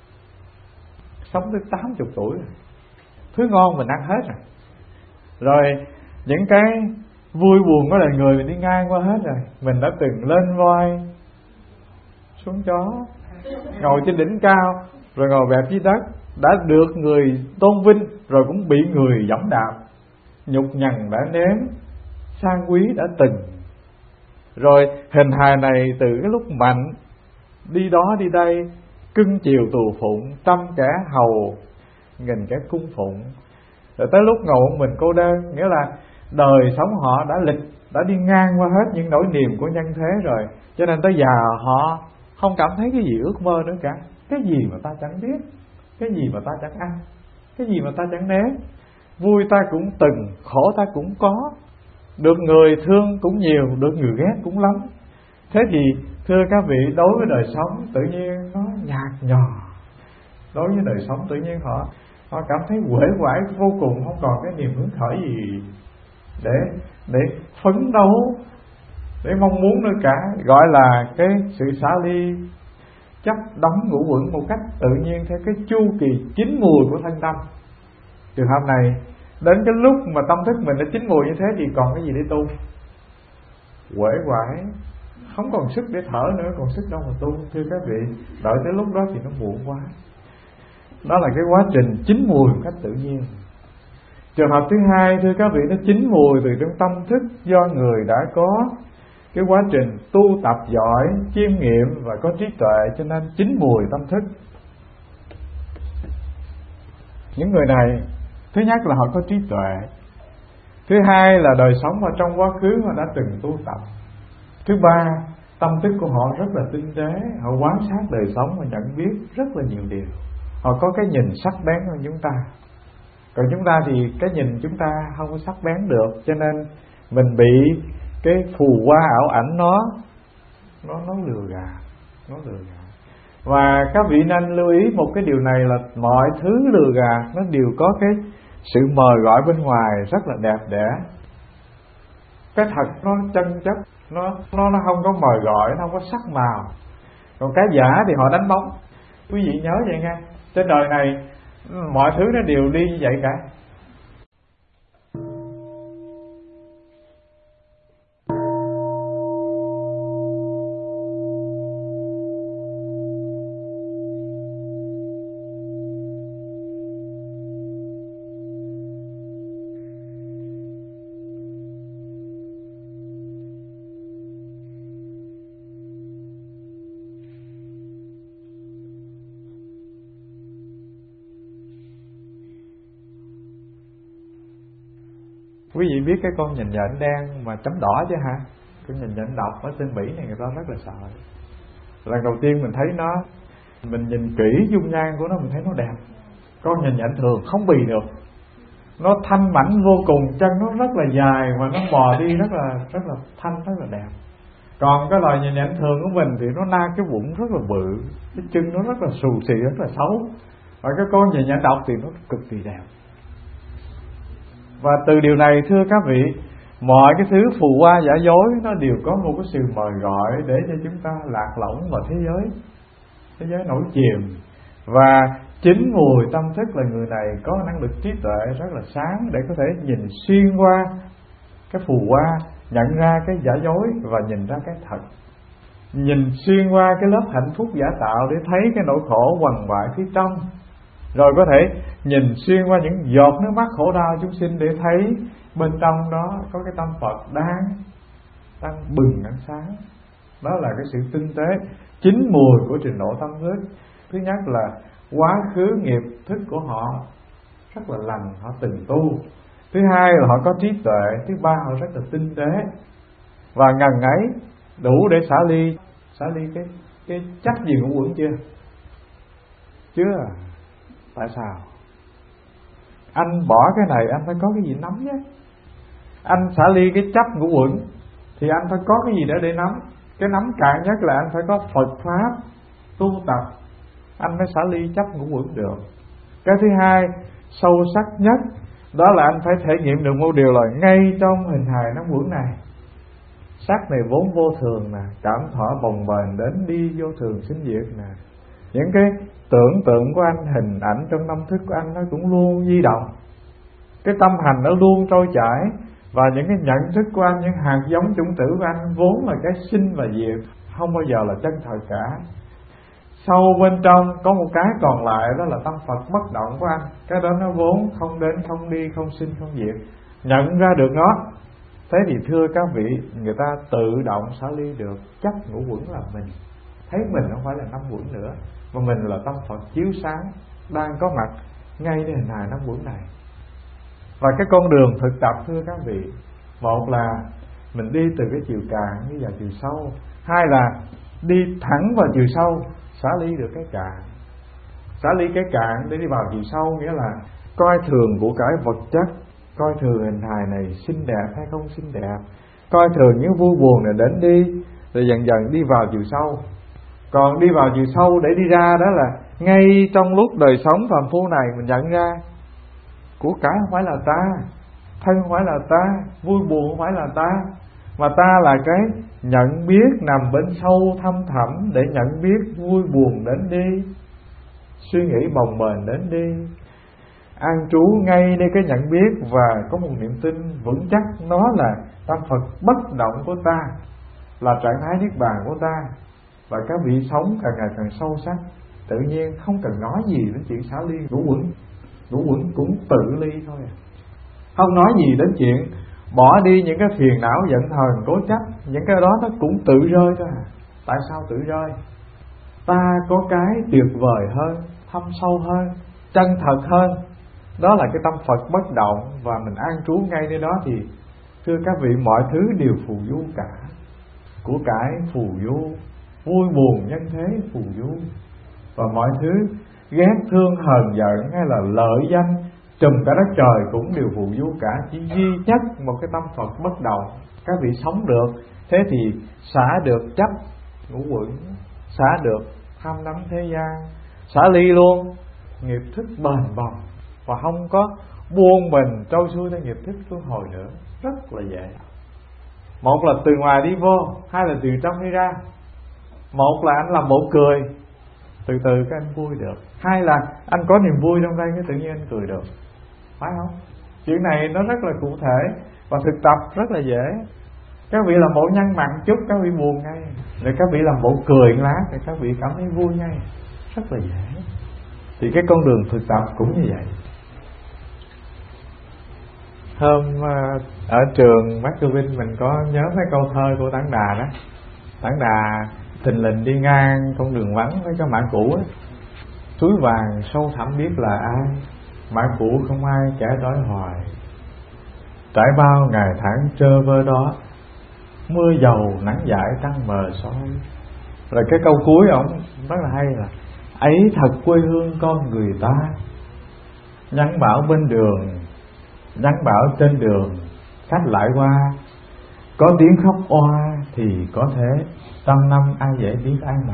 Speaker 1: Sống tới tám mươi tuổi rồi, thứ ngon mình ăn hết rồi, rồi những cái vui buồn của đời người mình đi ngang qua hết rồi. Mình đã từng lên voi xuống chó, ngồi trên đỉnh cao, rồi ngồi bẹp dưới đất, đã được người tôn vinh, rồi cũng bị người giẫm đạp. Nhục nhằn đã nếm, sang quý đã từng. Rồi hình hài này từ cái lúc mạnh, đi đó đi đây, cưng chiều tù phụng, trăm kẻ hầu, nghìn kẻ cung phụng. rồi tới lúc ngồi một mình cô đơn. Nghĩa là đời sống họ đã lịch, đã đi ngang qua hết những nỗi niềm của nhân thế rồi, cho nên tới già họ không cảm thấy cái gì ước mơ nữa cả. Cái gì mà ta chẳng biết, cái gì mà ta chẳng ăn, cái gì mà ta chẳng nếm. Vui ta cũng từng, khổ ta cũng có, được người thương cũng nhiều, được người ghét cũng lắm. Thế thì thưa các vị, đối với đời sống tự nhiên nó nhạt nhòa. Đối với đời sống tự nhiên họ họ cảm thấy uể oải vô cùng, không còn cái niềm hứng khởi gì để để phấn đấu, để mong muốn nữa cả. Gọi là cái sự xả ly, chấp đóng ngũ uẩn một cách tự nhiên theo cái chu kỳ chín mùi của thân tâm. Trường hợp này đến cái lúc mà tâm thức mình đã chín mùi như thế thì còn cái gì để tu? Uể oải, không còn sức để thở nữa, còn sức đâu mà tu. Thưa các vị, đợi tới lúc đó thì nó muộn quá. Đó là cái quá trình chín mùi một cách tự nhiên. Trường hợp thứ hai, thưa các vị, nó chín mùi từ trong tâm thức, do người đã có cái quá trình tu tập giỏi, chiêm nghiệm và có trí tuệ, cho nên chín mùi tâm thức. Những người này, thứ nhất là họ có trí tuệ, thứ hai là đời sống ở trong quá khứ họ đã từng tu tập, thứ ba tâm thức của họ rất là tinh tế, họ quan sát đời sống và nhận biết rất là nhiều điều. Họ có cái nhìn sắc bén hơn chúng ta. Còn chúng ta thì cái nhìn chúng ta không có sắc bén được, cho nên mình bị cái phù hoa ảo ảnh nó nó nó lừa gạt, nó lừa gạt. Và các vị nên lưu ý một cái điều này là mọi thứ lừa gạt nó đều có cái sự mời gọi bên ngoài rất là đẹp đẽ. Cái thật nó chân chất, nó nó nó không có mời gọi, nó không có sắc màu. Còn cái giả thì họ đánh bóng. Quý vị nhớ vậy nghe, trên đời này mọi thứ nó đều đi như vậy cả. Quý vị biết cái con nhìn nhện đen mà chấm đỏ chứ hả? Con nhìn nhện độc ở trên Mỹ này người ta rất là sợ. Lần đầu tiên mình thấy nó, mình nhìn kỹ dung nhan của nó, mình thấy nó đẹp. Con nhìn nhện thường không bì được, nó thanh mảnh vô cùng, chân nó rất là dài mà nó bò đi rất là rất là thanh, rất là đẹp. Còn cái loài nhìn nhện thường của mình thì nó na cái bụng rất là bự, cái chân nó rất là xù xì, rất là xấu. Và cái con nhìn nhện độc thì nó cực kỳ đẹp. Và từ điều này thưa các vị, mọi cái thứ phù hoa giả dối nó đều có một cái sự mời gọi để cho chúng ta lạc lõng vào thế giới, thế giới nổi chìm. Và chính mùi tâm thức là người này có năng lực trí tuệ rất là sáng để có thể nhìn xuyên qua cái phù hoa, nhận ra cái giả dối và nhìn ra cái thật. Nhìn xuyên qua cái lớp hạnh phúc giả tạo để thấy cái nỗi khổ quằn quại phía trong. Rồi có thể nhìn xuyên qua những giọt nước mắt khổ đau chúng sinh để thấy bên trong đó có cái tâm Phật đang đang bừng ánh sáng. Đó là cái sự tinh tế, chín mùi của trình độ tâm thức. Thứ nhất là quá khứ nghiệp thức của họ rất là lành, họ từng tu. Thứ hai là họ có trí tuệ. Thứ ba họ rất là tinh tế. Và ngần ấy đủ để xả ly, xả ly cái cái chấp gì ngũ uẩn chưa? Chưa. Tại sao? Anh bỏ cái này anh phải có cái gì nắm nhé. Anh xả ly cái chấp ngũ uẩn thì anh phải có cái gì để để nắm. Cái nắm cạn nhất là anh phải có Phật Pháp tu tập, anh mới xả ly chấp ngũ uẩn được. Cái thứ hai sâu sắc nhất đó là anh phải thể nghiệm được một điều là ngay trong hình hài năm uẩn này, sắc này vốn vô thường nè, cảm thọ bồng bềnh đến đi vô thường sinh diệt nè. Những cái tưởng tượng của anh, hình ảnh trong tâm thức của anh nó cũng luôn di động. Cái tâm hành nó luôn trôi chảy. Và những cái nhận thức của anh, những hạt giống chủng tử của anh vốn là cái sinh và diệt, không bao giờ là chân thật cả. Sâu bên trong có một cái còn lại, đó là tâm Phật bất động của anh. Cái đó nó vốn không đến, không đi, không sinh, không diệt. Nhận ra được nó, thế thì thưa các vị, người ta tự động xả ly được chấp ngũ uẩn là mình. Thấy mình không phải là năm uẩn nữa, mà mình là tâm Phật chiếu sáng đang có mặt ngayในhình hài năm uẩn này. Và cái con đường thực tập thưa các vị, một là mình đi từ cái chiều cạn đi vào chiều sâu, hai là đi thẳng vào chiều sâu, xả ly được cái cạn. Xả ly cái cạn để đi vào chiều sâu, nghĩa là coi thường của cái vật chất, coi thường hình hài này xinh đẹp hay không xinh đẹp, coi thường những vui buồn này đến đi, rồi dần dần đi vào chiều sâu. Còn đi vào chiều sâu để đi ra đó là ngay trong lúc đời sống phàm phu này mình nhận ra của cái không phải là ta, thân không phải là ta, vui buồn không phải là ta, mà ta là cái nhận biết nằm bên sâu thâm thẳm để nhận biết vui buồn đến đi, suy nghĩ bồng bềnh đến đi, an trú ngay nơi cái nhận biết và có một niềm tin vững chắc nó là tâm Phật bất động của ta, là trạng thái niết bàn của ta. Và các vị sống càng ngày càng sâu sắc, tự nhiên không cần nói gì đến chuyện xả ly ngũ uẩn, ngũ uẩn cũng tự ly thôi à. Không nói gì đến chuyện bỏ đi những cái phiền não giận hờn cố chấp, những cái đó nó cũng tự rơi thôi à. Tại sao tự rơi? Ta có cái tuyệt vời hơn, thâm sâu hơn, chân thật hơn, đó là cái tâm Phật bất động, và mình an trú ngay nơi đó thì thưa các vị mọi thứ đều phù du cả. Của cải phù du, vui buồn nhân thế phù du, và mọi thứ ghét thương hờn giận hay là lợi danh trùm cả đất trời cũng đều phù du cả. Chỉ duy nhất một cái tâm Phật bất động, các vị sống được. Thế thì xả được chấp ngũ uẩn, xả được tham đắm thế gian, xả ly luôn nghiệp thức bền bồng, và không có buông mình trôi xuôi theo nghiệp thức luân hồi nữa. Rất là dễ. Một là từ ngoài đi vô, hai là từ trong đi ra. Một là anh làm bộ cười, từ từ cái anh vui được. Hai là anh có niềm vui trong đây, cái tự nhiên anh cười được. Phải không? Chuyện này nó rất là cụ thể và thực tập rất là dễ. Các vị làm bộ nhăn mặt chút, các vị buồn ngay. Rồi các vị làm bộ cười một lát, thì các vị cảm thấy vui ngay. Rất là dễ. Thì cái con đường thực tập cũng như vậy. Hôm ở trường Mác Tư Vinh mình có nhớ mấy câu thơ của Tản Đà đó. Tản Đà thình lình đi ngang con đường vắng với cái mã cũ á. Túi vàng sâu thẳm biết là ai, mã cũ không ai kẻ đói hoài. Trải bao ngày tháng trơ vơ đó, mưa dầu nắng dãi trăng mờ soi. Rồi cái câu cuối ổng rất là hay là ấy thật quê hương con người ta. Nhắn bảo bên đường, nhắn bảo trên đường, khách lại qua, có tiếng khóc oa thì có thế, trăm năm ai dễ biết ai mà.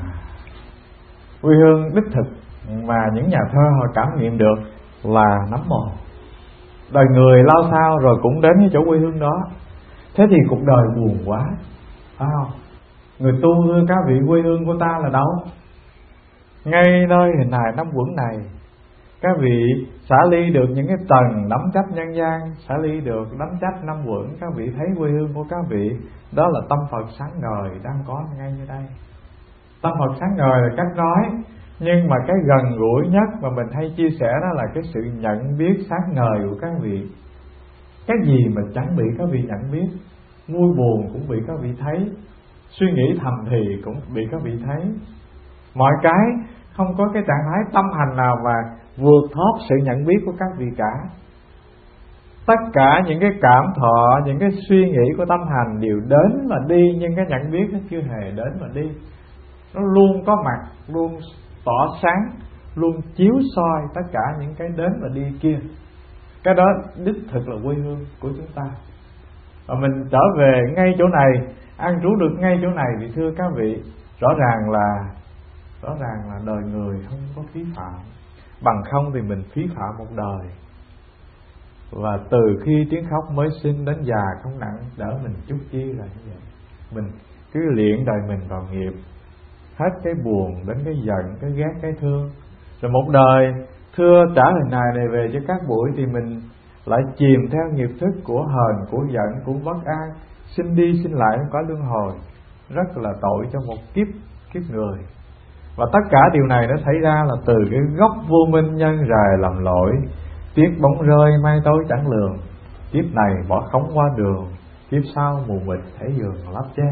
Speaker 1: Quê hương đích thực mà những nhà thơ họ cảm nghiệm được là nấm mồ. Đời người lao sao rồi cũng đến cái chỗ quê hương đó. Thế thì cuộc đời buồn quá, phải không? Người tu thưa các vị, quê hương của ta là đâu? Ngay nơi hình hài năm quẩn này. Các vị xả ly được những cái tầng đắm chấp nhân gian, xả ly được đắm chấp năm quẩn, các vị thấy quê hương của các vị đó là tâm Phật sáng ngời đang có ngay như đây. Tâm Phật sáng ngời là cách nói, nhưng mà cái gần gũi nhất mà mình hay chia sẻ đó là cái sự nhận biết sáng ngời của các vị. Cái gì mà chẳng bị các vị nhận biết, vui buồn cũng bị các vị thấy, suy nghĩ thầm thì cũng bị các vị thấy. Mọi cái không có cái trạng thái tâm hành nào mà vượt thoát sự nhận biết của các vị cả. Tất cả những cái cảm thọ, những cái suy nghĩ của tâm hành đều đến mà đi, nhưng cái nhận biết nó chưa hề đến mà đi. Nó luôn có mặt, luôn tỏ sáng, luôn chiếu soi tất cả những cái đến và đi kia. Cái đó đích thực là quê hương của chúng ta. Và mình trở về ngay chỗ này, an trú được ngay chỗ này, thì thưa các vị, rõ ràng là rõ ràng là đời người không có phí phạm. Bằng không thì mình phí phạm một đời. Và từ khi tiếng khóc mới sinh đến già không nặng, đỡ mình chút chi là như vậy. Mình cứ luyện đời mình vào nghiệp, hết cái buồn đến cái giận, cái ghét, cái thương. Rồi một đời thưa trả hình hài này về cho các buổi, thì mình lại chìm theo nghiệp thức của hờn, của giận, của bất an, sinh đi sinh lại không có luân hồi. Rất là tội cho một kiếp kiếp người. Và tất cả điều này nó xảy ra là từ cái gốc vô minh nhân rài làm lỗi. Tiếc bóng rơi mai tối chẳng lường, kiếp này bỏ khống qua đường, kiếp sau mù mịt thấy giường lắp che.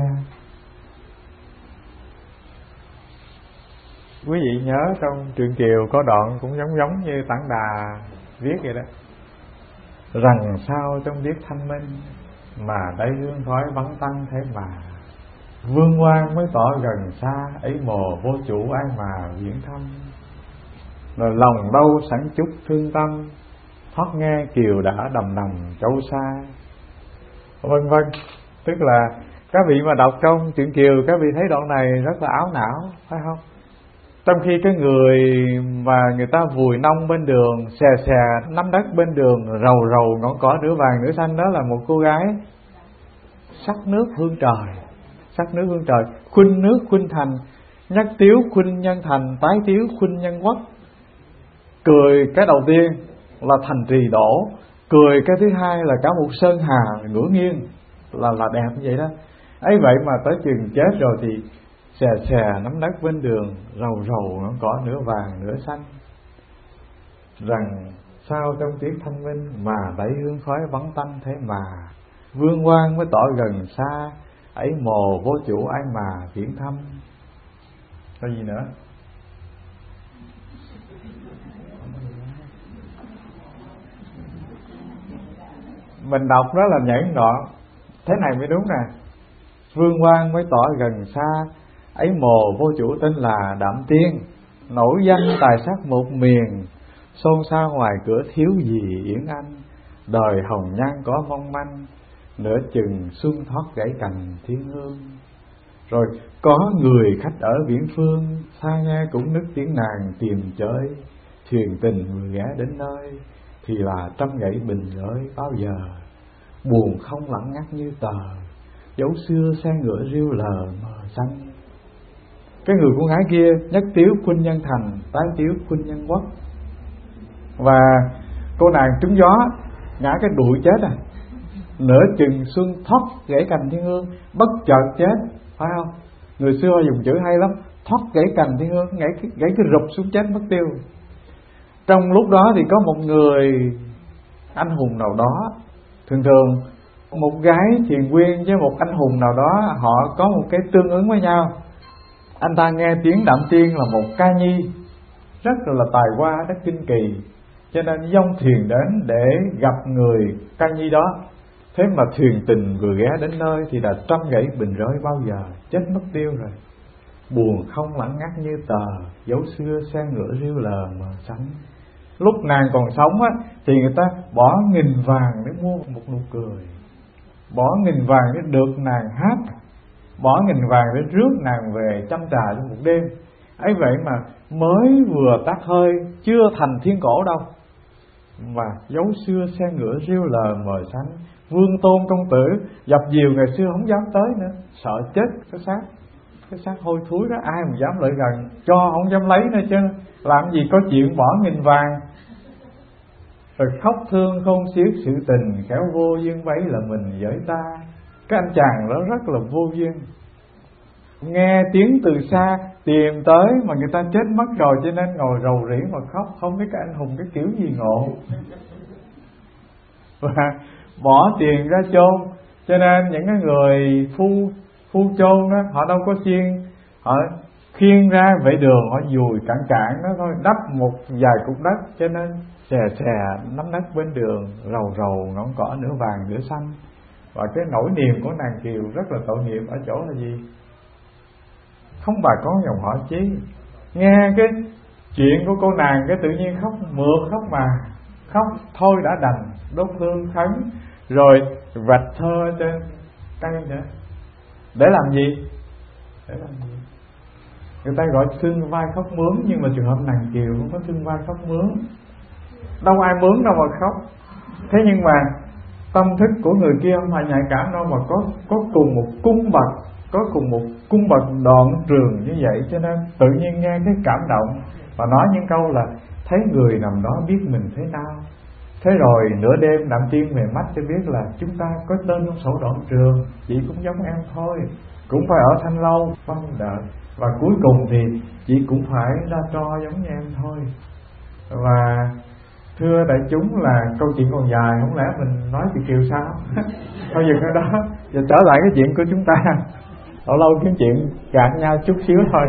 Speaker 1: Quý vị nhớ trong Truyện Kiều có đoạn cũng giống giống như Tản Đà viết vậy đó. rằng sao trong biết thanh minh, mà đây hương khói vắng tăng thế mà. Vương quan mới tỏ gần xa, ấy mồ vô chủ ai mà viễn thăm. Rồi lòng đâu sẵn chút thương tâm, thoát nghe kiều đã đầm đầm châu xa, vân vân. Tức là các vị mà đọc trong truyện Kiều, các vị thấy đoạn này rất là áo não, phải không? Trong khi cái người mà người ta vùi nông bên đường, xè xè nắm đất bên đường, rầu rầu ngọn cỏ nửa vàng nửa xanh, đó là một cô gái sắc nước hương trời, sắc nước hương trời, khuynh nước khuynh thành, nhắc tiếu khuynh nhân thành, tái tiếu khuynh nhân quốc. Cười cái đầu tiên là thành trì đổ, cười cái thứ hai là cả một sơn hà ngửa nghiêng, là là đẹp như vậy đó. Ấy vậy mà tới chừng chết rồi thì xè xè nắm đất bên đường, rầu rầu ngọn cỏ nửa vàng nửa xanh. Rằng sao trong tiếng thanh minh, mà đẩy hương khói vắng tanh thế mà. Vương quan mới tỏ gần xa, ấy mồ vô chủ ai mà viễn thăm. Có gì nữa? Mình đọc đó là nhảy đoạn thế này mới đúng nè. Vương quan mới tỏ gần xa, ấy mồ vô chủ tên là Đạm Tiên, nổi danh tài sắc một miền, xôn xao ngoài cửa thiếu gì Yến Anh. Đời hồng nhan có mong manh, nửa chừng xuân thoát gãy cành thiên hương. Rồi có người khách ở viễn phương, xa nghe cũng nức tiếng nàng tìm chơi. Thuyền tình vừa ghé đến nơi, thì là trăm gãy bình gửi bao giờ. Buồn không lặng ngắt như tờ, dấu xưa xe ngựa riêu lờ mờ xanh. Cái người con gái kia nhất tiếu khuynh nhân thành, tái tiếu khuynh nhân quốc. Và cô nàng trúng gió, ngã cái đuổi chết à. Nửa chừng xuân thoát gãy cành thiên hương, bất chợt chết, phải không? Người xưa dùng chữ hay lắm, thoát gãy cành thiên hương, gãy, gãy cái rụp xuống chết mất tiêu. Trong lúc đó thì có một người anh hùng nào đó, thường thường một gái thiền quyên với một anh hùng nào đó, họ có một cái tương ứng với nhau. Anh ta nghe tiếng Đạm Tiên là một ca nhi rất là tài hoa, rất kinh kỳ, cho nên dông thuyền đến để gặp người ca nhi đó. Thế mà thuyền tình vừa ghé đến nơi thì là trăm gãy bình rơi bao giờ, chết mất tiêu rồi. Buồn không lặng ngắt như tờ, dấu xưa xe ngựa riêu lờ mờ xanh. Lúc nàng còn sống á, thì người ta bỏ nghìn vàng để mua một nụ cười, bỏ nghìn vàng để được nàng hát, bỏ nghìn vàng để rước nàng về chăm trà trong một đêm. Ấy vậy mà mới vừa tắt hơi, chưa thành thiên cổ đâu, mà dấu xưa xe ngựa riêu lờ mờ xanh. Vương tôn công tử dập dìu ngày xưa không dám tới nữa, sợ chết cái xác, cái xác hôi thối đó, ai mà dám lại gần, cho không dám lấy nữa chứ, làm gì có chuyện bỏ nghìn vàng. Rồi khóc thương không xiết sự tình, khéo vô duyên bấy là mình với ta. Cái anh chàng đó rất là vô duyên, nghe tiếng từ xa tìm tới mà người ta chết mất rồi, cho nên ngồi rầu rĩ mà khóc, không biết cái anh hùng cái kiểu gì ngộ. Và bỏ tiền ra chôn, cho nên những cái người phu phu chôn đó, họ đâu có xiên, họ khiêng ra vệ đường, họ dùi cạn cạn đó thôi, đắp một vài cục đất, cho nên xè xè nắm đất bên đường, rầu rầu ngọn cỏ nửa vàng nửa xanh. Và cái nỗi niềm của nàng Kiều rất là tội nghiệp ở chỗ là gì? Không bà con dòng họ Chí, nghe cái chuyện của cô nàng cái tự nhiên khóc mượt khóc mà khóc thôi đã đành, đốt hương khấn rồi vạch thơ trên tay nữa. Để làm gì? Để làm gì? Người ta gọi xương vai khóc mướn, nhưng mà trường hợp nàng Kiều không có xương vai khóc mướn, đâu ai mướn đâu mà khóc. Thế nhưng mà tâm thức của người kia không phải nhạy cảm đâu, mà có có cùng một cung bậc, có cùng một cung bậc đoạn trường như vậy, cho nên tự nhiên nghe cái cảm động và nói những câu là thấy người nằm đó biết mình thế nào. Thế rồi nửa đêm Đạm Tiên về mắt cho biết là chúng ta có tên trong sổ đoạn trường, chị cũng giống em thôi, cũng phải ở Thanh Lâu phong đợi, và cuối cùng thì chị cũng phải ra tro giống như em thôi. Và thưa đại chúng là câu chuyện còn dài, không lẽ mình nói chị Kiều sao? Thôi dừng ở đó, giờ trở lại cái chuyện của chúng ta. Lâu lâu kiếm chuyện gạt nhau chút xíu thôi.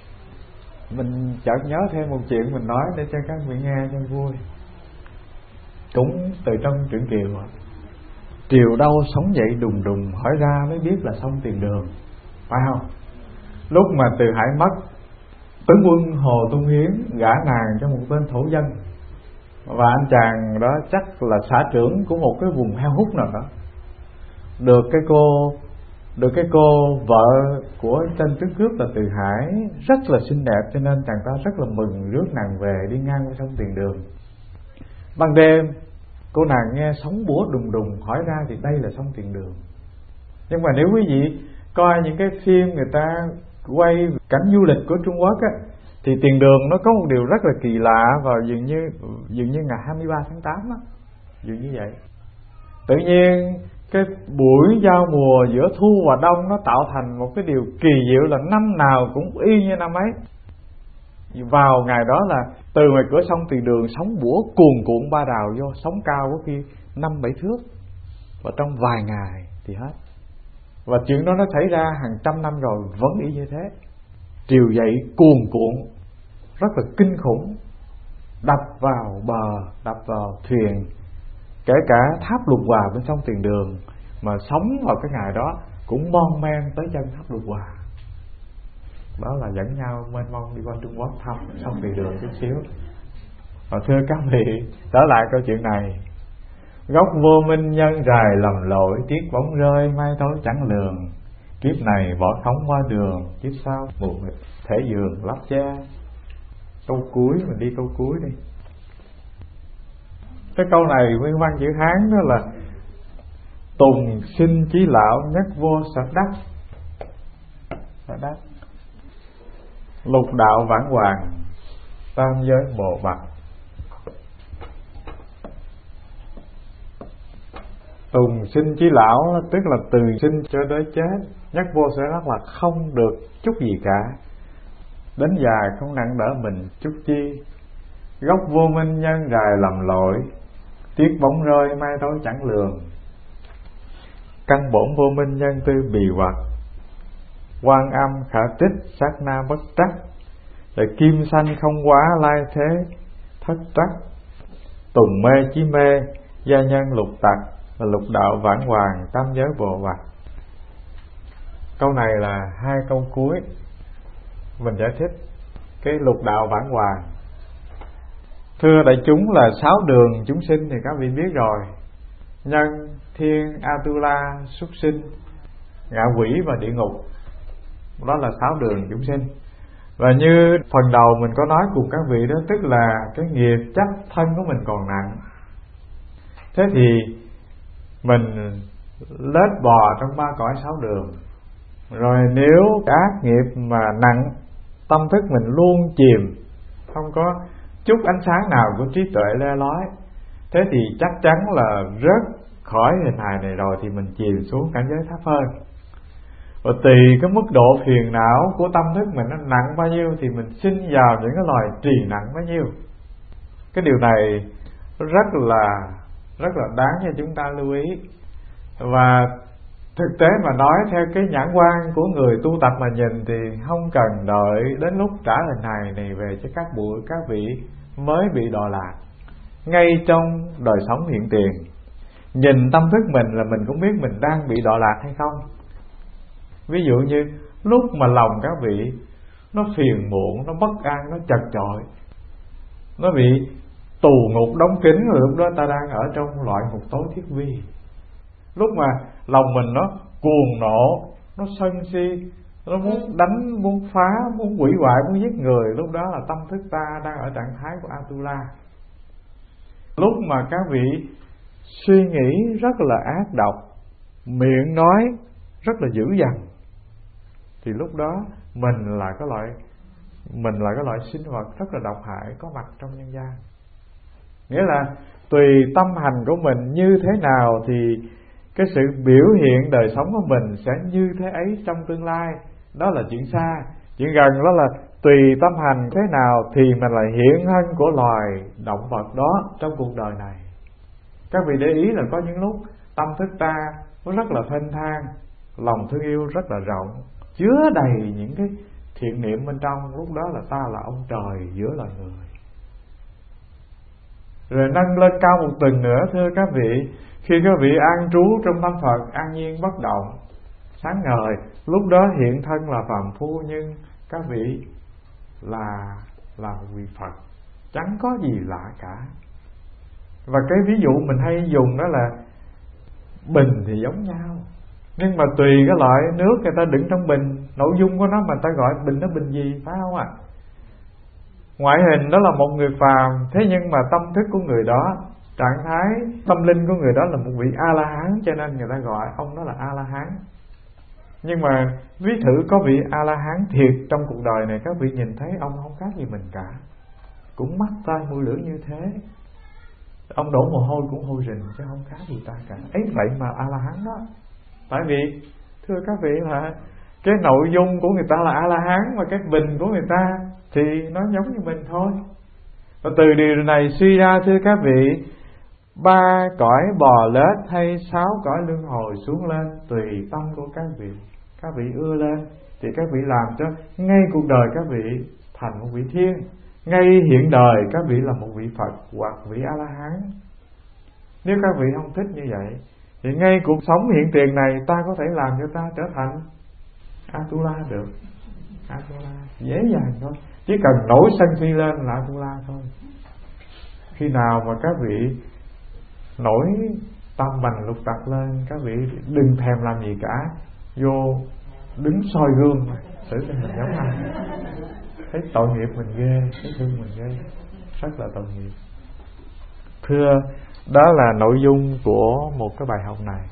Speaker 1: Mình chợt nhớ thêm một chuyện mình nói để cho các vị nghe cho vui. cũng từ trong truyện Kiều. Triều đâu sống dậy đùng đùng, hỏi ra mới biết là sông Tiền Đường, phải không? Lúc mà Từ Hải mất, tướng quân Hồ Tung Hiến gả nàng cho một tên thổ dân, và anh chàng đó chắc là xã trưởng của một cái vùng heo hút nào đó. Được cái cô Được cái cô vợ của tên tướng cướp là Từ Hải rất là xinh đẹp, cho nên chàng ta rất là mừng rước nàng về đi ngang qua sông Tiền Đường. Ban đêm cô nàng nghe sóng búa đùng đùng, hỏi ra thì đây là sông Tiền Đường. Nhưng mà nếu quý vị coi những cái phim người ta quay cảnh du lịch của Trung Quốc á, thì Tiền Đường nó có một điều rất là kỳ lạ vào dường như dường như ngày hai mươi ba tháng tám á, dường như vậy. Tự nhiên cái buổi giao mùa giữa thu và đông nó tạo thành một cái điều kỳ diệu là năm nào cũng y như năm ấy. Vào ngày đó là từ ngoài cửa sông Tiền Đường sóng bủa cuồn cuộn ba đào vô, sóng cao có khi năm bảy thước, và trong vài ngày thì hết. Và chuyện đó nó xảy ra hàng trăm năm rồi vẫn y như thế. Triều dậy cuồn cuộn rất là kinh khủng, đập vào bờ, đập vào thuyền, kể cả tháp Lục Hòa bên sông Tiền Đường mà sống vào cái ngày đó cũng mon men tới chân tháp Lục Hòa. Đó là dẫn nhau mênh mông đi qua Trung Quốc thăm sông Tiền Đường chút xíu. Và thưa các vị, trở lại câu chuyện này. Gốc vô minh nhân rài lầm lỗi, tiếc bóng rơi mai tối chẳng lường. Kiếp này bỏ khống qua đường, kiếp sau mù mịt thể giường lắp che. Câu cuối, mình đi câu cuối đi. Cái câu này nguyên văn chữ Hán đó là Tùng sinh chí lão, nhất vô sở đắc. Sở đắc. Lục đạo vãng hoàng, tam giới bồ bạc. Tùng sinh chí lão tức là từ sinh cho tới chết, nhất vô sở đắc là không được chút gì cả, đến già không nặng đỡ mình chút chi. Gốc vô minh nhân rài lầm lỗi, tiếc bóng rơi mai tối chẳng lường. Căn bổn vô minh nhân tư bì hoặc, quan âm khả tích sát na bất trắc. Rồi kim sanh không quá lai thế thất trắc. Tùng mê chí mê, gia nhân lục tặc, và lục đạo vãng hoàng, tam giới bộ bạc. Câu này là hai câu cuối mình giải thích cái lục đạo vãng hoàng. Thưa đại chúng là sáu đường chúng sinh thì các vị biết rồi: nhân, thiên, Atula, súc sinh, ngạ quỷ và địa ngục. Đó là sáu đường chúng sinh. Và như phần đầu mình có nói cùng các vị đó, tức là cái nghiệp chấp thân của mình còn nặng. Thế thì mình lết bò trong ba cõi sáu đường. Rồi nếu ác nghiệp mà nặng, tâm thức mình luôn chìm, không có chút ánh sáng nào của trí tuệ le lói, thế thì chắc chắn là rớt khỏi hình hài này rồi thì mình chìm xuống cảnh giới thấp hơn. Và tùy cái mức độ phiền não của tâm thức mình nó nặng bao nhiêu thì mình sinh vào những cái loài trì nặng bấy nhiêu. Cái điều này rất là rất là đáng cho chúng ta lưu ý. Và thực tế mà nói theo cái nhãn quan của người tu tập mà nhìn thì không cần đợi đến lúc trả hình hài này về cho các bụi các vị mới bị đọa lạc. Ngay trong đời sống hiện tiền, nhìn tâm thức mình là mình cũng biết mình đang bị đọa lạc hay không. Ví dụ như lúc mà lòng các vị nó phiền muộn, nó bất an, nó chật chội, nó bị tù ngục đóng kín, rồi lúc đó ta đang ở trong loại ngục tối thiết vi. Lúc mà lòng mình nó cuồng nộ, nó sân si, nó muốn đánh, muốn phá, muốn hủy hoại, muốn giết người, lúc đó là tâm thức ta đang ở trạng thái của Atula. Lúc mà các vị suy nghĩ rất là ác độc, miệng nói rất là dữ dằn, thì lúc đó mình là cái loại mình là cái loại sinh vật rất là độc hại có mặt trong nhân gian. Nghĩa là tùy tâm hành của mình như thế nào thì cái sự biểu hiện đời sống của mình sẽ như thế ấy trong tương lai. Đó là chuyện xa. Chuyện gần đó là tùy tâm hành thế nào thì mình lại hiện thân của loài động vật đó trong cuộc đời này. Các vị để ý là có những lúc tâm thức ta nó rất là thênh thang, lòng thương yêu rất là rộng, chứa đầy những cái thiện niệm bên trong. Lúc đó là ta là ông trời giữa loài người. Rồi nâng lên cao một tầng nữa, thưa các vị, khi các vị an trú trong tâm Phật an nhiên bất động, sáng ngời, lúc đó hiện thân là phàm phu, nhưng các vị là là một vị Phật, chẳng có gì lạ cả. Và cái ví dụ mình hay dùng đó là bình thì giống nhau, nhưng mà tùy cái loại nước người ta đựng trong bình, nội dung của nó mà ta gọi bình nó bình gì, phải không ạ? À? Ngoại hình đó là một người phàm, thế nhưng mà tâm thức của người đó, trạng thái tâm linh của người đó là một vị A-la-hán, cho nên người ta gọi ông đó là A-la-hán. Nhưng mà ví thử có vị A-la-hán thiệt trong cuộc đời này, các vị nhìn thấy ông không khác gì mình cả, cũng mắt tai mũi lưỡi như thế, ông đổ mồ hôi cũng hôi rình chứ không khác gì ta cả. Ấy vậy mà A-la-hán đó. Tại vì thưa các vị là cái nội dung của người ta là A-la-hán, mà cái bình của người ta thì nó giống như mình thôi. Và từ điều này suy ra, thưa các vị, ba cõi bò lết hay sáu cõi luân hồi xuống lên tùy tâm của các vị. Các vị ưa lên thì các vị làm cho ngay cuộc đời các vị thành một vị thiên, ngay hiện đời các vị là một vị Phật hoặc vị A-la-hán. Nếu các vị không thích như vậy thì ngay cuộc sống hiện tiền này ta có thể làm cho ta trở thành A-tu-la được. A-tu-la dễ dàng thôi, chỉ cần nổi sân si lên là A-tu-la thôi. Khi nào mà các vị nổi tâm bành lục tặc lên, các vị đừng thèm làm gì cả, vô đứng soi gương mà xử cho mình giống ai, thấy tội nghiệp mình ghê, thấy thương mình ghê, rất là tội nghiệp. Thưa, đó là nội dung của một cái bài học này.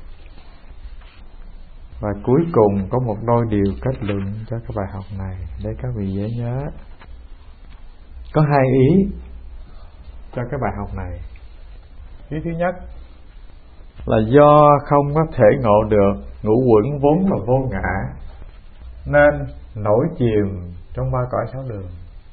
Speaker 1: Và cuối cùng có một đôi điều kết luận cho cái bài học này để các vị dễ nhớ. Có hai ý cho cái bài học này. Ý thứ nhất là do không có thể ngộ được ngũ uẩn vốn là vô ngã, nên nổi chìm trong ba cõi sáu đường.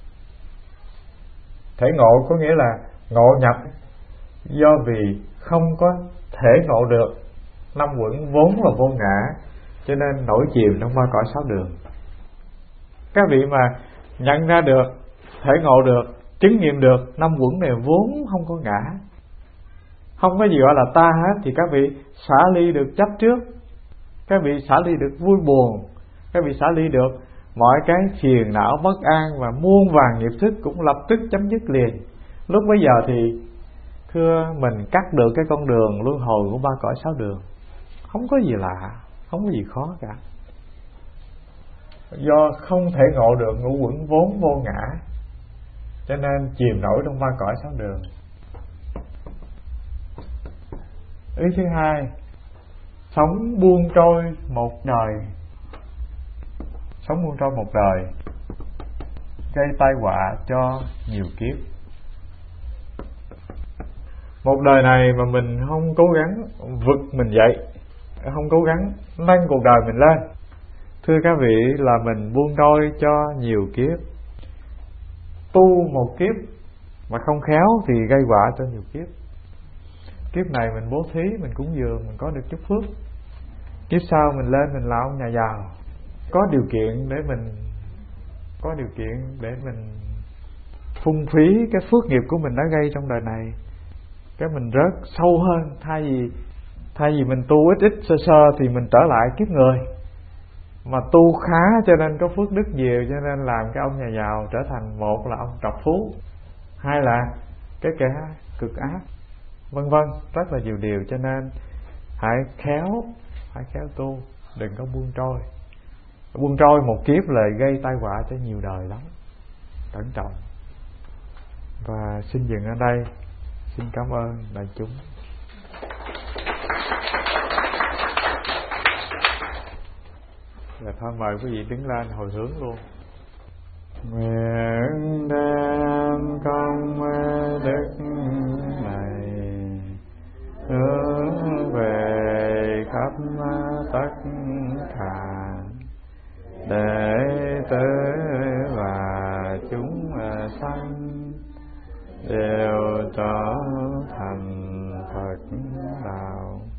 Speaker 1: Thể ngộ có nghĩa là ngộ nhập, do vì không có thể ngộ được năm uẩn vốn là vô ngã, cho nên nổi chìm trong ba cõi sáu đường. Các vị mà nhận ra được, thể ngộ được, chứng nghiệm được năm uẩn này vốn không có ngã, không có gì gọi là ta hết, thì các vị xả ly được chấp trước, các vị xả ly được vui buồn, các vị xả ly được mọi cái phiền não bất an, và muôn vàn nghiệp thức cũng lập tức chấm dứt liền. Lúc bấy giờ thì thưa mình cắt được cái con đường luân hồi của ba cõi sáu đường, không có gì lạ, không có gì khó cả. Do không thể ngộ được ngũ uẩn vốn vô ngã, cho nên chìm nổi trong ba cõi sáu đường. Ý thứ hai, sống buông trôi một đời, sống buông trôi một đời gây tai họa cho nhiều kiếp. Một đời này mà mình không cố gắng vực mình dậy, không cố gắng nâng cuộc đời mình lên, thưa các vị, là mình buông trôi cho nhiều kiếp. Tu một kiếp mà không khéo thì gây họa cho nhiều kiếp. Kiếp này mình bố thí, mình cúng dường, mình có được chút phước. Kiếp sau mình lên mình là ông nhà giàu, có điều kiện để mình có điều kiện để mình phung phí cái phước nghiệp của mình đã gây trong đời này, cái mình rớt sâu hơn. Thay vì thay vì mình tu ít ít sơ sơ thì mình trở lại kiếp người, mà tu khá cho nên có phước đức nhiều, cho nên làm cái ông nhà giàu trở thành, một là ông trọc phú, hai là cái kẻ cực ác, vân vân, rất là nhiều điều. Cho nên hãy khéo, hãy khéo tu, đừng có buông trôi. Buông trôi một kiếp là gây tai họa cho nhiều đời lắm. Cẩn trọng. Và xin dừng ở đây. Xin cảm ơn đại chúng. Và thôi mời quý vị đứng lên hồi hướng luôn. Nguyện đem công đức này hướng về khắp tất cả đệ tử và chúng sanh đều trở thành Phật đạo.